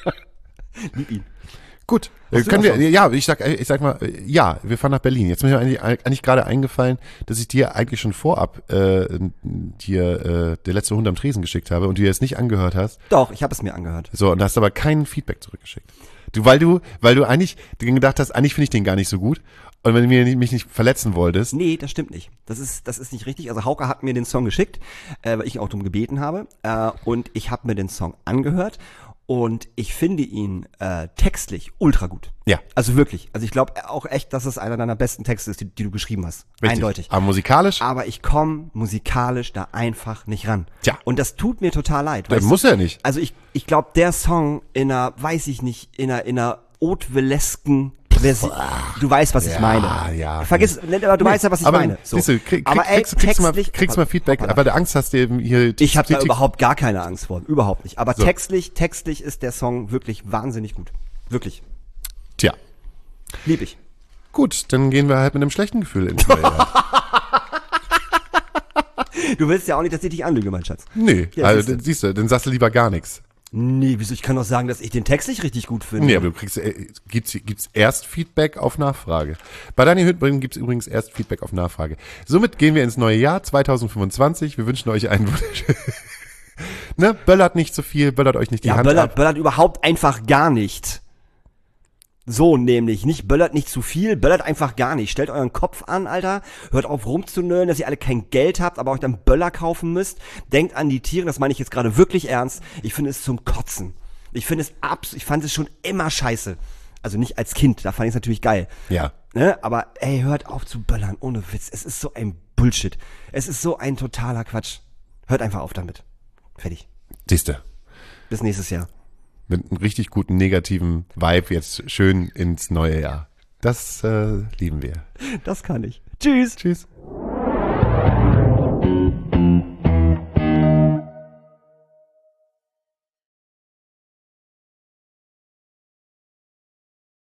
Lieb ihn. Gut, äh, Hast du können noch wir, ja, ich sag, ich sag mal, äh, ja, wir fahren nach Berlin. Jetzt ist mir eigentlich, eigentlich gerade eingefallen, dass ich dir eigentlich schon vorab äh, dir äh, der letzte Hund am Tresen geschickt habe und du dir es nicht angehört hast. Doch, ich habe es mir angehört. So, und hast aber kein Feedback zurückgeschickt. Du, weil du, weil du eigentlich gedacht hast, eigentlich finde ich den gar nicht so gut. Und wenn du mir nicht, mich nicht verletzen wolltest, Nee, das stimmt nicht. Das ist, das ist nicht richtig. Also Hauke hat mir den Song geschickt, äh, weil ich ihn auch darum gebeten habe. Äh, und ich habe mir den Song angehört und ich finde ihn äh, textlich ultra gut. Ja. Also wirklich. Also ich glaube auch echt, dass es einer deiner besten Texte ist, die, die du geschrieben hast. richtig. Eindeutig. Aber musikalisch, Aber ich komme musikalisch da einfach nicht ran. Tja. Und das tut mir total leid. das weißt muss du? er nicht. Also ich, ich glaube, der Song in einer, weiß ich nicht, in einer, in einer Haute-Wellesken Version. Du weißt, was ich Ja, meine. ja. Vergiss es, aber du weißt ja, was ich aber, meine. So. Siehst du, krieg, krieg, aber ey, kriegst, kriegst, du mal, textlich- kriegst mal Feedback, Hoppala. weil du Angst hast, dir hier Ich habe da die- überhaupt gar keine Angst vor. Überhaupt nicht. Aber So. textlich, textlich ist der Song wirklich wahnsinnig gut. Wirklich. Tja. Lieb ich. Gut, dann gehen wir halt mit einem schlechten Gefühl ins neue Jahr. Du willst ja auch nicht, dass ich dich anlüge, mein Schatz. Nee, Ja, also siehst du. dann siehst du, dann sagst du lieber gar nichts. Nee, wieso? Ich kann doch sagen, dass ich den Text nicht richtig gut finde. Nee, aber du kriegst, äh, gibt's, gibt's erst Feedback auf Nachfrage. Bei Daniel Hüttbring gibt's übrigens erst Feedback auf Nachfrage. Somit gehen wir ins neue Jahr zwanzig fünfundzwanzig. Wir wünschen euch einen wunderschönen, ne, böllert nicht so viel, böllert euch nicht die Ja, Hand böllert, ab. böllert überhaupt einfach gar nicht. So nämlich, nicht böllert nicht zu viel, böllert einfach gar nicht. Stellt euren Kopf an, Alter. Hört auf rumzunölen, dass ihr alle kein Geld habt, aber euch dann Böller kaufen müsst. Denkt an die Tiere, das meine ich jetzt gerade wirklich ernst. Ich finde es zum Kotzen. Ich finde es abs, ich fand es schon immer scheiße. Also nicht als Kind, da fand ich es natürlich geil. Ja. Ne? Aber ey, hört auf zu böllern, ohne Witz. Es ist so ein Bullshit. Es ist so ein totaler Quatsch. Hört einfach auf damit. Fertig. Siehste, Bis nächstes Jahr. mit einem richtig guten negativen Vibe jetzt schön ins neue Jahr. Das äh, lieben wir. Das kann ich. Tschüss. Tschüss.